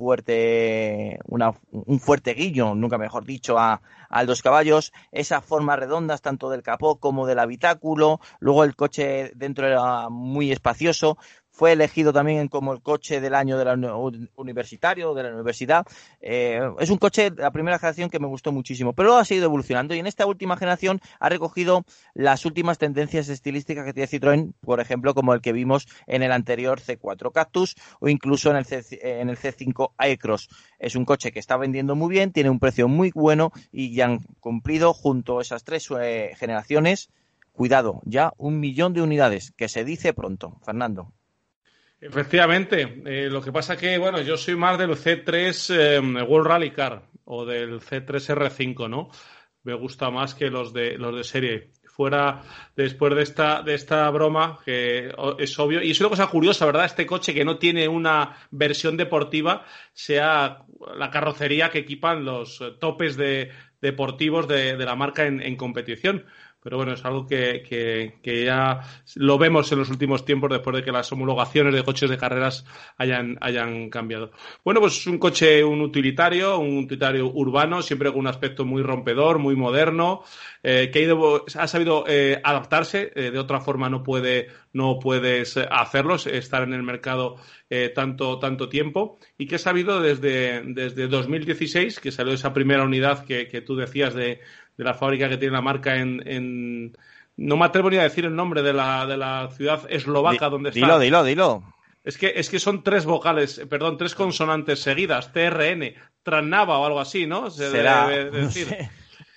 fuerte una, un fuerte guiño, nunca mejor dicho, a, al dos caballos. Esas formas redondas tanto del capó como del habitáculo. Luego el coche dentro era muy espacioso. Fue elegido también como el coche del año de la universitario, de la universidad. Eh, es un coche de la primera generación que me gustó muchísimo, pero luego ha seguido evolucionando y en esta última generación ha recogido las últimas tendencias estilísticas que tiene Citroën, por ejemplo, como el que vimos en el anterior C cuatro Cactus o incluso en el, C, en el C cinco Aircross. Es un coche que está vendiendo muy bien, tiene un precio muy bueno y ya han cumplido junto a esas tres eh, generaciones, cuidado, ya un millón de unidades, que se dice pronto. Fernando. Efectivamente, eh, lo que pasa que, bueno, yo soy más del C tres eh, World Rally Car o del C tres R cinco, ¿no? Me gusta más que los de los de serie. Fuera, después de esta de esta broma, que es obvio, y es una cosa curiosa, ¿verdad? Este coche que no tiene una versión deportiva, sea la carrocería que equipan los topes de deportivos de, de la marca en, en competición. Pero bueno, es algo que, que, que ya lo vemos en los últimos tiempos después de que las homologaciones de coches de carreras hayan, hayan cambiado. Bueno, pues es un coche, un utilitario, un utilitario urbano, siempre con un aspecto muy rompedor, muy moderno, eh, que ha, ido, ha sabido eh, adaptarse, eh, de otra forma no puede, no puedes hacerlo, estar en el mercado eh, tanto, tanto tiempo, y que ha sabido desde, desde dos mil dieciséis, que salió esa primera unidad que, que tú decías de de la fábrica que tiene la marca en, en... No me atrevo ni a decir el nombre de la, de la ciudad eslovaca Di, donde está. Dilo, dilo, dilo. Es que, es que son tres vocales, perdón, tres consonantes seguidas, T R N, Trnava o algo así, ¿no? Se Será, debe de decir. No sé.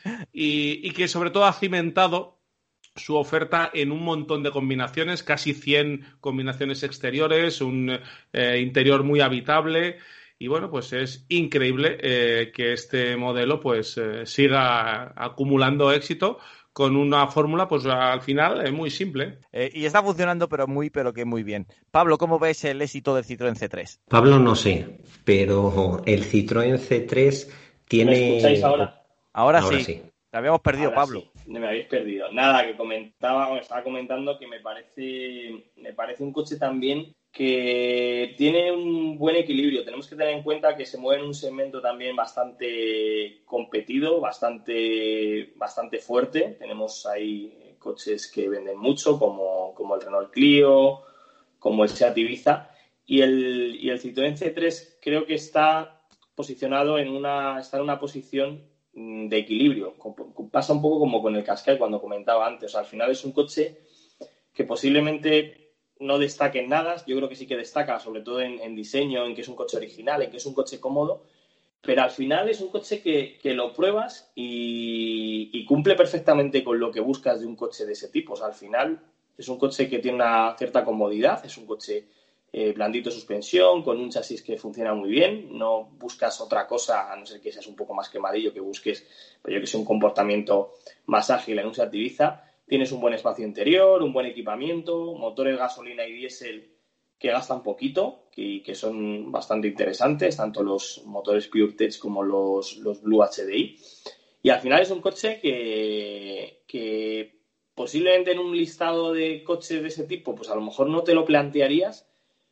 Y, y que sobre todo ha cimentado su oferta en un montón de combinaciones, casi cien combinaciones exteriores, un eh, interior muy habitable. Y bueno, pues es increíble eh, que este modelo pues eh, siga acumulando éxito con una fórmula pues al final eh, muy simple. Eh, y está funcionando pero muy, pero que muy bien. Pablo, ¿cómo ves el éxito del Citroën C tres? Pablo no sé, pero el Citroën C tres tiene... ¿Me escucháis ahora? Ahora, Ahora sí. sí. Te habíamos perdido, Ahora Pablo. Sí, me habéis perdido. Nada, que comentaba, me estaba comentando que me parece, me parece un coche también que tiene un buen equilibrio. Tenemos que tener en cuenta que se mueve en un segmento también bastante competido, bastante, bastante fuerte. Tenemos ahí coches que venden mucho, como, como el Renault Clio, como el Seat Ibiza. Y el, y el Citroën C tres creo que está posicionado en una, está en una posición de equilibrio. Pasa un poco como con el Qashqai cuando comentaba antes. O sea, al final es un coche que posiblemente no destaque en nada. Yo creo que sí que destaca, sobre todo en, en diseño, en que es un coche original, en que es un coche cómodo, pero al final es un coche que, que lo pruebas y, y cumple perfectamente con lo que buscas de un coche de ese tipo. O sea, al final es un coche que tiene una cierta comodidad, es un coche eh, blandito de suspensión, con un chasis que funciona muy bien. No buscas otra cosa, a no ser que seas un poco más quemadillo, que busques, pues yo que sé, un comportamiento más ágil en un Seat Ibiza. Tienes un buen espacio interior, un buen equipamiento, motores gasolina y diésel que gastan poquito, que, que son bastante interesantes, tanto los motores PureTech como los, los Blue H D I. Y al final es un coche que, que posiblemente en un listado de coches de ese tipo, pues a lo mejor no te lo plantearías,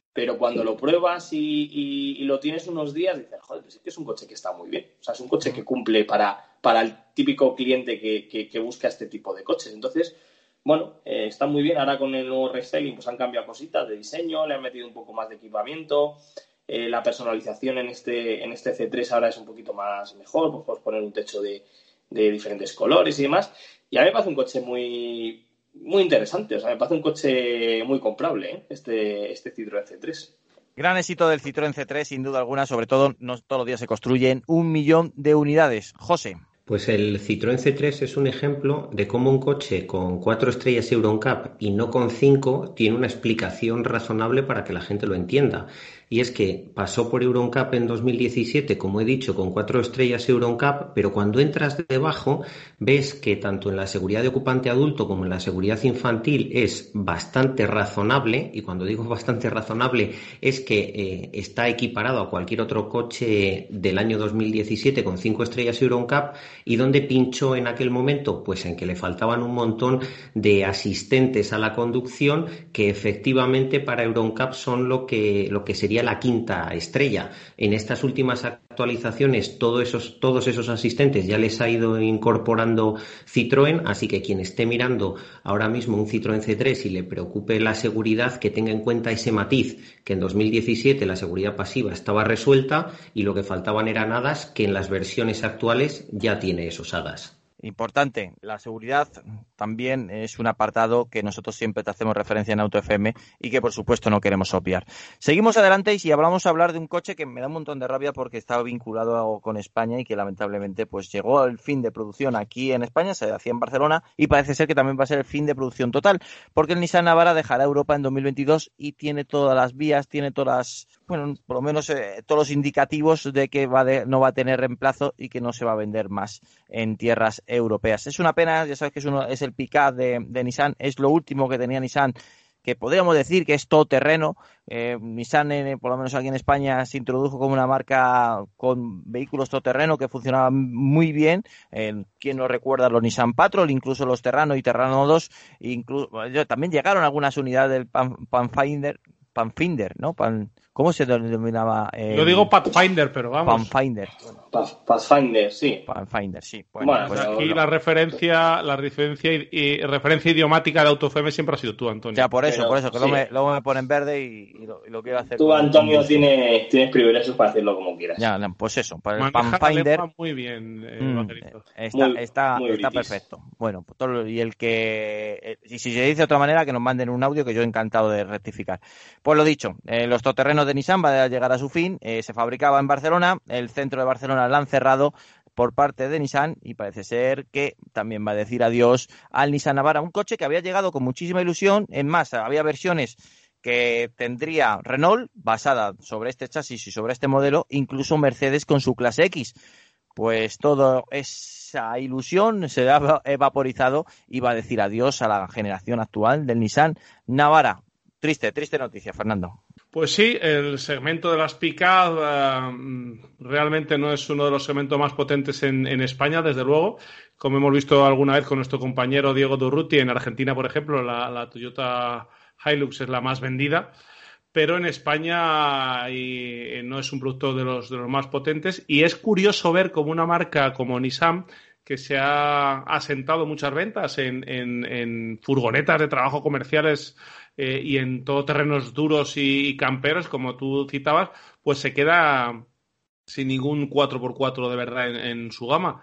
pero cuando lo pruebas y, y, y lo tienes unos días, dices, joder, pues es que es un coche que está muy bien. O sea, es un coche que cumple para, para el típico cliente que, que, que busca este tipo de coches. Entonces, bueno, eh, está muy bien. Ahora con el nuevo restyling pues han cambiado cositas de diseño, le han metido un poco más de equipamiento. Eh, la personalización en este, en este C tres ahora es un poquito más mejor, pues puedes poner un techo de, de diferentes colores y demás. Y a mí me parece un coche muy... muy interesante, o sea, me parece un coche muy comprable, ¿eh? este, este Citroën C tres. Gran éxito del Citroën C tres, sin duda alguna, sobre todo, no todos los días se construyen un millón de unidades. José. Pues el Citroën C tres es un ejemplo de cómo un coche con cuatro estrellas Euro N C A P y no con cinco tiene una explicación razonable para que la gente lo entienda. Y es que pasó por Euro N C A P en dos mil diecisiete, como he dicho, con cuatro estrellas Euro N C A P, pero cuando entras debajo ves que tanto en la seguridad de ocupante adulto como en la seguridad infantil es bastante razonable, y cuando digo bastante razonable es que eh, está equiparado a cualquier otro coche del año dos mil diecisiete con cinco estrellas Euro N C A P. ¿Y dónde pinchó en aquel momento? Pues en que le faltaban un montón de asistentes a la conducción que efectivamente para Euro N C A P son lo que, lo que sería la quinta estrella. En estas últimas actualizaciones todos esos, todos esos asistentes ya les ha ido incorporando Citroën, así que quien esté mirando ahora mismo un Citroën C tres y le preocupe la seguridad, que tenga en cuenta ese matiz, que en dos mil diecisiete la seguridad pasiva estaba resuelta y lo que faltaban eran hadas, que en las versiones actuales ya tiene esos hadas. Importante, la seguridad también es un apartado que nosotros siempre te hacemos referencia en Auto F M y que por supuesto no queremos obviar. Seguimos adelante y si hablamos a hablar de un coche que me da un montón de rabia porque estaba vinculado con España y que lamentablemente pues llegó al fin de producción aquí en España, se hacía en Barcelona y parece ser que también va a ser el fin de producción total, porque el Nissan Navara dejará Europa en dos mil veintidós y tiene todas las vías, tiene todas las, bueno, por lo menos eh, todos los indicativos de que va de, no va a tener reemplazo y que no se va a vender más en tierras europeas. Es una pena, ya sabes que es, uno, es el pick-up de, de Nissan, es lo último que tenía Nissan, que podríamos decir que es todoterreno. Eh, Nissan, eh, por lo menos aquí en España, se introdujo como una marca con vehículos todoterreno que funcionaban muy bien. Eh, ¿Quién no recuerda los Nissan Patrol? Incluso los Terrano y Terrano dos. Incluso, bueno, también llegaron algunas unidades del Pan, Panfinder, Panfinder, ¿no? Pan, ¿Cómo se denominaba? Eh, Yo digo Pathfinder, pero vamos. Pathfinder. Pathfinder, sí. Pathfinder, sí. Bueno, bueno pues aquí no, la referencia, la referencia y, y referencia idiomática de Auto F M siempre ha sido tú, Antonio. Ya, por eso, pero, por eso, que sí. luego, me, luego me ponen verde y, y, lo, y lo quiero hacer. Tú, con, Antonio, con tiene, tienes privilegios para hacerlo como quieras. Ya, pues eso, para el Maneja Pathfinder. muy bien, eh, Mm, Vaquerito. está Muy- está, muy está british. perfecto. Bueno, pues todo, y el que. eh, Y si se dice de otra manera, que nos manden un audio que yo encantado de rectificar. Pues lo dicho, eh, los todoterrenos de Nissan va a llegar a su fin. Eh, se fabricaba en Barcelona, el centro de Barcelona lo han cerrado por parte de Nissan y parece ser que también va a decir adiós al Nissan Navara, un coche que había llegado con muchísima ilusión. En más, había versiones que tendría Renault basada sobre este chasis y sobre este modelo, incluso Mercedes con su clase X. Pues toda esa ilusión se ha evaporizado y va a decir adiós a la generación actual del Nissan Navara. Triste, triste noticia, Fernando. Pues sí, el segmento de las pick-up uh, realmente no es uno de los segmentos más potentes en, en España, desde luego. Como hemos visto alguna vez con nuestro compañero Diego Durruti, en Argentina, por ejemplo, la, la Toyota Hilux es la más vendida. Pero en España y, no es un producto de los, de los más potentes. Y es curioso ver cómo una marca como Nissan, que se ha asentado muchas ventas en, en, en furgonetas de trabajo comerciales eh, y en todoterrenos duros y, y camperos, como tú citabas, pues se queda sin ningún cuatro por cuatro de verdad en, en su gama.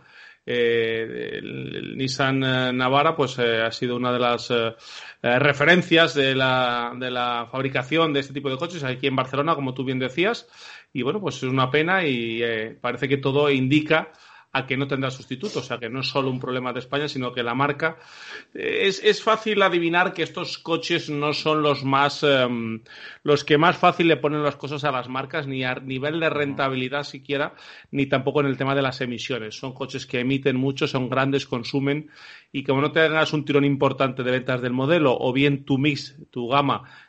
Eh, el, el Nissan Navara pues eh, ha sido una de las eh, referencias de la, de la fabricación de este tipo de coches aquí en Barcelona, como tú bien decías, y bueno, pues es una pena y eh, parece que todo indica a que no tendrá sustituto, o sea que no es solo un problema de España, sino que la marca eh, es, es fácil adivinar que estos coches no son los más eh, los que más fácil le ponen las cosas a las marcas, ni a nivel de rentabilidad siquiera, ni tampoco en el tema de las emisiones. Son coches que emiten mucho, son grandes, consumen, y como no tengas un tirón importante de ventas del modelo, o bien tu mix, tu gama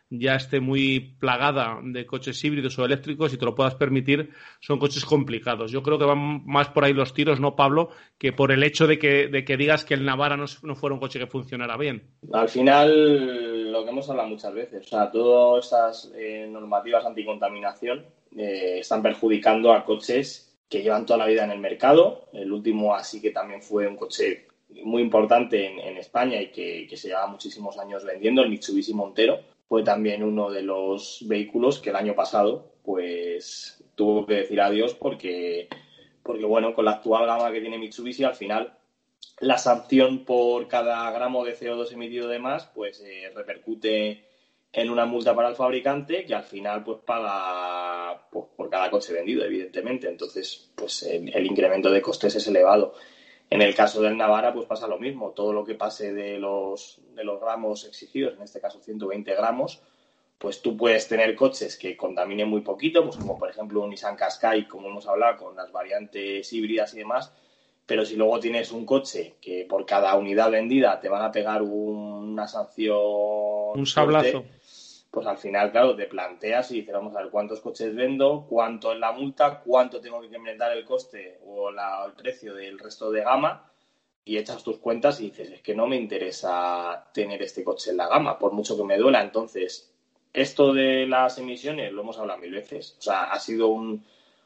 ya esté muy plagada de coches híbridos o eléctricos y te lo puedas permitir, son coches complicados. Yo creo que van más por ahí los tiros, ¿no, Pablo? Que por el hecho de que, de que digas que el Navara no, no fuera un coche que funcionara bien. Al final, lo que hemos hablado muchas veces, o sea, todas estas eh, normativas anticontaminación eh, están perjudicando a coches que llevan toda la vida en el mercado. El último así que también fue un coche muy importante en, en España y que, que se lleva muchísimos años vendiendo, el Mitsubishi Montero. Fue también uno de los vehículos que el año pasado pues tuvo que decir adiós porque, porque bueno, con la actual gama que tiene Mitsubishi, al final la sanción por cada gramo de C O dos emitido de más pues eh, repercute en una multa para el fabricante que al final pues paga pues, por cada coche vendido, evidentemente. Entonces pues el, el incremento de costes es elevado. En el caso del Navara pues pasa lo mismo, todo lo que pase de los, de los gramos exigidos, en este caso ciento veinte gramos, pues tú puedes tener coches que contaminen muy poquito, pues como por ejemplo un Nissan Qashqai, como hemos hablado, con las variantes híbridas y demás, pero si luego tienes un coche que por cada unidad vendida te van a pegar un, una sanción... Un sablazo. Fuerte, pues al final, claro, te planteas y dices, vamos a ver cuántos coches vendo, cuánto es la multa, cuánto tengo que incrementar el coste o la, el precio del resto de gama, y echas tus cuentas y dices, es que no me interesa tener este coche en la gama, por mucho que me duela. Entonces, esto de las emisiones lo hemos hablado mil veces. O sea, ha sido un,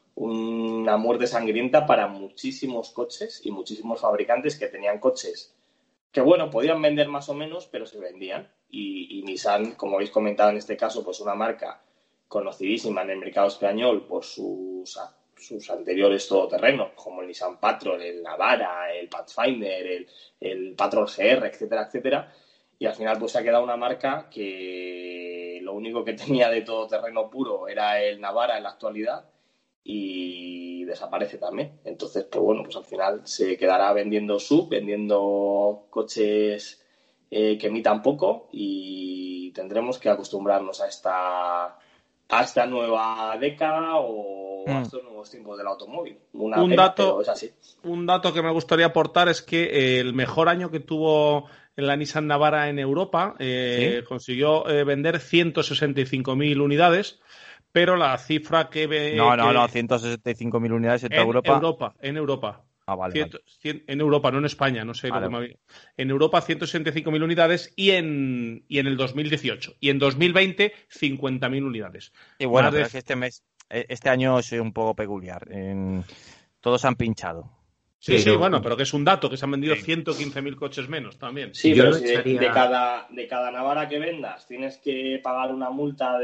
una muerte sangrienta para muchísimos coches y muchísimos fabricantes que tenían coches que, bueno, podían vender más o menos, pero se vendían. Y, y Nissan, como habéis comentado en este caso, pues una marca conocidísima en el mercado español por sus, sus anteriores todoterrenos, como el Nissan Patrol, el Navara, el Pathfinder, el, el Patrol G R, etcétera, etcétera. Y al final pues se ha quedado una marca que lo único que tenía de todoterreno puro era el Navara en la actualidad y desaparece también. Entonces, pues bueno, pues al final se quedará vendiendo sub, vendiendo coches eh, que emitan poco y tendremos que acostumbrarnos a esta a esta nueva década o mm. a estos nuevos tiempos del automóvil. Una un pena, dato, pero es así. Un dato que me gustaría aportar es que el mejor año que tuvo la Nissan Navara en Europa eh, ¿sí? consiguió eh, vender ciento sesenta y cinco mil unidades. Pero la cifra que... ve No, no, que... no, ciento sesenta y cinco mil unidades en toda en Europa. Europa. En Europa. Ah, vale, cien, vale. cien, en Europa, no en España, no sé vale. lo que me había... En Europa ciento sesenta y cinco mil unidades y en, y en el dos mil dieciocho. Y en dos mil veinte, cincuenta mil unidades. Y bueno, Más pero de... es que este mes, este año es un poco peculiar. En... Todos han pinchado. Sí, sí, sí, bueno, pero que es un dato, que se han vendido sí. ciento quince mil coches menos también. Sí, pero si de, de, cada, de cada Navara que vendas tienes que pagar una multa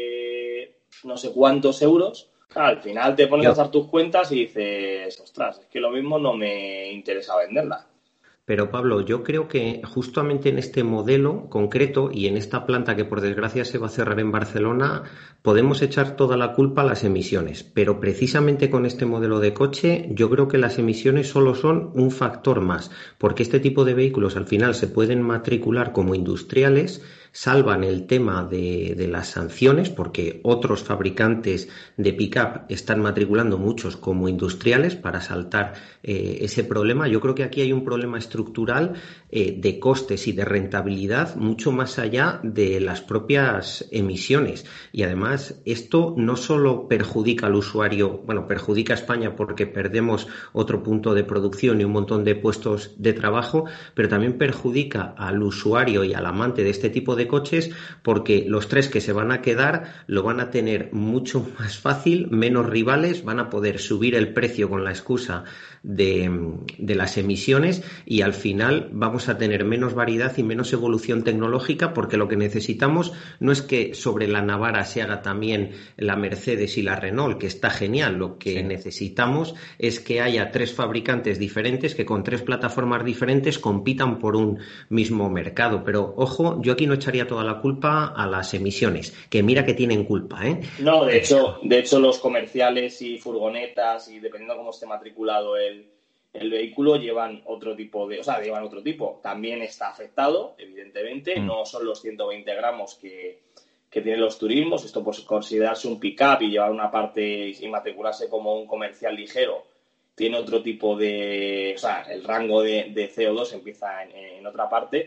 de no sé cuántos euros, claro, al final te pones Yo... a hacer tus cuentas y dices, ostras, es que lo mismo no me interesa venderla. Pero Pablo, yo creo que justamente en este modelo concreto y en esta planta que por desgracia se va a cerrar en Barcelona, podemos echar toda la culpa a las emisiones. Pero precisamente con este modelo de coche, yo creo que las emisiones solo son un factor más, porque este tipo de vehículos al final se pueden matricular como industriales, salvan el tema de, de las sanciones, porque otros fabricantes de pick-up están matriculando muchos como industriales para saltar eh, ese problema. Yo creo que aquí hay un problema estructural eh, de costes y de rentabilidad mucho más allá de las propias emisiones. Y además esto no solo perjudica al usuario, bueno, perjudica a España porque perdemos otro punto de producción y un montón de puestos de trabajo, pero también perjudica al usuario y al amante de este tipo de coches porque los tres que se van a quedar lo van a tener mucho más fácil, menos rivales, van a poder subir el precio con la excusa de, de las emisiones y al final vamos a tener menos variedad y menos evolución tecnológica porque lo que necesitamos no es que sobre la Navara se haga también la Mercedes y la Renault, que está genial, lo que sí. necesitamos es que haya tres fabricantes diferentes que con tres plataformas diferentes compitan por un mismo mercado, pero ojo, yo aquí no echaría toda la culpa a las emisiones, que mira que tienen culpa, ¿eh? No, de hecho, de hecho los comerciales y furgonetas y dependiendo cómo esté matriculado el, el vehículo llevan otro tipo de, o sea, llevan otro tipo. También está afectado, evidentemente, mm. no son los ciento veinte gramos que, que tienen los turismos. Esto pues considerarse un pick-up y llevar una parte y matricularse como un comercial ligero tiene otro tipo de, o sea, el rango de, de C O dos empieza en, en otra parte.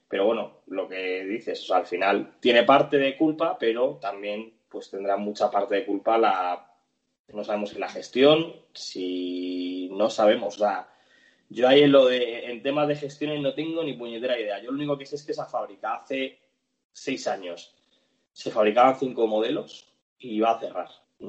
Pero bueno, lo que dices, o sea, al final tiene parte de culpa, pero también pues tendrá mucha parte de culpa la... No sabemos si la gestión, si no sabemos, o sea, yo ahí en lo de, en temas de gestiones no tengo ni puñetera idea. Yo lo único que sé es que esa fábrica hace seis años se fabricaban cinco modelos y iba a cerrar.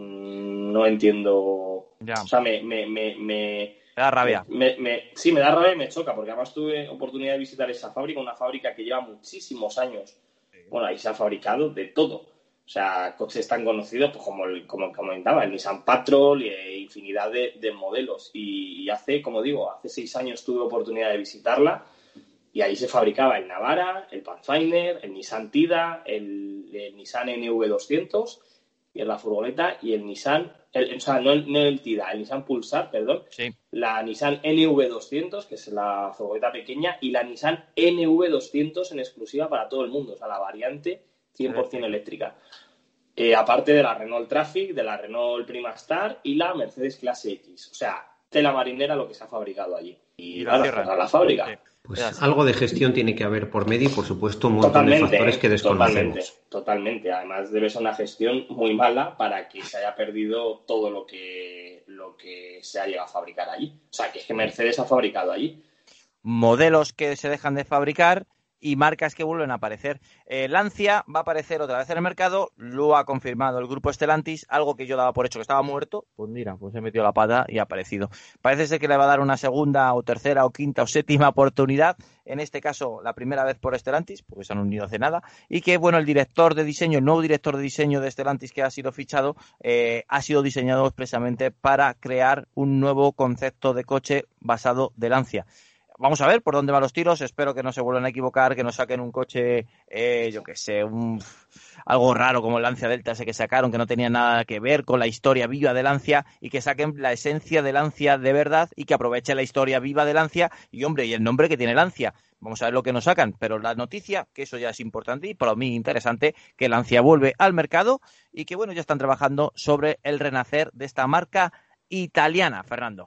Mm, no entiendo. Ya. O sea, me, me, me, me, me da rabia. Me, me, sí, me da rabia y me choca, porque además tuve oportunidad de visitar esa fábrica, una fábrica que lleva muchísimos años. Sí. Bueno, ahí se ha fabricado de todo. O sea, coches tan conocidos pues, como, el, como comentaba, el Nissan Patrol e infinidad de, de modelos. Y, y hace, como digo, hace seis años tuve oportunidad de visitarla y ahí se fabricaba el Navara, el Pathfinder, el Nissan Tida, el, el Nissan N V doscientos, y en la furgoneta, y el Nissan, el, o sea, no el, no el Tida, el Nissan Pulsar, perdón, sí. La Nissan N V doscientos, que es la furgoneta pequeña, y la Nissan N V doscientos en exclusiva para todo el mundo, o sea, la variante cien por ciento eléctrica. Eh, aparte de la Renault Trafic, de la Renault Primastar y la Mercedes Clase X. O sea, tela marinera lo que se ha fabricado allí. Y, y la, la, la fábrica. Sí. Pues algo de gestión tiene que haber por medio y, por supuesto, un montón totalmente, de factores que desconocemos. Totalmente, totalmente. Además, debe ser una gestión muy mala para que se haya perdido todo lo que, lo que se ha llegado a fabricar allí. O sea, que es que Mercedes ha fabricado allí. Modelos que se dejan de fabricar y marcas que vuelven a aparecer. Eh, Lancia va a aparecer otra vez en el mercado, lo ha confirmado el grupo Stellantis, algo que yo daba por hecho que estaba muerto, pues mira, pues he metido la pata y ha aparecido. Parece ser que le va a dar una segunda o tercera o quinta o séptima oportunidad, en este caso la primera vez por Stellantis, porque se han unido hace nada, y que bueno, el director de diseño, el nuevo director de diseño de Stellantis que ha sido fichado, eh, ha sido diseñado expresamente para crear un nuevo concepto de coche basado de Lancia. Vamos a ver por dónde van los tiros, espero que no se vuelvan a equivocar, que no saquen un coche, eh, yo qué sé, un, algo raro como el Lancia Delta ese que sacaron, que no tenía nada que ver con la historia viva de Lancia, y que saquen la esencia de Lancia de verdad y que aprovechen la historia viva de Lancia y, hombre, y el nombre que tiene Lancia. Vamos a ver lo que nos sacan, pero la noticia, que eso ya es importante y para mí interesante, que Lancia vuelve al mercado y que, bueno, ya están trabajando sobre el renacer de esta marca italiana, Fernando.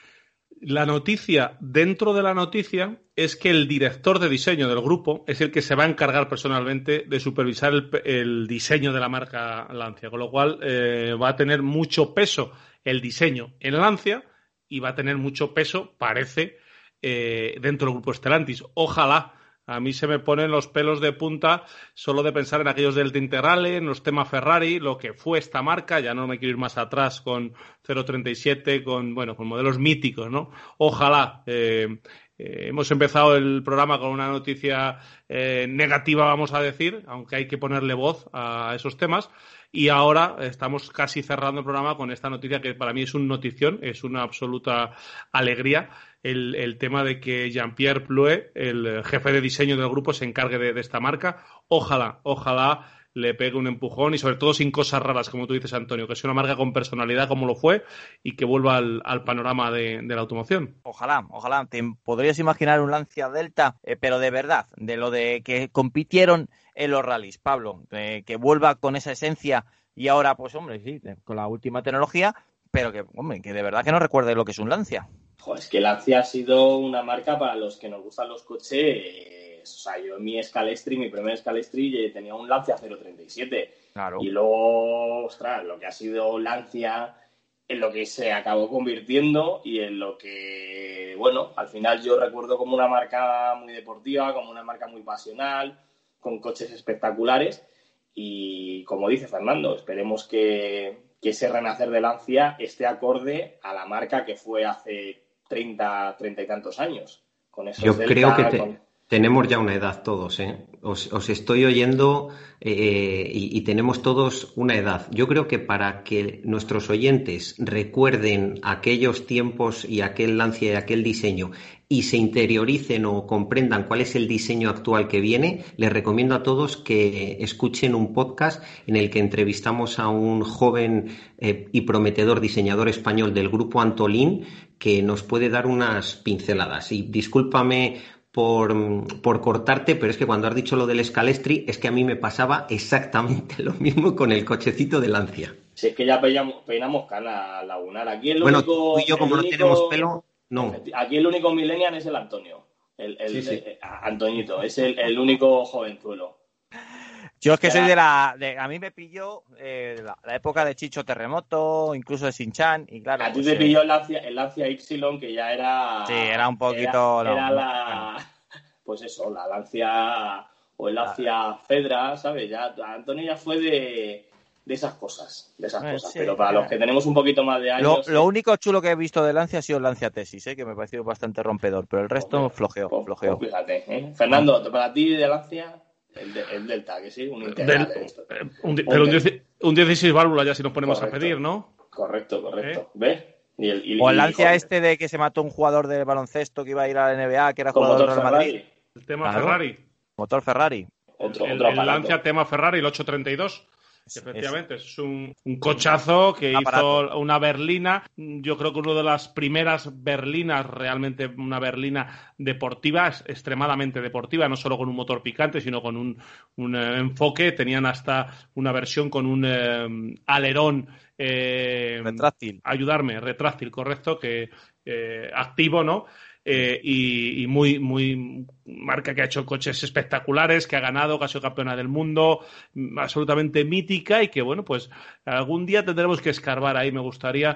La noticia, dentro de la noticia, es que el director de diseño del grupo es el que se va a encargar personalmente de supervisar el, el diseño de la marca Lancia, con lo cual eh, va a tener mucho peso el diseño en Lancia y va a tener mucho peso, parece, eh, dentro del grupo Stellantis. Ojalá. A mí se me ponen los pelos de punta solo de pensar en aquellos del Integrale, en los temas Ferrari, lo que fue esta marca. Ya no me quiero ir más atrás con cero treinta y siete, con bueno, con modelos míticos, ¿no? Ojalá. Eh, eh, hemos empezado el programa con una noticia eh, negativa, vamos a decir, aunque hay que ponerle voz a esos temas. Y ahora estamos casi cerrando el programa con esta noticia que para mí es una notición, es una absoluta alegría. El, el tema de que Jean-Pierre Plouet, el jefe de diseño del grupo, se encargue de, de esta marca. Ojalá, ojalá le pegue un empujón y sobre todo sin cosas raras, como tú dices, Antonio, que sea una marca con personalidad como lo fue y que vuelva al, al panorama de, de la automoción. Ojalá, ojalá. ¿Te podrías imaginar un Lancia Delta, eh, pero de verdad, de lo de que compitieron en los rallies, Pablo, eh, que vuelva con esa esencia y ahora, pues hombre, sí, con la última tecnología, pero que, hombre, que de verdad que no recuerde lo que es un Lancia? Joder, es que Lancia ha sido una marca para los que nos gustan los coches. O sea, yo en mi Scalestri, mi primer Scalestri, tenía un Lancia cero treinta y siete. Claro. Y luego, ostras, lo que ha sido Lancia en lo que se acabó convirtiendo y en lo que, bueno, al final yo recuerdo como una marca muy deportiva, como una marca muy pasional, con coches espectaculares. Y como dice Fernando, esperemos que, que ese renacer de Lancia esté acorde a la marca que fue hace treinta, treinta y tantos años. Con esos Yo Delta, creo que te, con... tenemos ya una edad todos, ¿eh? Os, os estoy oyendo eh, y, y tenemos todos una edad. Yo creo que para que nuestros oyentes recuerden aquellos tiempos y aquel Lancia y aquel diseño y se interioricen o comprendan cuál es el diseño actual que viene, les recomiendo a todos que escuchen un podcast en el que entrevistamos a un joven eh, y prometedor diseñador español del grupo Antolín que nos puede dar unas pinceladas. Y discúlpame por, por cortarte, pero es que cuando has dicho lo del Scalestri, es que a mí me pasaba exactamente lo mismo con el cochecito de Lancia. Si es que ya peinamos, peinamos cana lagunar. Aquí el bueno, único, tú y yo como no único, tenemos pelo, no. Aquí el único millennial es el Antonio. El, el, sí, sí. el, Antoñito, es el, el único jovenzuelo. Yo es que soy de la... De, a mí me pilló eh, la, la época de Chicho Terremoto, incluso de Shin-Chan, y claro... A ti pues, te eh, pilló el Lancia, el Lancia Ypsilon, que ya era... Sí, era un poquito... Era, era no, la... bueno. Pues eso, la Lancia... O el Lancia Fedra, ¿sabes? Ya, Antonio ya fue de... De esas cosas, de esas Eh, cosas. sí, Pero para eh. los que tenemos un poquito más de años... Lo, lo eh, único chulo que he visto de Lancia ha sido Lancia Tesis, ¿eh? Que me ha parecido bastante rompedor, pero el resto pues, flojeó, pues, flojeó. pues fíjate, ¿eh? Fernando, para ti de Lancia, el, de, el Delta, que sí, un integral Del, de esto. eh, un, pero un, dieci, un dieciséis válvulas ya si nos ponemos Correcto. a pedir, ¿no? Correcto, correcto. ¿Eh? ¿Ves? Y el, y, O el y, Lancia joder, este de que se mató un jugador de baloncesto que iba a ir a la N B A, que era con jugador del motor Real Madrid. Ferrari, El tema Claro. Ferrari. Motor Ferrari. otro, el, otro el aparato. Lancia tema Ferrari, el ochocientos treinta y dos. Es- Efectivamente, es un, un cochazo que aparato. hizo una berlina. Yo creo que una de las primeras berlinas, realmente una berlina deportiva, es extremadamente deportiva, no solo con un motor picante, sino con un, un eh, enfoque. Tenían hasta una versión con un eh, alerón eh, Retráctil. ayudarme, retráctil, correcto, que eh, activo, ¿no? Eh, y, y muy, muy marca que ha hecho coches espectaculares, que ha ganado, que ha sido campeona del mundo, absolutamente mítica y que, bueno, pues algún día tendremos que escarbar ahí. Me gustaría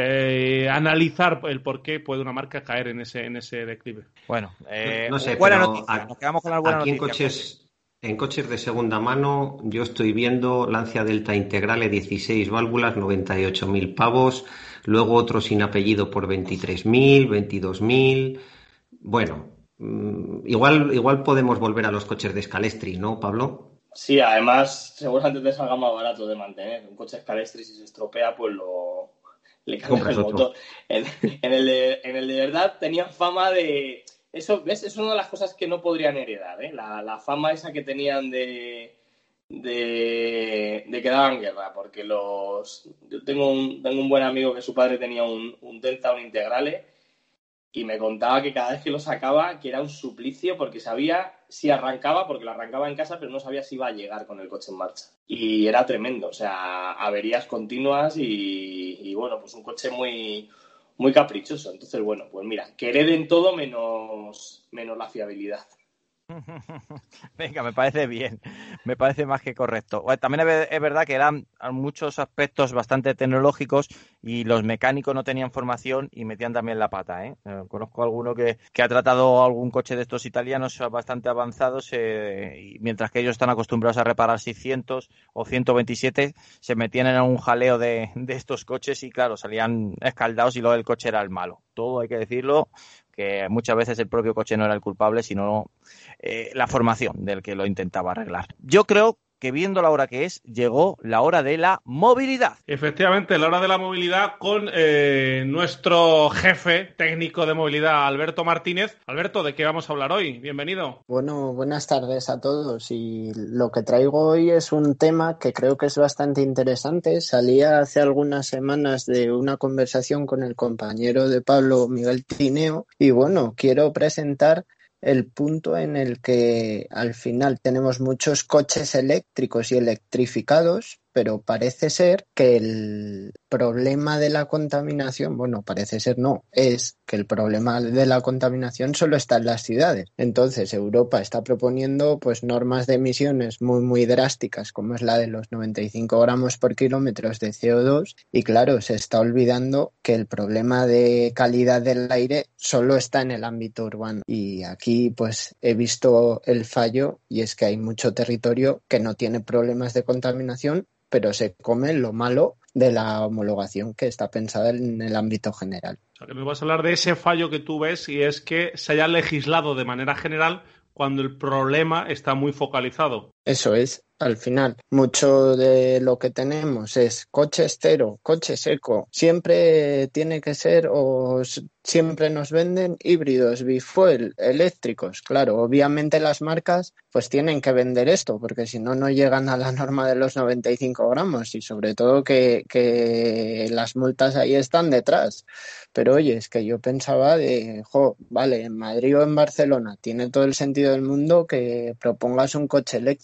eh, analizar el por qué puede una marca caer en ese, en ese declive. Bueno, eh, No sé, buena pero noticia. a- Nos quedamos con las buenas aquí en noticias. coches, en coches de segunda mano, yo estoy viendo Lancia Delta Integrale dieciséis válvulas, noventa y ocho mil pavos, luego otro sin apellido por veintitrés mil, veintidós mil. Bueno, mm, igual, igual podemos volver a los coches de Scalestri, ¿no, Pablo? Sí, además, seguramente te salga más barato de mantener. Un coche Scalestri, si se estropea, pues lo le cambias Compras el otro. motor. En, en el de, en el de verdad tenían fama de... Eso, ¿ves? Es una de las cosas que no podrían heredar, ¿eh? La, la fama esa que tenían de... De, de que daban guerra, porque los... Yo tengo un, tengo un buen amigo que su padre tenía un, un Delta, un Integrale, y me contaba que cada vez que lo sacaba, que era un suplicio, porque sabía si arrancaba, porque lo arrancaba en casa, pero no sabía si iba a llegar con el coche en marcha. Y era tremendo, o sea, averías continuas y, y bueno, pues un coche muy, muy caprichoso. Entonces, bueno, pues mira, que hereden todo menos, menos la fiabilidad. Venga, me parece bien, me parece más que correcto. Bueno, también es, es verdad que eran muchos aspectos bastante tecnológicos y los mecánicos no tenían formación y metían también la pata, ¿eh? Eh, conozco a alguno que, que ha tratado algún coche de estos italianos bastante avanzados, eh, y mientras que ellos están acostumbrados a reparar seiscientos o ciento veintisiete, se metían en un jaleo de, de estos coches y claro, salían escaldados y luego el coche era el malo. Todo hay que decirlo, que muchas veces el propio coche no era el culpable, sino eh, la formación del que lo intentaba arreglar. Yo creo que viendo la hora que es, llegó la hora de la movilidad. Efectivamente, la hora de la movilidad con eh, nuestro jefe técnico de movilidad, Alberto Martínez. Alberto, ¿de qué vamos a hablar hoy? Bienvenido. Bueno, buenas tardes a todos y lo que traigo hoy es un tema que creo que es bastante interesante. Salía hace algunas semanas de una conversación con el compañero de Pablo, Miguel Tineo, y bueno, quiero presentar el punto en el que al final tenemos muchos coches eléctricos y electrificados, pero parece ser que el problema de la contaminación, bueno, parece ser no, es que el problema de la contaminación solo está en las ciudades. Entonces Europa está proponiendo pues normas de emisiones muy muy drásticas, como es la de los noventa y cinco gramos por kilómetros de C O dos, y claro, se está olvidando que el problema de calidad del aire solo está en el ámbito urbano. Y aquí pues he visto el fallo, y es que hay mucho territorio que no tiene problemas de contaminación, pero se come lo malo de la homologación que está pensada en el ámbito general. O sea, que nos vas a hablar de ese fallo que tú ves, y es que se haya legislado de manera general cuando el problema está muy focalizado. Eso es, al final, mucho de lo que tenemos es coche cero, coche seco. Siempre tiene que ser, o siempre nos venden híbridos, bifuel, eléctricos. Claro, obviamente las marcas pues tienen que vender esto, porque si no, no llegan a la norma de los noventa y cinco gramos, y sobre todo que, que las multas ahí están detrás. Pero oye, es que yo pensaba de, jo, vale, en Madrid o en Barcelona tiene todo el sentido del mundo que propongas un coche eléctrico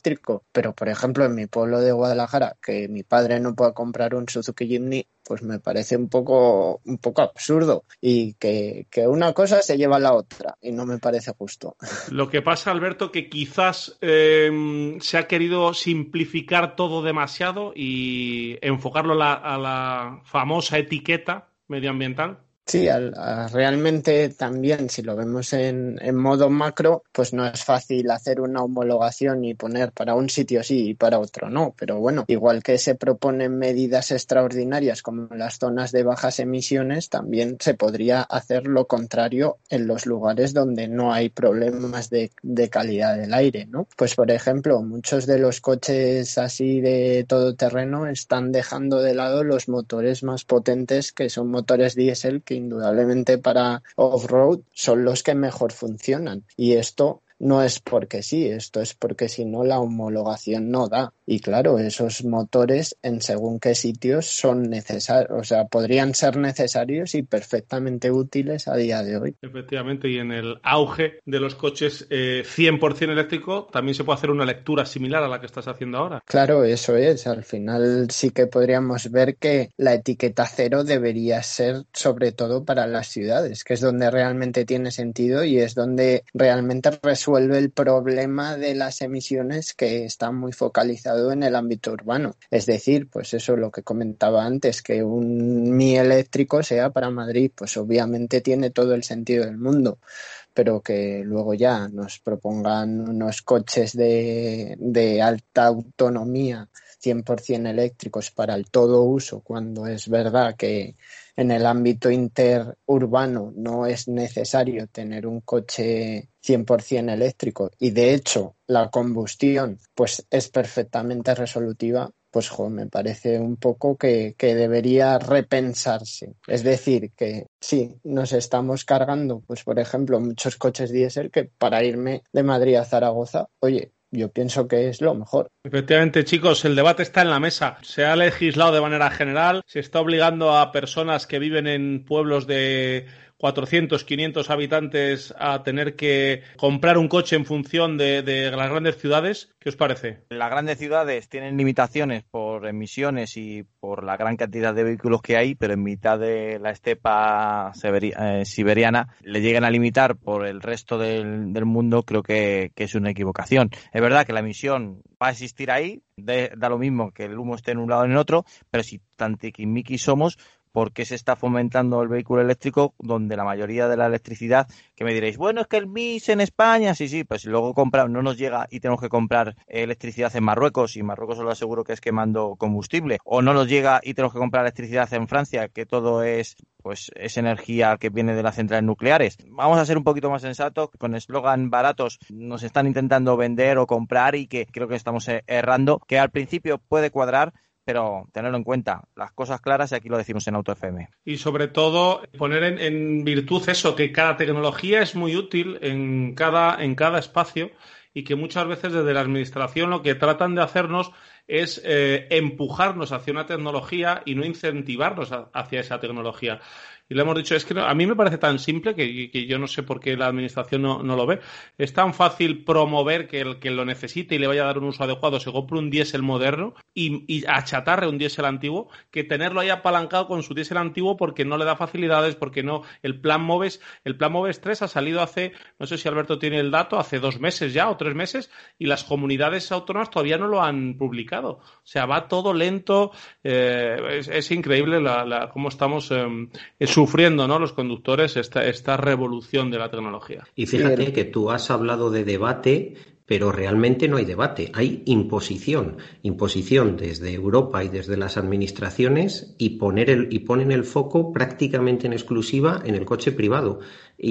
eléctrico, pero por ejemplo en mi pueblo de Guadalajara, que mi padre no pueda comprar un Suzuki Jimny, pues me parece un poco un poco absurdo y que, que una cosa se lleva a la otra y no me parece justo. Lo que pasa, Alberto, que quizás eh, se ha querido simplificar todo demasiado y enfocarlo a la, a la famosa etiqueta medioambiental. Sí, al, a, realmente también, si lo vemos en, en modo macro, pues no es fácil hacer una homologación y poner para un sitio sí y para otro no. Pero bueno, igual que se proponen medidas extraordinarias como las zonas de bajas emisiones, también se podría hacer lo contrario en los lugares donde no hay problemas de, de calidad del aire, ¿no? Pues por ejemplo, muchos de los coches así de todoterreno están dejando de lado los motores más potentes, que son motores diésel, que indudablemente para off-road son los que mejor funcionan. Y esto no es porque sí, esto es porque si no la homologación no da. Y claro, esos motores en según qué sitios son necesarios, o sea, podrían ser necesarios y perfectamente útiles a día de hoy. Efectivamente, y en el auge de los coches eh, cien por ciento eléctrico también se puede hacer una lectura similar a la que estás haciendo ahora. Claro, eso es. Al final sí que podríamos ver que la etiqueta cero debería ser sobre todo para las ciudades, que es donde realmente tiene sentido y es donde realmente resuelve el problema de las emisiones, que está muy focalizado en el ámbito urbano. Es decir, pues eso lo que comentaba antes, que un Mi eléctrico sea para Madrid, pues obviamente tiene todo el sentido del mundo, pero que luego ya nos propongan unos coches de, de alta autonomía cien por ciento eléctricos para el todo uso, cuando es verdad que en el ámbito interurbano no es necesario tener un coche cien por ciento eléctrico y de hecho la combustión pues es perfectamente resolutiva, pues jo, me parece un poco que, que debería repensarse. Es decir, que sí, nos estamos cargando, pues por ejemplo, muchos coches diésel que para irme de Madrid a Zaragoza, oye, yo pienso que es lo mejor. Efectivamente, chicos, el debate está en la mesa. Se ha legislado de manera general, se está obligando a personas que viven en pueblos de cuatrocientos, quinientos habitantes a tener que comprar un coche en función de, de las grandes ciudades. ¿Qué os parece? Las grandes ciudades tienen limitaciones por emisiones y por la gran cantidad de vehículos que hay, pero en mitad de la estepa severi- eh, siberiana le llegan a limitar por el resto del, del mundo. Creo que, que es una equivocación. Es verdad que la emisión va a existir ahí, de, da lo mismo que el humo esté en un lado o en el otro, pero si tan tiquismiquis somos, ¿por qué se está fomentando el vehículo eléctrico donde la mayoría de la electricidad, que me diréis, bueno, es que el M I S en España, sí, sí, pues si luego compra, no nos llega y tenemos que comprar electricidad en Marruecos, y Marruecos os lo aseguro que es quemando combustible, o no nos llega y tenemos que comprar electricidad en Francia, que todo es pues es energía que viene de las centrales nucleares. Vamos a ser un poquito más sensatos, con eslogan baratos nos están intentando vender o comprar y que creo que estamos errando, que al principio puede cuadrar, pero tenerlo en cuenta, las cosas claras, y aquí lo decimos en Auto F M. Y sobre todo poner en, en virtud eso, que cada tecnología es muy útil en cada, en cada espacio, y que muchas veces desde la administración lo que tratan de hacernos es eh, empujarnos hacia una tecnología y no incentivarnos a, hacia esa tecnología. Y le hemos dicho, es que no, a mí me parece tan simple que, que yo no sé por qué la administración no, no lo ve. Es tan fácil promover que el que lo necesite y le vaya a dar un uso adecuado se compre un diésel moderno y, y achatarre un diésel antiguo, que tenerlo ahí apalancado con su diésel antiguo porque no le da facilidades, porque no. El plan MOVES, el plan MOVES tres ha salido hace, no sé si Alberto tiene el dato, hace dos meses ya o tres meses, y las comunidades autónomas todavía no lo han publicado. O sea, va todo lento, eh, es, es increíble la, la, cómo estamos eh, sufriendo, ¿no?, los conductores esta, esta revolución de la tecnología. Y fíjate que tú has hablado de debate, pero realmente no hay debate, hay imposición, imposición desde Europa y desde las administraciones, y poner el, y ponen el foco prácticamente en exclusiva en el coche privado.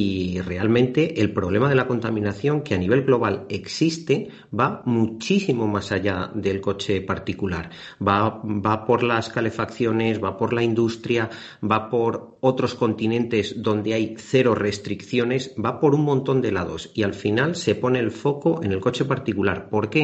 Y realmente el problema de la contaminación, que a nivel global existe, va muchísimo más allá del coche particular. Va, va por las calefacciones, va por la industria, va por otros continentes donde hay cero restricciones, va por un montón de lados, y al final se pone el foco en el coche particular. ¿Por qué?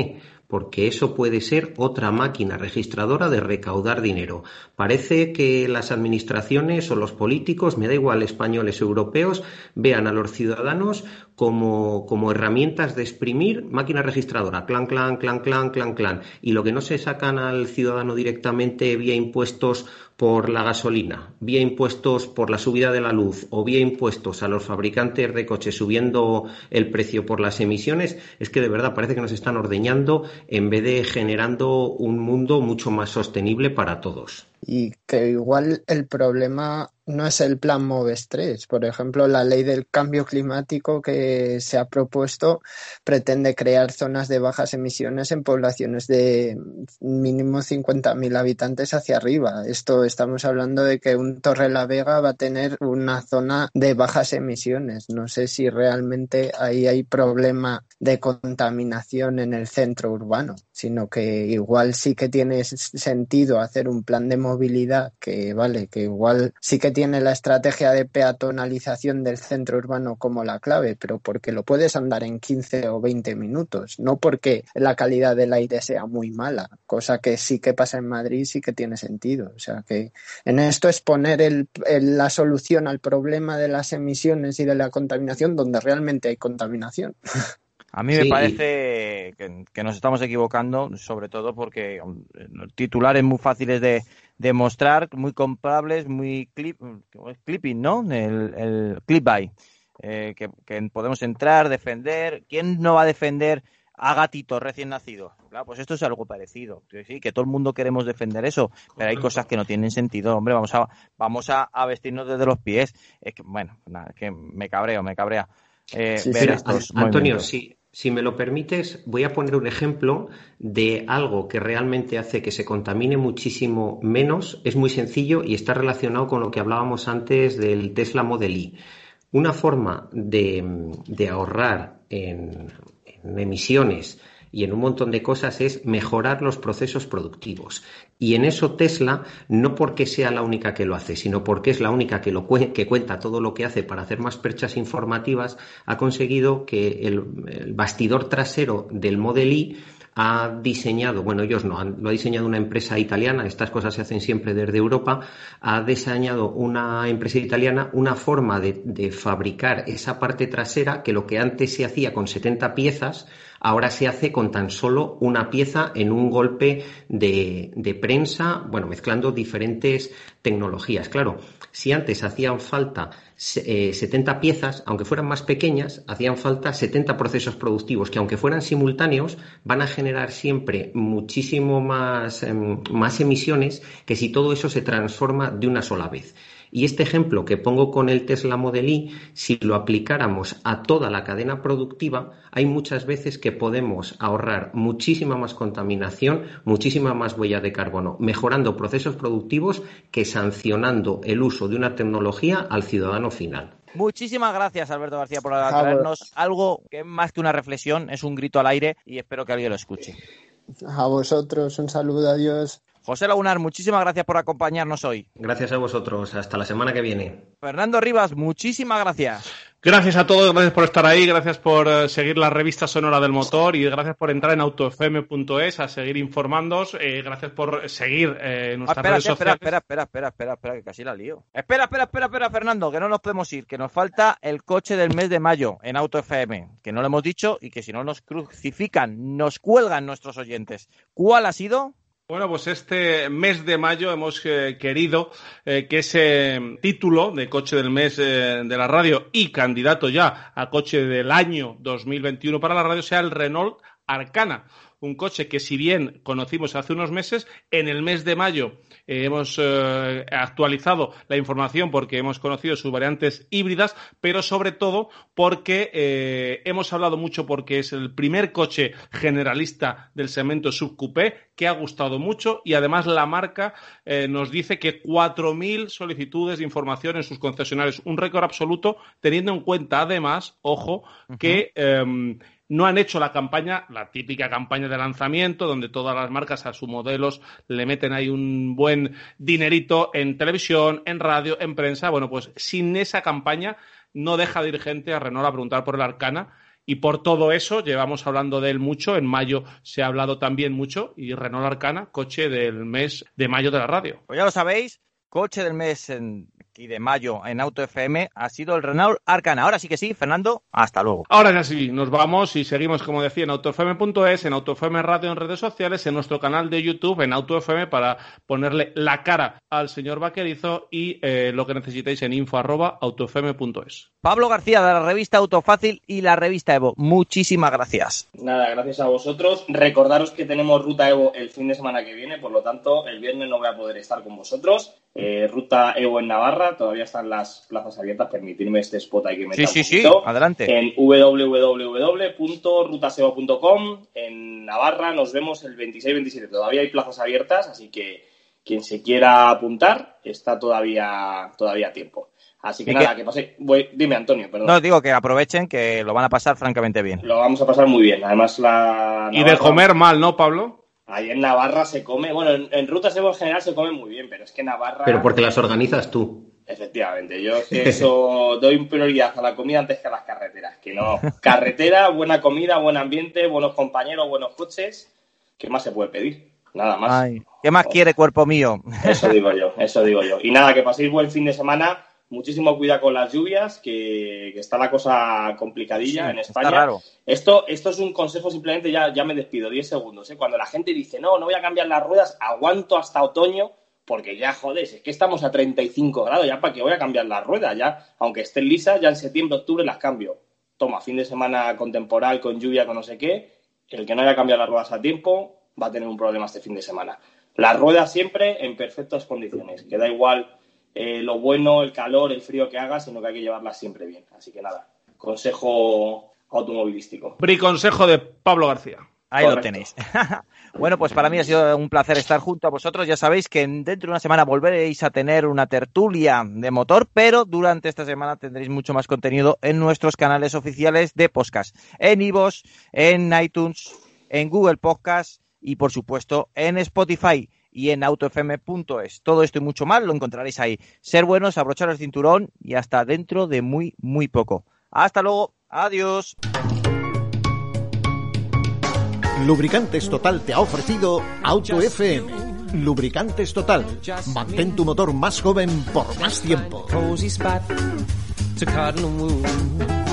porque eso puede ser otra máquina registradora de recaudar dinero. Parece que las administraciones o los políticos, me da igual, españoles o europeos, vean a los ciudadanos como, como herramientas de exprimir máquina registradora, clan, clan, clan, clan, clan, clan. Y lo que no se sacan al ciudadano directamente vía impuestos por la gasolina, vía impuestos por la subida de la luz o vía impuestos a los fabricantes de coches subiendo el precio por las emisiones, es que de verdad parece que nos están ordeñando en vez de generando un mundo mucho más sostenible para todos. Y que igual el problema no es el plan MOVES tres. Por ejemplo, la ley del cambio climático que se ha propuesto pretende crear zonas de bajas emisiones en poblaciones de mínimo cincuenta mil habitantes hacia arriba. Esto estamos hablando de que un Torrelavega va a tener una zona de bajas emisiones. No sé si realmente ahí hay problema de contaminación en el centro urbano, sino que igual sí que tiene sentido hacer un plan de movilidad que vale, que igual sí que tiene la estrategia de peatonalización del centro urbano como la clave, pero porque lo puedes andar en quince o veinte minutos, no porque la calidad del aire sea muy mala, cosa que sí que pasa en Madrid, sí que tiene sentido. O sea que en esto es poner el, el, la solución al problema de las emisiones y de la contaminación donde realmente hay contaminación. A mí me sí. parece que, que nos estamos equivocando, sobre todo porque titulares muy fáciles de demostrar, muy comprables, muy clip, clipping, ¿no? El, el clip buy, eh, que, que podemos entrar, defender. ¿Quién no va a defender a gatitos recién nacidos? Claro, pues esto es algo parecido. Sí, que todo el mundo queremos defender eso, pero hay cosas que no tienen sentido. Hombre, vamos a vamos a, a vestirnos desde los pies. Es que, bueno, nada, es que me cabreo, me cabrea. Eh, sí, ver estos Antonio, sí. Si me lo permites, voy a poner un ejemplo de algo que realmente hace que se contamine muchísimo menos. Es muy sencillo y está relacionado con lo que hablábamos antes del Tesla Model Y. Una forma de, de ahorrar en, en emisiones y en un montón de cosas es mejorar los procesos productivos. Y en eso Tesla, no porque sea la única que lo hace, sino porque es la única que, lo cu- que cuenta todo lo que hace para hacer más perchas informativas, ha conseguido que el, el bastidor trasero del Model Y ha diseñado, bueno, ellos no, han, lo ha diseñado una empresa italiana, estas cosas se hacen siempre desde Europa, ha diseñado una empresa italiana una forma de, de fabricar esa parte trasera que lo que antes se hacía con setenta piezas, ahora se hace con tan solo una pieza en un golpe de, de prensa, bueno, mezclando diferentes tecnologías. Claro, si antes hacían falta eh, setenta piezas, aunque fueran más pequeñas, hacían falta setenta procesos productivos que, aunque fueran simultáneos, van a generar siempre muchísimo más, eh, más emisiones que si todo eso se transforma de una sola vez. Y este ejemplo que pongo con el Tesla Model Y, si lo aplicáramos a toda la cadena productiva, hay muchas veces que podemos ahorrar muchísima más contaminación, muchísima más huella de carbono, mejorando procesos productivos que sancionando el uso de una tecnología al ciudadano final. Muchísimas gracias, Alberto García, por traernos algo que es más que una reflexión, es un grito al aire y espero que alguien lo escuche. A vosotros, un saludo, adiós. José Lagunar, muchísimas gracias por acompañarnos hoy. Gracias a vosotros, hasta la semana que viene. Fernando Rivas, muchísimas gracias. Gracias a todos, gracias por estar ahí, gracias por uh, seguir la revista sonora del motor y gracias por entrar en autofm punto es a seguir informándoos, eh, gracias por seguir eh, nuestras ah, espera, redes espera, sociales. Espera, espera, espera, espera, espera, que casi la lío. Espera, espera, espera, espera, Fernando, que no nos podemos ir, que nos falta el coche del mes de mayo en AutoFM, que no lo hemos dicho y que si no nos crucifican, nos cuelgan nuestros oyentes. ¿Cuál ha sido? Bueno, pues este mes de mayo hemos eh, querido eh, que ese título de coche del mes eh, de la radio y candidato ya a coche del año dos mil veintiuno para la radio sea el Renault Arcana. Un coche que, si bien conocimos hace unos meses, en el mes de mayo eh, hemos eh, actualizado la información porque hemos conocido sus variantes híbridas, pero sobre todo porque eh, hemos hablado mucho porque es el primer coche generalista del segmento subcoupé que ha gustado mucho y además la marca eh, nos dice que cuatro mil solicitudes de información en sus concesionarios, un récord absoluto, teniendo en cuenta además, ojo, uh-huh. que eh, no han hecho la campaña, la típica campaña de lanzamiento, donde todas las marcas a sus modelos le meten ahí un buen dinerito en televisión, en radio, en prensa. Bueno, pues sin esa campaña no deja de ir gente a Renault a preguntar por el Arcana y por todo eso llevamos hablando de él mucho. En mayo se ha hablado también mucho, y Renault Arcana, coche del mes de mayo de la radio. Pues ya lo sabéis, coche del mes en, y de mayo en Auto F M ha sido el Renault Arcana. Ahora sí que sí, Fernando, hasta luego. Ahora ya sí, nos vamos y seguimos, como decía, en auto f m punto es, en Auto F M Radio en redes sociales, en nuestro canal de YouTube, en Auto F M, para ponerle la cara al señor Vaquerizo, y eh, lo que necesitéis en info arroba auto f m punto es. Pablo García, de la revista Autofácil y la revista Evo, muchísimas gracias. Nada, gracias a vosotros. Recordaros que tenemos Ruta Evo el fin de semana que viene, por lo tanto, el viernes no voy a poder estar con vosotros. Eh, Ruta Evo en Navarra, todavía están las plazas abiertas, permitirme este spot ahí que me Sí, sí, sí, adelante. En doble u doble u doble u punto rutaseo punto com, en Navarra, nos vemos el veintiséis veintisiete. Todavía hay plazas abiertas, así que quien se quiera apuntar está todavía, todavía a tiempo. Así que nada, que, que pase. Voy, dime, Antonio, perdón. No, digo que aprovechen, que lo van a pasar francamente bien. Lo vamos a pasar muy bien. Además, la. Y Navarra, de comer mal, ¿no, Pablo? Ahí en Navarra se come. Bueno, en, en Rutas Evo en general se come muy bien, pero es que Navarra. Pero porque las organizas tú. Efectivamente, yo es que eso doy prioridad a la comida antes que a las carreteras. Que no. Carretera, buena comida, buen ambiente, buenos compañeros, buenos coches. ¿Qué más se puede pedir? Nada más. Ay, ¿qué más oh. quiere, cuerpo mío? Eso digo yo, eso digo yo. Y nada, que paséis buen fin de semana. Muchísimo cuidado con las lluvias, que, que está la cosa complicadilla, sí, en España. Está raro. Esto, esto es un consejo, simplemente ya, ya me despido, diez segundos. ¿eh? Cuando la gente dice, no, no voy a cambiar las ruedas, aguanto hasta otoño, porque ya, joder, es que estamos a treinta y cinco grados, ya para qué voy a cambiar las ruedas, ya, aunque estén lisas, ya en septiembre, octubre las cambio. Toma, fin de semana con temporal, con lluvia, con no sé qué, el que no haya cambiado las ruedas a tiempo va a tener un problema este fin de semana. Las ruedas siempre en perfectas condiciones, que da igual Eh, lo bueno, el calor, el frío que haga, sino que hay que llevarlas siempre bien. Así que nada, consejo automovilístico. Briconsejo de Pablo García. Ahí Correcto. Lo tenéis. Bueno, pues para mí ha sido un placer estar junto a vosotros. Ya sabéis que dentro de una semana volveréis a tener una tertulia de motor, pero durante esta semana tendréis mucho más contenido en nuestros canales oficiales de podcast. En iVoox, en iTunes, en Google Podcast y, por supuesto, en Spotify y en auto f m punto es. Todo esto y mucho más lo encontraréis ahí. Ser buenos, abrocharos el cinturón y hasta dentro de muy, muy poco. Hasta luego. Adiós. Lubricantes Total te ha ofrecido Auto F M. Lubricantes Total. Mantén tu motor más joven por más tiempo.